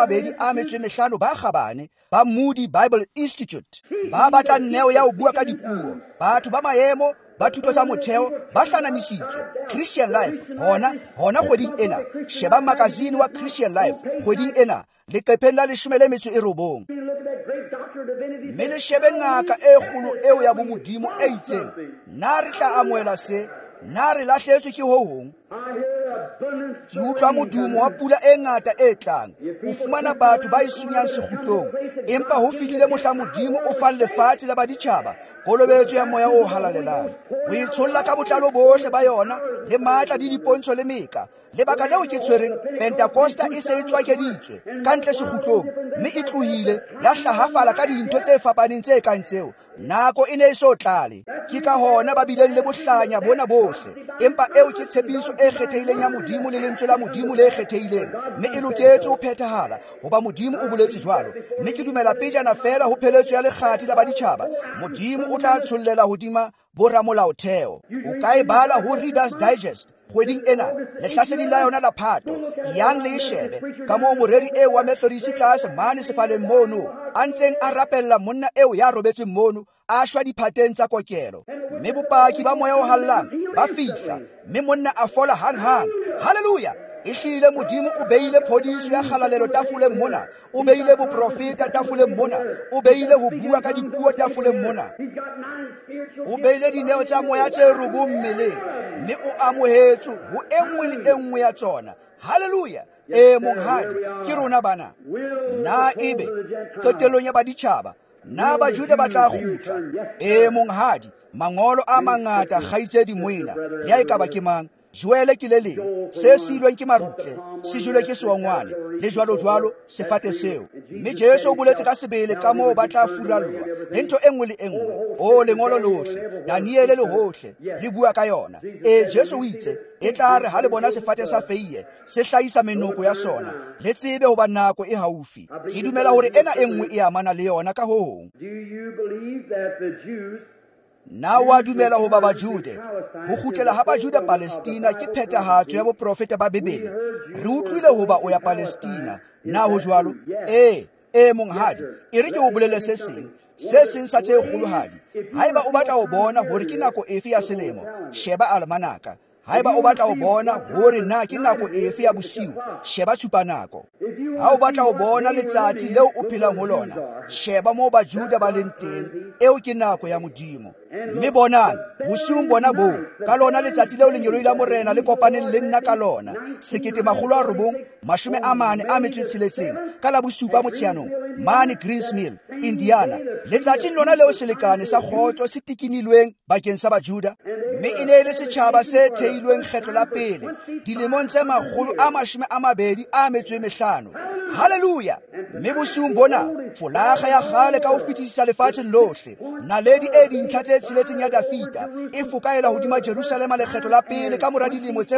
25 ba kgabane ba Moody Bible Institute, ba batla neo ya ho bua ka dipuo. Batho ba maemo ba thuto tsa motheo ba hlanamisitswe. Christian Life hona kgweding ena, sheba magazine wa Christian Life kgweding ena, leqepheng la 19. Mme le shebe ngaka e kgolo eo ya bomodimo e itseng, na re tla amoela se, na re lahletswe ke ho hong. ke utlwa modumo wa pula e ngata e tlang, o fumana batho ba isunyang sekgutlong, empa ho fihlile mohla modimo o fang lefatshe la baditjhaba kolobetso ya moya o halalelang. O itsholla ka botlalo bohle ba yona le matla di dipontsho le meka. Lebaka leo ke tshwereng Pentakosta e se e tswakeditswe ka ntle sekgutlong, mme e tlohile ya hlahafala ka dintho tse fapaneng tse kang tseo. Nako e ne e so tlale. Ke ka hona ba bileng le bohlanya bona bohle, empa eo ke tshepiso e kgethehileng ya modimo le lentswe la modimo le kgethehileng, mme e loketse ho phethahala hoba modimo o boletse jwalo. Mme ke dumela pejana fela ho pheletso ya lekgati la baditjhaba, modimo o tla tshollela hodima boramolaotheo. O ka e bala ho Reader's Digest kgweding ena, lehlaseding la yona la Phato, yang le shebe ka moo moreri eo wa Methodist tlase mane sefaleng mono a ntseng a rapella monna eo ya robetseng mono a shwa diphateng tsa kokelo. Mme bopaki ba moya o hallang ba fihla, mme monna a fola hanghang. Haleluya! Ehlile modimo o beile phodiso ya kgalalelo tafoleng mona, o beile boprofeta tafoleng mona, o beile ho bua ka dipuo tafoleng mona, o beile dineo tsa moya tse robong mmeleng, mme o amohetswe ho enngwe le enngwe ya tsona. Haleluya! Monghadi, ke rona bana. Na ebe qetelong ya baditjhaba, na Bajuda ba tla kgutla? Monghadi, mangolo a mangata kgaitsedi moena, ya ekaba ke mang? Joele ke le leng, se silweng ke marutle, se jule ke seongwane, le jwalo sefate seo. Mme Jesu o boletse ka sebele ka moo ba tla furallwa, le ntho enngwe le enngwe. O lengolo lohle, Daniele le hohle, le bua ka yona. Jesu o itse, e tla re ha le bona sefate sa feiye, se hlahisa menoko ya sona, le tsebe hoba nako e haufi. Ke dumela hore ena enngwe e amana le yona ka hong. Na wa dumela hoba Bajude, ho kgutlela ha Bajuda Palestina ke phethahatso ya boprofeta ba Bebele? Re utlwile hoba o ya Palestina, na ho jwalo? Monghadi, e re ke o bolele se seng sa tse kgolohadi. Haeba o batla ho bona hore ke nako efe ya selemo, sheba almanaka. Haeba o batla ho bona hore na ke nako efe ya bosiu, sheba tshupanako. Ha o batla ho bona letsatsi leo o phelang ho lona, sheba moo Bajuda ba leng teng, eo ke nako ya modimo. Mme bonang, bosiung bona bo, ka lona letsatsi leo lenyoloi la morena le kopaneng le nna ka lona, 1946 ka la bosupa Motsheanong, mane Greensmill, Indiana. Letsatsing lona leo selekane sa kgotso se tikinilweng bakeng sa Bajuda, mme e ne le setjhaba se theilweng kgetlo la pele dilemong tse 225. Haleluya! Mme bosiung bona, folaga ya kgale ka ho fetisisa lefatsheng lohle, naledi e dintlha tse tsheletseng ya Dafita e fokaela hodima Jerusalema lekgetlo la pele ka mora dilemo tse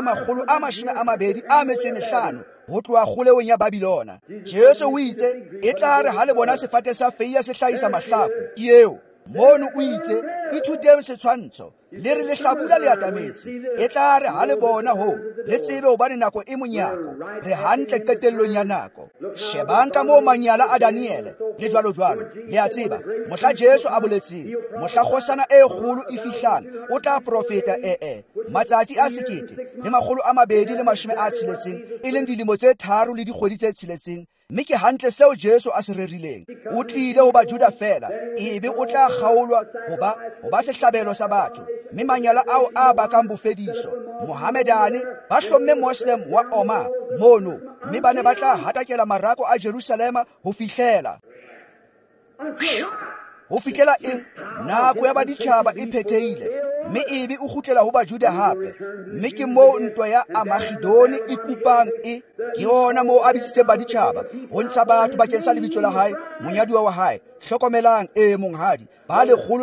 225 ho tloha kgolehong ya Babilona. Jesu o itse, e tla re ha le bona sefate sa feiya se hlahisa mahlaku, eo mono o itse, ithuteng setshwantsho, le re le hlabula le atametse. E tla re ha le bona ho, le tsebe hobane nako e monyako, re hantle qetellong ya nako. Shebang ka moo manyala a Daniele, le jwalo, le a tseba, mohla Jesu a boletseng, mohla kgosana e kgolo e fihlang, o tla profeta matsatsi a 1260, e leng dilemo tse 3 le dikgwedi tse 6. Mme ke hantle seo Jesu a se rerileng. O tlile ho Bajuda fela, ebe o tla kgaolwa hoba sehlabelo sa batho, mme manyala ao a bakang bofediso. Mohamedane ba hlomme Moslem wa Omar mono, mme ba ne ba tla hatakela marako a Jerusalema ho fihlela eng? Nako ya baditjhaba e phethehile, mme ebe o kgutlela ho Bajuda hape. Mme ke moo ntwa ya Amagidoni e kupang ke yona moo a bitsitseng baditjhaba ho ntsha batho bakeng sa lebitso la hae, monyaduwa wa hae. Hlokomelang monghadi, ba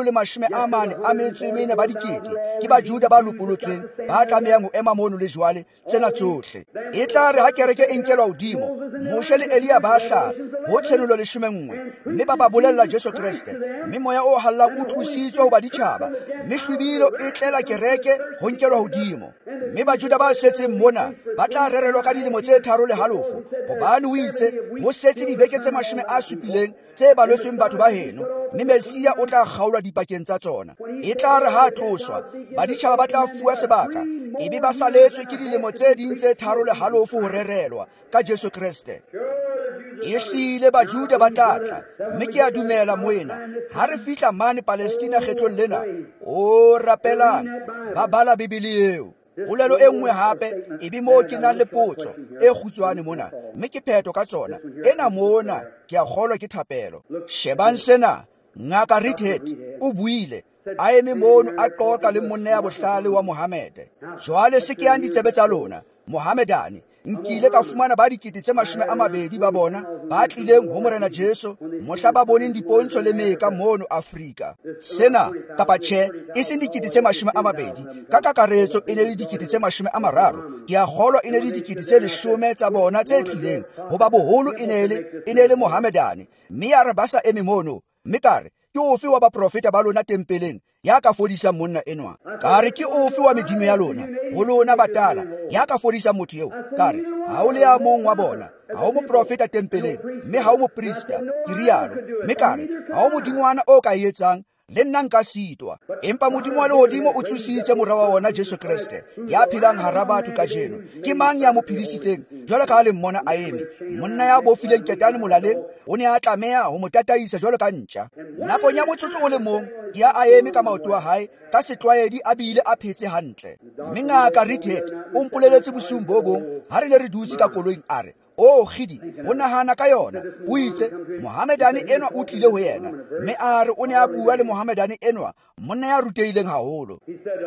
144 ba dikete ke Bajuda ba lopolotsweng, ba tlamehang ho ema mono le jwale tsena tsohle. E tla re ha kereke e nkelwa hodimo, Moshe le Elia ba hlaha ho tshenolo 11, mme ba bolella Jesu Kriste, mme moya o hallang o tlositswe ho baditjhaba, mme hlwibilo e tlela kereke ho nkelwa hodimo. Mme Bajuda ba setseng mona ba tla rerelwa ka dilemo tse 3 le halofo, hobane o itse ho setse dibeke tse 70 tse balwetsweng batho ba heno, mme Mesia o tla kgaolwa dipakeng tsa tsona. E tla re ha tloswa, baditjhaba ba tla fuwa sebaka, ebe ba saletswe ke dilemo tse ding tse 3 le halofo ho rerelwa ka Jesu Kriste. Ehlile Bajuda ba tlatla, mme ke a dumela moena, ha re fihla mane Palestina kgetlong lena, o rapelang, ba bala Bibele eo. polelo e nngwe hape e be mo ke nang le potso e kgutshwane mona mme ke phetho ka tsona ena mona ke a kgolwa ke thapelo. Shebang sena, Ngaka Reed o buile a eme mono a qoqa le monna ya bohlale wa Mohammed. Jwale se ke yang ditsebe tsa lona Mohammedane, nkile ka fumana ba 20 ba bona ba tlileng ho Morena Jesu mohla ba boneng dipontsho le meka mono Afrika. Sena kapa tjhe e seng 20 ka kakaretso e ne le 30. Ke a kgolwa e ne le 10 tsa bona tse tlileng ho ba boholo e ne le Mohammedane mme ya re ba sa eme mono. Mme kare ke ofe wa baprofeta ba lona tempeleng ya ka fodisang monna enwa? Kare ke ofe wa medimo ya lona ho lona batala ya ka fodisang motho eo? Kare ha o le ya mong wa bona, ha o moprofeta tempeleng mme ha o moprista ke rialo. Mme kare ha o modingwana o ka etsang le nna nka sitwa, empa modimo wa lehodimo o thusitse mora wa ona Jesu Kriste ya phelang hara batho kajeno. Ke mang ya mo phedisitseng jwalo ka le mmona a eme? Monna ya bofileng ketane molaleng o ne a tlameha ho mo tataisa jwalo ka ntja. Nakong ya motsotso o le mong ke ya a eme ka maoto a hae ka setlwaedi a bile a phetse hantle. Mme Ngaka Reed o mpoleletse bosung bo bong ha re ne re dutse ka koloing a re, "O Khidi, o nahana ka yona." O itse Mohammedane enwa o tlile ho yena mme a re o ne a bua le Mohammedane enwa monna ya ruteileng haholo.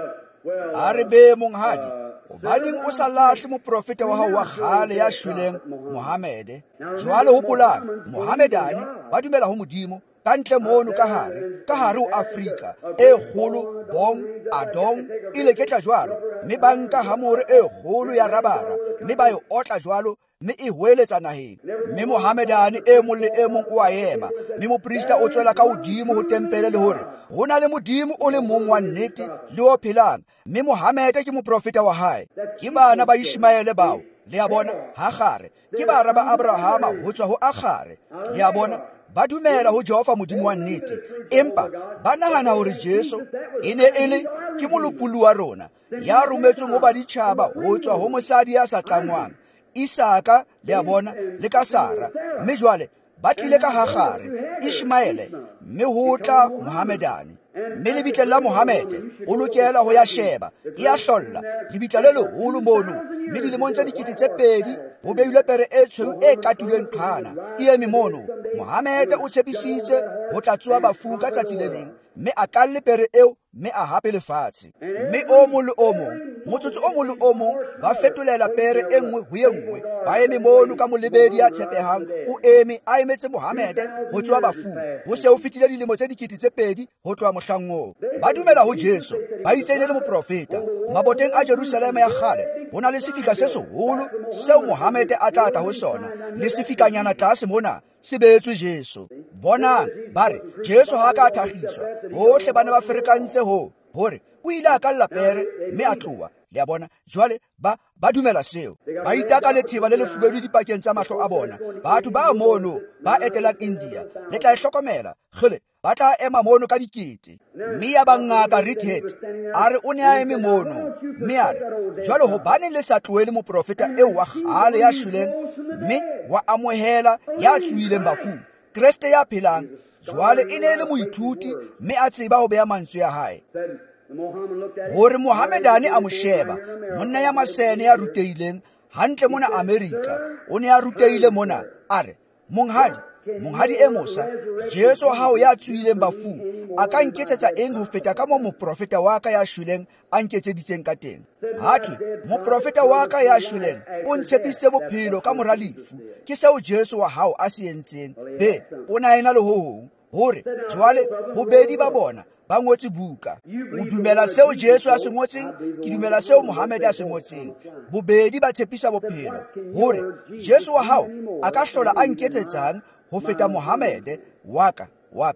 A re be monghadi, hobaneng o sa lahle moprofeta wa hao wa kgale ya shweleng Mohammed? Jwale hopolang, Mohammedane ba dumela ho Modimo kantle mono ka hare ho Afrika e kgolo bong adong ile ketla jwalo mme ba nka hamore e kgolo ya rabara mme ba e otla jwalo mme e hweletsa naheng. Mme Mohammedane e mong le e mong o a ema mme moprista o tswela ka hodimo ho tempele le hore ho na le Modimo o le mong wa nnete le o phelang mme Mohammed ke moprofeta wa hae. Ke bana ba Ishmaele bao le a bona Hagare, ke bara ba Abrahama ho tswa ho Agare. Le a bona ba dumela ho Jehova Modimo wa nnete, empa ba nahana hore Jesu e ne e le ke molopolo wa rona ya rometsweng ho baditjhaba ho tswa ho mosadi ya sa tlangwang Isaka, le a bona, le ka Sara. Mme jwale ba tlile ka Hagare, Ishmaele, mme ho tla Mohammedane. Mme lebitla la Mohammed o lokela ho ya sheba ke ya hlolla lebitla le leholo mono mme dilemong tse 2000 ho beilwe pere e tshweu e katilweng qhana e eme mono. Mohammed o tshepisitse ho tla tsoa bafung ka tsatsi le leng mme a kalle pere eo mme a hape lefatshe. Mme o mong le o mong, motsotso o mong le o mong ba fetolela pere e nngwe ho e nngwe. Ba eme mono ka molebedi ya tshepehang o eme a emetse Mohammed ho tsoa bafung. Ho se ho fetile dilemo tse 2000 ho tloha mohlang oo. Ba dumela ho Jesu, ba itse e le moprofeta. Maboteng a Jerusalema ya kgale ho na le sefika se seholo seo Mohammed a tla tla ho sona, le sefikanyana tlase mona se beetswe Jesu. Bonang ba re Jesu ha ka thagiswa hohle bana ba ferekantse hore o ile a kalla pere mme a tloa. Le a bona jwale ba dumela seo. Ba itaka letheba le lefubedu dipakeng tsa mahlo a bona. Batho ba mono ba etelang India le tla hlokomela kgele ba tla ema mono ka dikete. Mme ya ba Ngaka Reed a re o ne a eme mono mme a re jwale hobaneng le sa tlohele moprofeta eo wa kgale ya shweleng mme wa amohela ya tswileng bafung, Kriste ya phelang. Jwale e ne le moithuti mme a tseba ho beha mantswe ya hae. Hore Mohammedane a mo sheba monna ya masene ya ruteileng hantle mona Amerika o ne a ruteile mona a re, monghadi e mosa, Jesu hao ya tswileng bafung a ka nketsetsa eng ho feta ka moo moprofeta wa ka ya shweleng a nketseditseng ka teng? Hathwe moprofeta wa ka ya shweleng o ntshepisitse bophelo ka mora lefu. Ke seo Jesu wa hao a se entseng. Be o na ena le ho hong hore jwale bobedi ba bona ba ngotse buka. O dumela seo Jesu a se ngotseng, ke dumela seo Mohammed a se ngotseng. Bobedi ba tshepisa bophelo hore Jesu wa hao a ka hlola a nketsetsang ho feta Mohammed wa ka.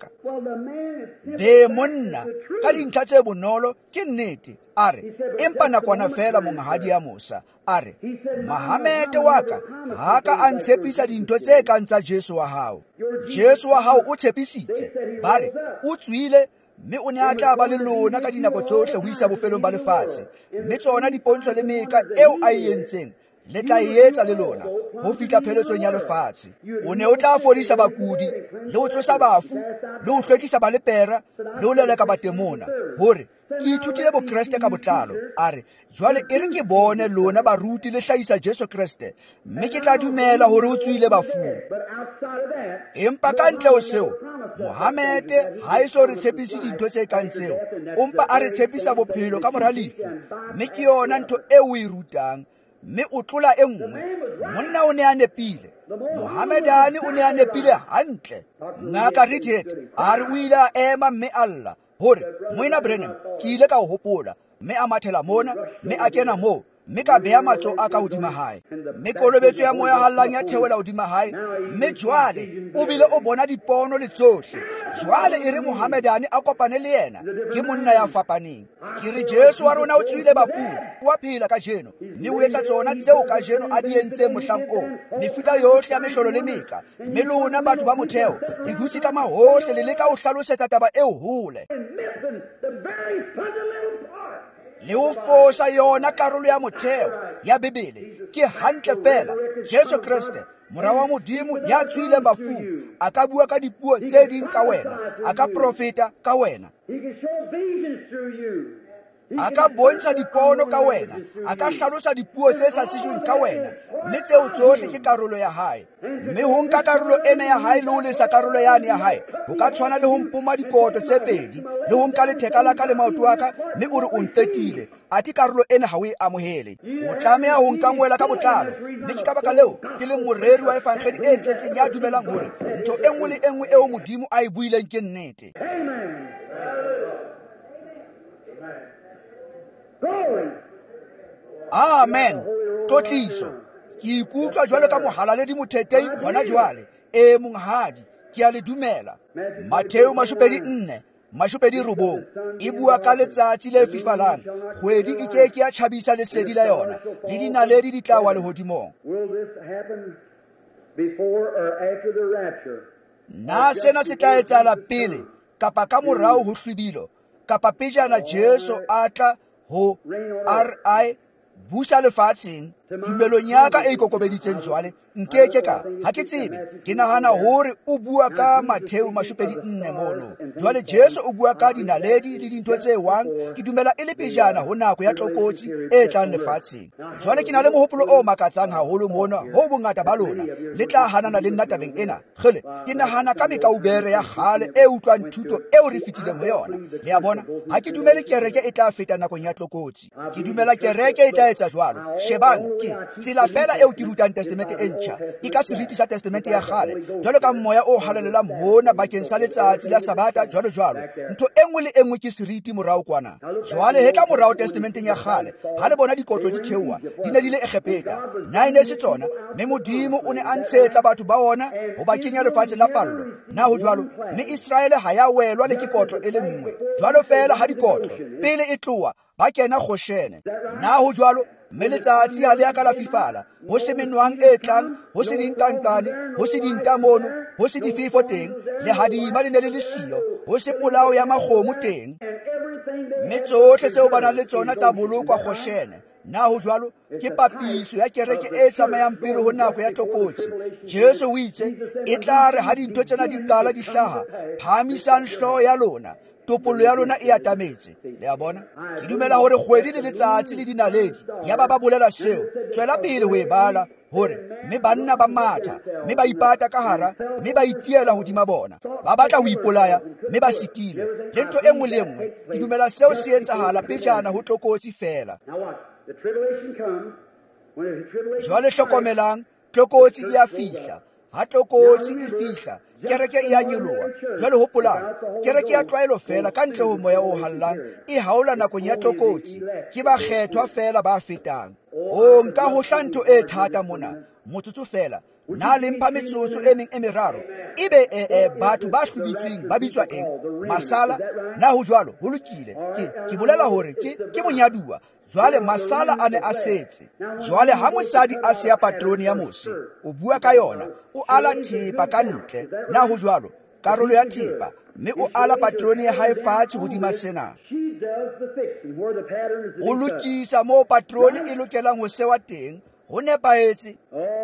Be monna ka dintlha tse bonolo ke nnete a re, empa nakwana fela monghadi ya mosa a re, Mohammed wa ka ha ka a ntshepisa dintho tse kang tsa Jesu wa hao. Jesu wa hao o tshepisitse, ba re o tswile mme o ne a tla ba le lona ka dinako tsohle ho isa bofelong ba lefatshe. Mme tsona dipontsho le meka eo a e entseng le tla e etsa le lona ho fihla pheletsong ya lefatshe. O ne o tla fodisa bakudi le ho tsosa bafu le ho hlwekisa ba lepera le ho leleka batemona hore ke ithutile bokreste ka botlalo a re jwale e re ke bone lona baruti le hlahisa Jesu Kriste mme ke tla dumela hore o tswile bafung. Empa ka ntle ho seo Mohammed ha eso re tshepise dintho tse kang tseo, empa a re tshepisa bophelo ka mora lefu, mme ke yona ntho e o e rutang, mme o tlola e nngwe. Monna o ne a nepile, Mohammedane o ne a nepile hantle. Ngaka Ridget a re o ile a ema mme alla hore moena Branham ke ile ka o hopola, mme a mathela mona, mme a kena moo, mme ka beha matso a ka hodima hae, mme kolobetso ya moya hallang ya theola hodima hae, mme jwale o bile o bona dipono le tsohle. Jwale e re Mohammedane a kopane le yena ke monna ya fapaneng. Ke re Jesu wa rona o tswile bafung, wa phela ka jeno, mme o etsa tsona tseo ka jeno a di entseng mohlang o, mefuta yohle ya mehlolo le meka, mme lona batho ba motheo le dutse ka mahohle le leka ho hlalosetsa taba eo hole le ho fosa yona karolo ya motheo ya Bebele. Ke hantle fela Jesu Kriste mora wa Modimo ya tswile bafung a ka bua ka dipuo tse ding ka wena, a ka profeta ka wena, a ka bontsha dipono ka wena, a ka hlalosa dipuo tse sa tsejweng ka wena, mme tseo tsohle ke karolo ya hae. Mme ho nka karolo ena ya hae le ho lesa karolo yane ya hae ho ka tshwana le ho mpoma dikoto tse pedi le ho nka letheka la ka le maoto a ka mme o re o ntetile. Ati karolo ena ha o e amohele, o tlameha ho nka ngwela ka botlalo. Mme ke ka baka leo ke le moreri wa evangeli e tletseng ya dumelang hore ntho e nngwe le e nngwe eo Modimo a e buileng ke nnete. Amen. Totliso ke ikutlwa jwalo ka mohalaledi mothethei hona jwale e monghadi ke a le dumela. Mateo 4:9 e bua ka letsatsi le fifalang, kgwedi e ke ya tjhabisa lesedi la yona le dinaledi di tla wa lehodimong. Na sena se tla etsahala pele kapa ka morao ho hlwibilo, kapa pejana Jesu a tla ho ri busa lefatsheng? Tumelong ya ka e ikokobeditseng jwale nkeke ka ha ke tsebe. Ke nahana hore o bua ka Mateo 4 mono. Jwale Jesu o bua ka dinaledi le dintho tse wang. Ke dumela e le pejana ho nako ya tlokotsi e tlang lefatsheng. Jwale ke na le mohopolo o makatsang haholo mona ho bongata ba lona le tla hanana le nna tabeng ena. Kgele ke nahana ka mekaubere ya kgale e utlwang thuto eo re fetileng ho yona. Le a bona ha ke dumele kereke e tla feta nakong ya tlokotsi. Ke dumela kereke e tla etsa jwalo. Shebang ke tsela fela eo ke rutang testamente e ntjha ke ka seriti sa testamente ya kgale, jwalo ka moya o halalelang mona bakeng sa letsatsi la sabata jwalo. Ntho e nngwe le e nngwe ke seriti morao kwana. Jwale he ka morao testamenteng ya kgale ha le bona dikotlo di theoha di ne di le Egepeta, na e ne se tsona, mme Modimo o ne a ntshetsa batho ba ona ho ba kenya lefatshe la pallo. Na ho jwalo mme Israele ha ya welwa le ke kotlo e le nngwe. Jwalo fela ha dikotlo pele e tloha ba kena Goshene. Na ho jwalo mme letsatsi ha le ya ka la fifala, ho se menwang e tlang, ho se dinkankane, ho se dintamono, ho se difefo teng, le hadima le ne le siyo, ho se polao ya makgomo teng, mme tsohle tseo ba nang le tsona tsa bolokwa Goshene. Na ho jwalo ke papiso ya kereke e tsamayang pele ho nako ya tlokotsi. Jesu o itse e tla re ha dintho tsena di qala di hlaha, phahamisang hlooho ya lona, topollo ya lona e atametse. Le a bona ke dumela hore kgwedi le letsatsi le dinaledi ya ba bolela seo. Tswela pele ho e bala hore mme banna ba matha, mme ba ipata ka hara, mme ba itiela hodima bona, ba batla ho ipolaya, mme ba sitile le ntho e nngwe le nngwe. Ke dumela seo se etsahala pejana ho tlokotsi fela. Jwale hlokomelang, tlokotsi e a fihla. Ha tlokotsi e fihla, kereke e a nyoloha. Jwale hopolang, kereke ya tlwaelo fela ka ntle ho moya o hallang e haola nakong ya tlokotsi. Ke ba kgethwa fela ba fetang. O nka hohla ntho e thata mona, motsotso fela. Na le mpha metsotso e meng e meraro, ebe batho ba hlubitsweng ba bitswa eng? Masala. Na ho jwalo ho lokile, ke bolela hore ke monyaduwa. Jwale masala a ne a setse. Jwale ha mosadi a seya patroni ya mose, o bua ka yona, o ala thepa ka ntle. Na ho jwalo karolo ya thepa, mme o ala patroni ya hae fatshe hodima sena. O lokisa moo patroni e lokelang ho sewa teng, ho nepahetse.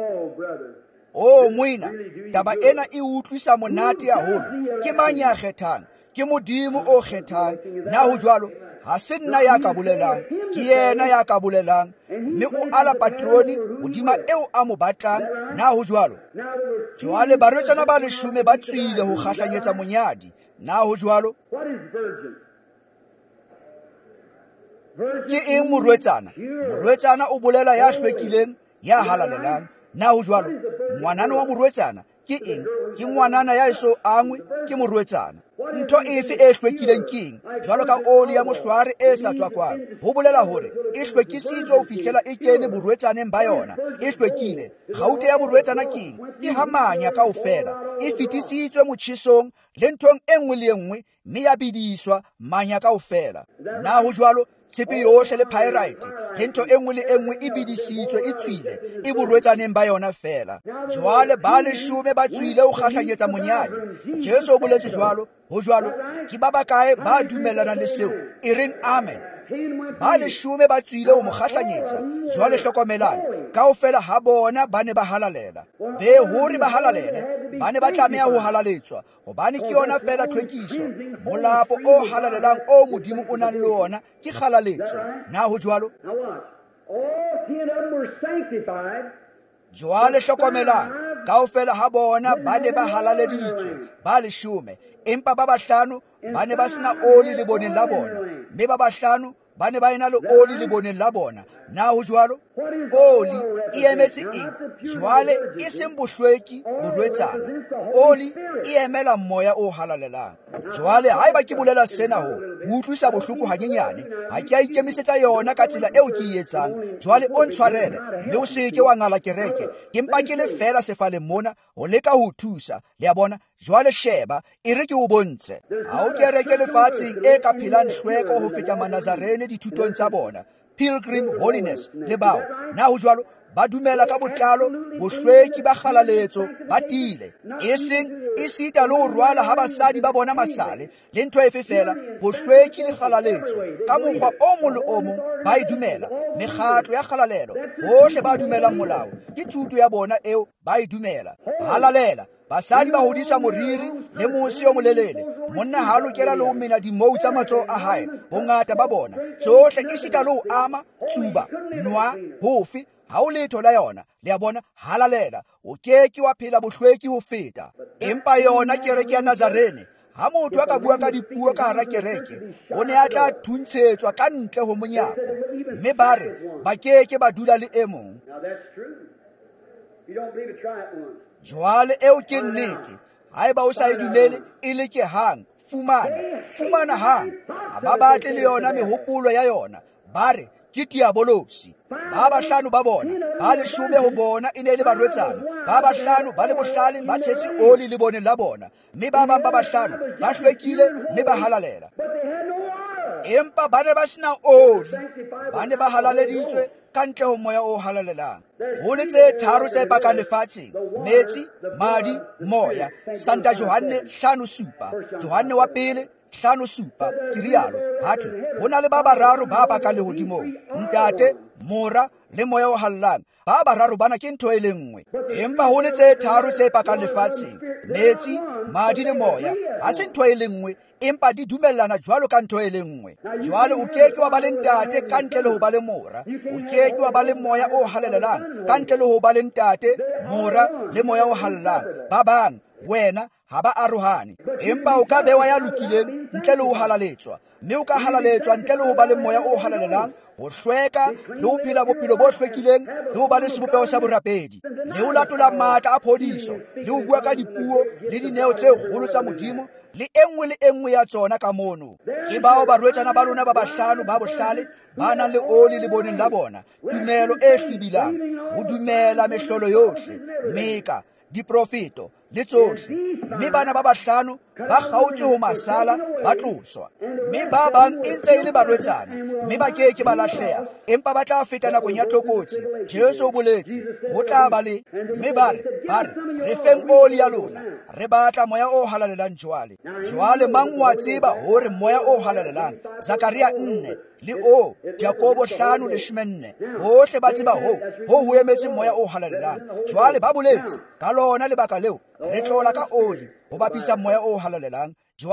Oh moina, taba ena e utlwisa monate haholo. Ke mang ya kgethang? Ke Modimo o kgethang. Na ho jwalo ha se nna ya ka bolelang, ke yena ya ka bolelang, mme o ala patroni hodima eo a mo batlang. Na ho jwalo? Jwale barwetsana ba 10 ba tswile ho kgahlanyetsa monyadi. Na ho jwalo? What is virgin? Ke eng morwetsana? Morwetsana o bolela ya hlwekileng, ya halalelang. Na ho jwalo? Ngwanana wa morwetsana ke eng? Ke ngwanana ya eso angwe ke morwetsana. Ntho efe e hlwekileng ke eng? Jwalo ka oli ya mohlware e sa tswakwang. Ho bolela hore e hlwekisitswe ho fihlela e kene borwetsaneng ba yona. E hlwekile. Kgaute ya morwetsana ke eng? Ke hamanya kaofela. E fetisitswe motjhesong le nthong e nngwe le nngwe, mme ya bidiswa manya kaofela. Na ho jwalo? Tshepe yohle le pyrite le ntho e nngwe le e nngwe e bidisitswe, e tswile, e borwetsaneng ba yona fela. Jwale ba 10 ba tswile ho kgahlanyetsa monyadi. Jesu o boletse jwalo. Ho jwalo, ke ba bakae ba dumellanang le seo? E reng amen. Ba 10 ba tswile ho mo kgahlanyetsa. Jwale hlokomelang, kaofela ha bona ba ne ba halalela. Be hore ba halalele, ba ne ba tlameha ho halaletswa, hobane ke yona fela tlhwekiso. Molapo o halalelang o Modimo o nang le ona ke kgalaletso. Na ho jwalo? Now watch. All 10 of them were sanctified. Jwale hlokomelang, kaofela ha bona ba ne ba halaleditswe, ba 10, empa ba 5 ba ne ba sena oli leboneng la bona, mme ba 5 ba ne ba ena le oli leboneng la bona. Na ho jwalo? Oli e emetse eng? Jwale e seng bohlweki borwetsana. Oli e emela moya o halalelang. Jwale haeba ke bolela sena ho utlwisa bohloko hanyenyane, ha ke a ikemisetsa yona ka tsela eo ke e etsang. Jwale o ntshwarele, mme o seke wa ngala kereke. Ke mpa ke le fela sefaleng mona ho leka ho thusa. Le a bona? Jwale sheba, e re ke o bontshe. Ha o kereke lefatsheng e ka phelang hlweko ho feta Manazarene dithutong tsa bona. Pilgrim Holiness le bao. Na ho jwalo? Ba dumela ka botlalo bohlweki ba kgalaletso ba tile. E seng e sita le ho rwala ha basadi ba bona masale le ntho efe fela. Bohlweki le kgalaletso ka mokgwa o mong le o mong ba e dumela. Mekgatlo ya kgalalelo bohle ba dumelang molao ke thuto ya bona eo ba e dumela. Halalela. Basadi ba hodisa moriri le mose o molelele. Monna ha lokela le ho mena dimou tsa matsoho a hae. Bongata ba bona tsohle e sita le ho ama, tsuba, nwa, hofi, ha o letho la yona. Le a bona? Halalela. O keke wa phela bohlweki ho feta. Empa yona kereke ya Nazarene, ha motho a ka bua ka dipuo ka hara kereke, o ne a tla thuntshetswa ka ntle ho monyako, mme ba re ba keke ba dula le e mong. Now that's true. If you don't believe it, try it once. Jwale eo ke nnete. Haeba o sa e dumele, e le ke hang, fumana hang. Ha ba batle le yona mehopolo ya yona. Ba re ke diabolosi. Ba 5 ba bona, ba 10 ho bona e ne le barwetsana. Ba 5 ba le bohlale ba tshetse oli le boneng la bona. Mme ba bang ba 5 ba hlwekile mme ba halalela. But they had no oil. Empa ba ne ba sena oli. Ba ne ba halaleditswe ka ntle ho moya o halalelang. Ho le tse 3 tse pakang lefatsheng: metsi, madi, moya. Santa Johanne 5:7, Johanne wa pele 5:7. Ke rialo, hatho ho na le ba 3 ba pakang lehodimong: ntate, mora le moya o hallang. Ba 3 bana ke ntho e le nngwe. Empa ho le tse 3 tse pakang lefatsheng: metsi, madi le moya. Ha se ntho e le nngwe, empa di dumellana jwalo ka ntho e le nngwe. Jwale o keke wa ba le ntate ka ntle le ho ba le mora. O keke wa ba le moya o halalelang ka ntle le ho ba le ntate, mora le moya o hallang. Ba bang wena ha ba arohane. Empa o ka bewa ya lokileng ntle le ho halaletswa, mme o ka halaletswa ntle le ho ba le moya o halalelang, ho hlweka le ho phela bophelo bo hlwekileng le ho ba le sebopeho sa borapedi, le ho latola matla a phodiso, le ho bua ka dipuo le dineo tse kgolo tsa Modimo, le e nngwe ya tsona ka mono. Ke bao barwetsana ba lona ba 5 ba bohlale ba nang le oli le boneng la bona, tumelo e hlebilang, ho dumela mehlolo yohle, meka, diprofeto le tsohle. Mme bana ba 5 ba kgaotswe ho masala ba tloswa. Mme ba bang e ntse e le barwetsana, mme ba keke ba lahleha, empa ba tla feta nakong ya tlokotsi. Jesu o boletse ho tla ba le. Mme ba re re feng oli ya lona, re batla moya o halalelang jwale. Jwale mang wa tseba hore moya o halalelang? Zakaria 4 le o Jakobo 5:14. Bohle ba tseba ho emetse moya o halalelang. Jwale ba boletse ka lona lebaka leo re tlola ka oli ho bapisa moya o halalelang. Jwale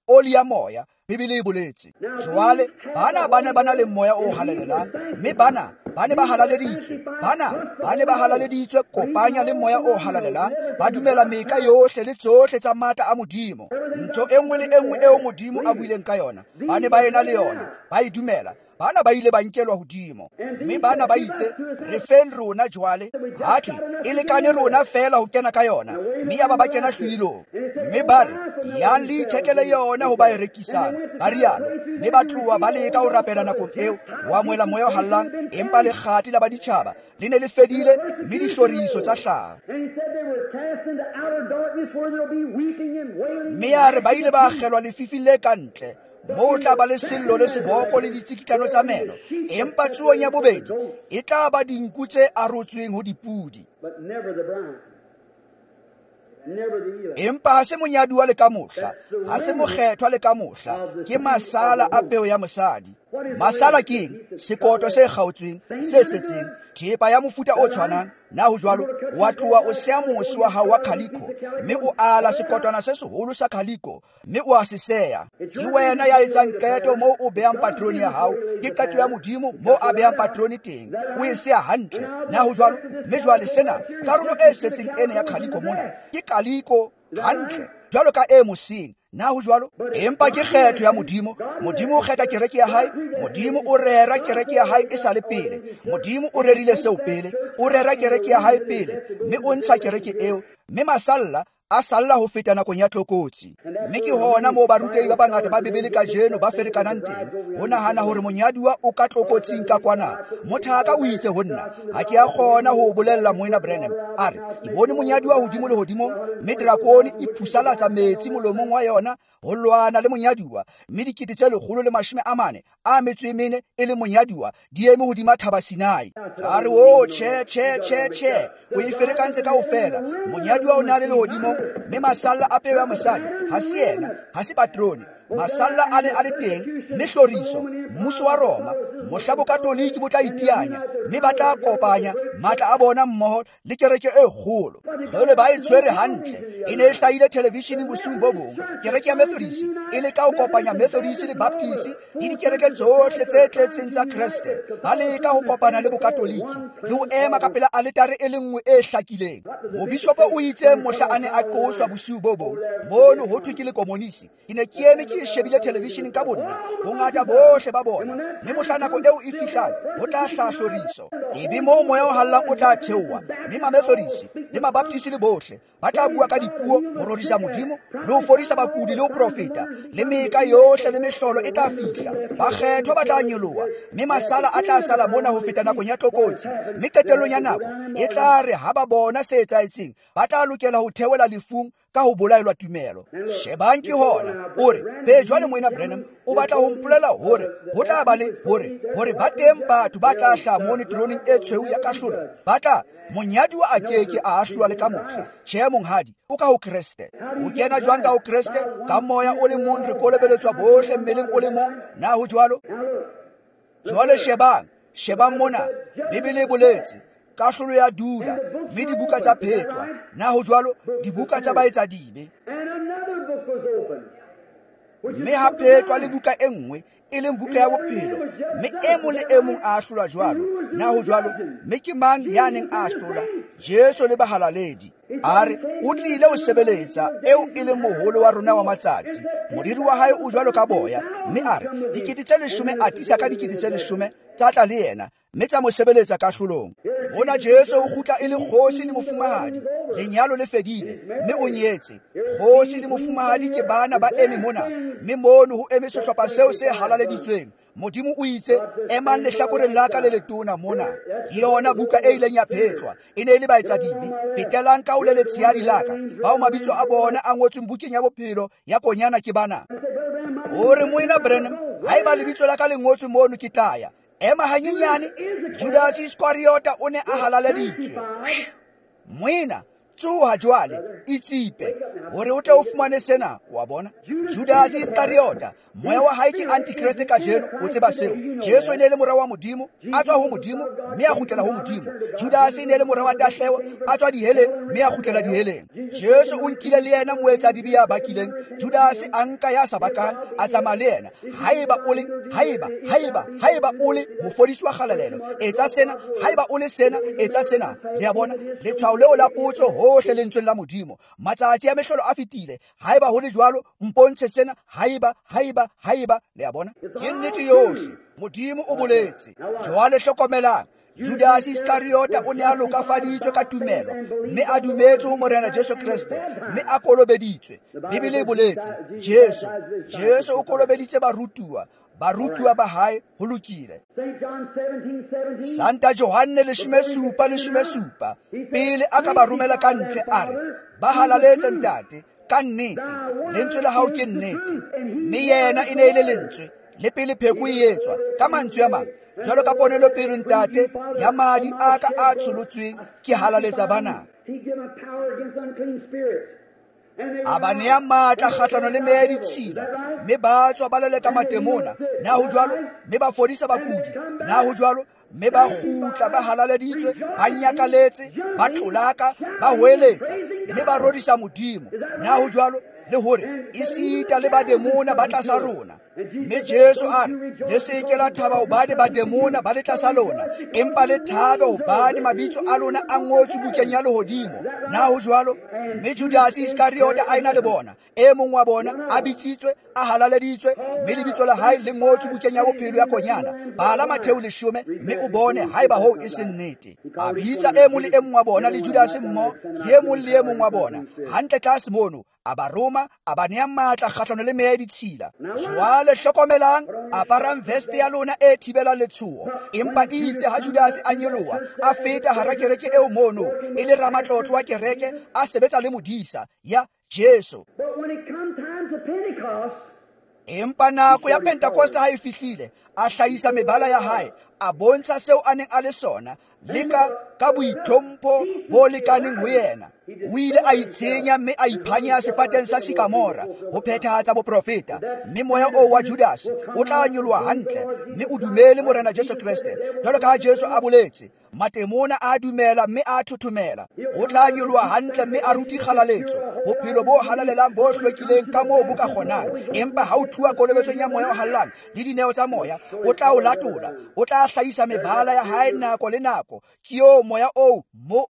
oli ya moya, Bibele e boletse. Jwale bana ba na le moya o halalelang, mme bana ba halaleditswe. Bana ba halaleditswe kopanya le moya o halalelang, ba dumela meka yohle le tsohle tsa matla a Modimo. Ntho enngwe le enngwe eo Modimo a buileng ka yona, bane ba ena le yona, ba e dumela. Bana ba ile ba nkelwa hodimo, mme bana ba itse re feng rona jwale, hathi e lekane rona fela ho kena ka yona, mme ya ba kena hlwilong. Mme ba re ya le ithekele yona ho ba e rekisang, ba rialo. Mme ba tloha ba leka ho rapela nakong eo wa moela moya o hallang, empa lekgati la baditjhaba le ne le fedile, mme dihloriso tsa hlaha. Mme ya re ba ile ba akgelwa lefifing le kantle, moo tla ba le sello le seboko le ditsikitlano tsa meno, empa tsuong ya bobedi e tla ba dinku tse arotsweng ho dipudi. Empa ha se monyaduwa le ka mohla, ha se mokgethwa le ka mohla, ke masala a peo ya mosadi. Masala ke eng? Sekoto se kgaotsweng, se setseng, thepa ya mofuta o tshwanang. Na ho jwalo wa tloha o sea mose wa hao wa khaliko, mme o ala sekotwana se seholo sa khaliko, mme o a se seya. Ke wena ya etsang qeto moo o behang patrone ya hao, ke qeto ya Modimo moo a behang patrone teng, o e seya hantle. Na ho jwalo, mme jwale sena karolo e setseng ena ya khaliko mona ke kaliko hantle jwalo ka e moseng. Na ho jwalo, empa ke kgetho ya Modimo. Modimo o kgetha kereke ya hae, Modimo o rera kereke ya hae e sa le pele. Modimo o rerile seo pele, o rera kereke ya hae pele, mme o ntsha kereke eo, mme masalla a salla ho feta nakong ya tlokotsi. Mme ke hona moo barutehi ba bangata ba Bibele kajeno ba ferekanang teng, ho nahana hore monyaduwa o ka tlokotsing ka kwana. Mothaka o itse ho nna, ha ke a kgona ho bolella Moena Branham, a re ke bone monyaduwa hodimo le hodimo, mme drakone e phusalatsa metsi molomong wa yona ho lwana le monyaduwa, mme 140 a metso e mene e le monyaduwa di eme hodima Thaba Sinai. A re o che o e ferekantse kaofela. Monyaduwa o na le lehodimo, mme masalla a peo ya mosadi ha se yena, ha se patrone. Masalla a ne a le teng, mme hloriso, mmuso wa Roma, mohlabo katoliki bo tla iteanya, mme ba tla kopanya matla a bona mmoho le kereke e kgolo. Jwale ba e tshwere hantle, e ne e hlahile televisioneng bosiung bo bong. Kereke ya Methodist e leka ho kopanya Methodist le Baptist le dikereke tsohle tse tletseng tsa Kriste. Ba leka ho kopana le bokatoliki le ho ema ka pela altare e le nngwe e hlakileng. Mobishopo o itse mohla a ne a qoswa bosiu bo bong, mono ho thwe ke le komonisi. Ke ne ke eme ke shebile television ka bonna, bongata bohle ba bona, mme mohla nako eo e fihlang ho tla hlahloriso. Ebe moo moya o hallang o tla theoha, mme Methodist le Baptist le bohle ba tla bua ka dipuo ho rorisa Modimo le ho fodisa bakudi le ho profeta, le meka yohle le mehlolo e tla fihla. Bakgethwa ba tla nyoloha, mme masala a tla sala mona ho feta nakong ya tlokotsi, mme qetellong ya nako e tla re ha ba bona se etsahetseng, ba tla lokela ho theohela lefung ka ho bolaelwa tumelo. Shebang ke hona hore be jwale Moena Branham o batla ho mpolela hore ho tla ba le hore ba teng batho ba tla hlaha mone troneng e tshweu ya kahlolo. Ba tla monyaduwa a keke a ahlwa le ka mohla. Tjhe monghadi, o ka ho Kriste. O kena jwang ka ho Kriste? Ka moya o le mong re kolebeletswa bohle mmeleng o le mong. Na ho jwalo? Jwale shebang mona, Bibele e boletse kahlolo ya dula, mme dibuka tsa phetwa. Na ho jwalo, dibuka tsa baetsa dibe. Mme ha phetwa le buka e nngwe e leng buka ya bophelo, mme e mong le e mong a ahlola jwalo. Na ho jwalo, mme ke mang ya neng a ahlola? Jesu le bahalaledi. A re o tlile ho sebeletsa eo e leng moholo wa rona wa matsatsi. Modiri wa hae o jwalo ka boya, mme a re 10,000 a tisa ka 10,000 tsa tla le yena, mme tsa mo sebeletsa kahlolong. Mona Jesu o kgutla e le kgosi le mofumahadi. Lenyalo le fedile, mme o nyetse. Kgosi le mofumahadi ke bana ba eme mona, mme mono ho eme sehlopha seo se halaleditsweng. Modimo o itse emang lehlakoreng la ka le letona mona. Ke yona buka e ileng ya phetwa, e ne e le baetsa dibe. Petelang ka o le letshehadi la ka, bao mabitso a bona a ngotsweng bukeng ya bophelo ya konyana ke bana. Hore Moena Branham ha eba lebitso la ka le ngotswe mono ke tlaya. Ema hanyenyane, Judas Iscariota o ne a halaleditswe. Moena, tsoha jwale itsipe hore o tle o fumane sena wa bona. Judas Iskariota moya wa hae ke antichrist ka jeno o tseba seo. Jesu ene le morao wa modimo a tswa ho modimo mme a kgutlela ho modimo. Judas ene le morao wa tahlewa a tswa diheleng mme a kgutlela diheleng. Jesu o nkile le yena moetsa dibe ya bakileng. Judas a nka ya sa bakang a tsamaya le yena. Haeba o le mofodisi wa kgalalelo etsa sena, haeba o le sena etsa sena. Le a bona letshwao leo la potso hohle lentsweng la modimo. Matsatsi a mehlolo a fetile, haeba ho le jwalo mpontshe sena, haeba. Le a bona ke nnete yohle modimo o boletse. Jwale hlokomelang, Judas Iskariota o ne a lokafaditswe ka tumelo mme a dumetse ho morena Jesu Kriste mme a kolobeditswe. Bibele e boletse Jesu o kolobeditse barutuwa ba hae ho lokile. Santa Johane 17:17 pele a ka ba romela ka ntle a re, ba halaletse ntate ka nnete, lentswe la hao ke nnete. Mme yena e ne le lentswe le pele pheko e etswa ka mantswe a mang jwalo ka ponelo pele ntate ya madi a ka a tsholotsweng ke halaletsa bana. A ba ne a matla kgahlano le meya ditshila mme ba tswa ba leleka matemona. Na ho jwalo mme ba fodisa bakudi. Na ho jwalo mme ba kgutla ba halaleditswe, ba nyakaletse, ba tlolaka, ba hweletsa mme ba rodisa modimo. Na ho jwalo le hore isita le bademona ba tlasa rona. Mme Jesu a re, le seke la thaba hobane bademona ba le tlasa lona, empa le thabe hobane mabitso a lona a ngotswe bukeng ya lehodimo. Na ho jwalo mme Judas Iskariota a ena le bona, e mong wa bona a bitsitswe, a halaleditswe, mme lebitso la hae le ngotswe bukeng ya bophelo ya konyana. Bala Mateo 10 mme o bone haeba hoo e se nnete. A bitsa e mong le e mong wa bona le Judas mmoho le e mong le e mong wa bona. Hantle tlase mono a ba Roma a ba nea matla kgahlano le meya ditshila. Jwale hlokomelang, aparang veste ya lona e thibelang letshoho. Empa itse ha Judas a nyoloha a feta hara kereke eo mono e le ramatlotlo wa kereke a sebetsa le modisa ya Jesu. Empa nako ya Pentecost ha e fihlile, a hlahisa mebala ya hae, a bontsha seo a neng a le sona le ka boitlhompho bo lekaneng ho yena. O ile a itshenya mme a iphanya sefateng sa sikamora ho phethahatsa boprofeta. Mme moya o wa Judas o tla nyoloha hantle mme o dumele morena Jesu Kriste jwalo ka Jesu a boletse. Matemona a dumela mme a thothomela. O tla nyoloha hantle mme a ruti kgalaletso, bophelo bo halalelang bo hlwekileng ka moo bo ka kgonang. Empa ha o thuwa kolobetsong ya moya o hallang le dineo tsa moya, o tla o latola, o tla hlahisa mebala ya hae nako le nako. Ke yo moya o mo.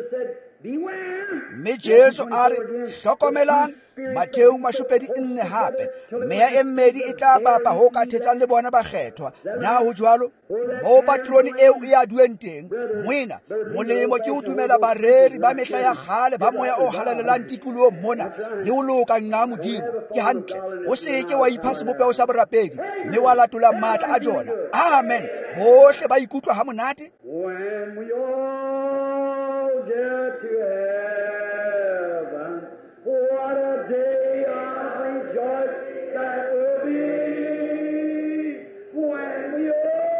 Mme Jesu a re, hlokomelang, Mateo 24 hape, meya e mmedi e tla bapa ho ka thetsang le bona ba kgethwa. Na ho jwalo mo patroni eo e aduweng teng, moena molemo ke ho dumela bareri ba mehla ya kgale ba moya o halalelang tikolohong mona le ho loka nqa modimo. Ke hantle o seke wa ipha sebopeho sa borapedi mme wa latola matla a jona. Amen. Bohle ba ikutlwa ha monate. When we all get to heaven, what a day of rejoicing that will be. When we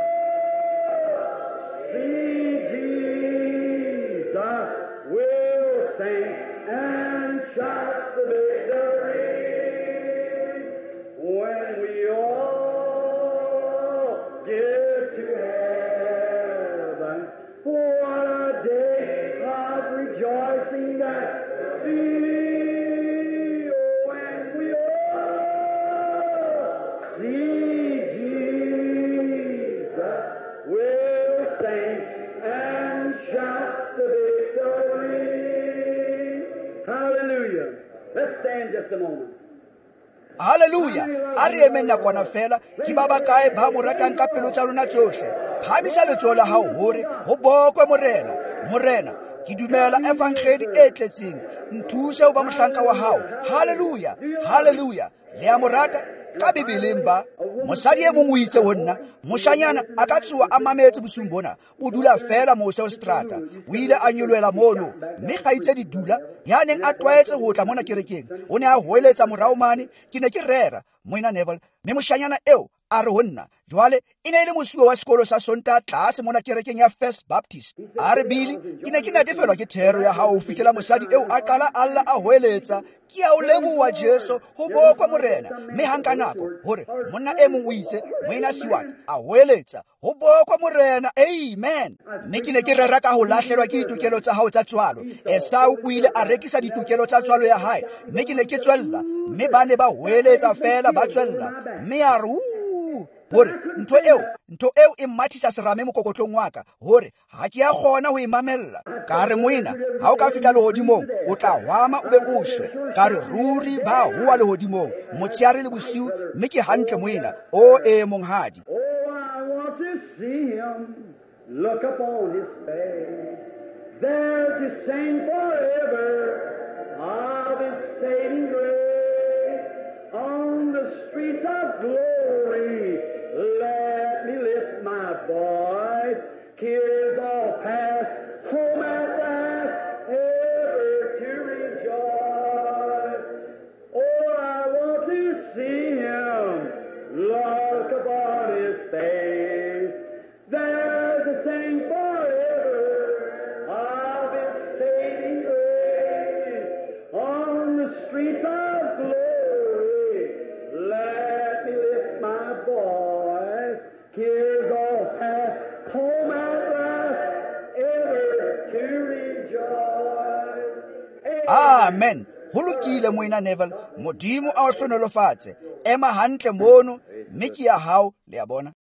all see Jesus, we'll sing and shout the victory. When we all get to heaven, what a day of rejoicing that will be. When we all see Jesus, we'll sing and shout the victory. Hallelujah. Let's stand just a moment. Hallelujah. A re emeng nakwana fela ke ba bakae ba mo ratang ka pelo tsa lona tsohle. Phamisa letsoho la hao hore ho bokwe morena. Ke dumela evangeli e tletseng. Nthuse ho ba mohlanka wa hao. Hallelujah. Hallelujah. Le a morata ka Bibeleng ba mosadi e mong o itse ho nna, moshanyana a ka tsoha a mametse bosung bona, o dula fela mose o strata. O ile a nyoloela mono mme kgaitsedi dula ya neng a tlwaetse ho tla mona kerekeng o ne a hoeletsa morao mane. Ke ne ke rera moena Neville mme moshanyana eo a re ho nna jwale e ne le mosuwe wa sekolo sa Sontaga tlase mona kerekeng ya First Baptist. A re Billy, ke ne ke natefelwa ke thero ya hao ho fihlela mosadi eo a qala alla a hoeletsa ke a o leboha Jesu ho bokwa morena, mme hanka nako hore monna e mong o itse moena Siwat a hoeletsa ho bokwa morena. Amen. Mme ke ne ke rera ka ho lahlelwa ke ditokelo tsa hao tsa tswalo. Esau o ile a rekisa ditokelo tsa tswalo ya hae, mme ke ne ke tswella, mme ba ne ba hoeletsa fela ba tswella, mme a re hore ntho eo e mmathisa serame mokokotlong wa ka hore ha ke ya kgona ho imamella. Ka re moena ha o ka fihla lehodimong o tla hwama o be o shwe. Ka re ruri ba hua lehodimong motshehare le bosiu, mme ke hantle moena o monghadi. Oh, I want to see him, look upon his face, there to sing forever of his saving grace. On the streets of glory, let me lift my voice, cares all past, home at last, ever to rejoice. Oh, I want to see him, look upon his face, there to sing forever of his saving grace. On the streets of glory, let me lift my voice, cares all past, home at last, ever to rejoice. Amen. Ho lokile moena Neville, modimo a o hlonolofatse. Ema hantle mono, mme ke ya hao le ya bona.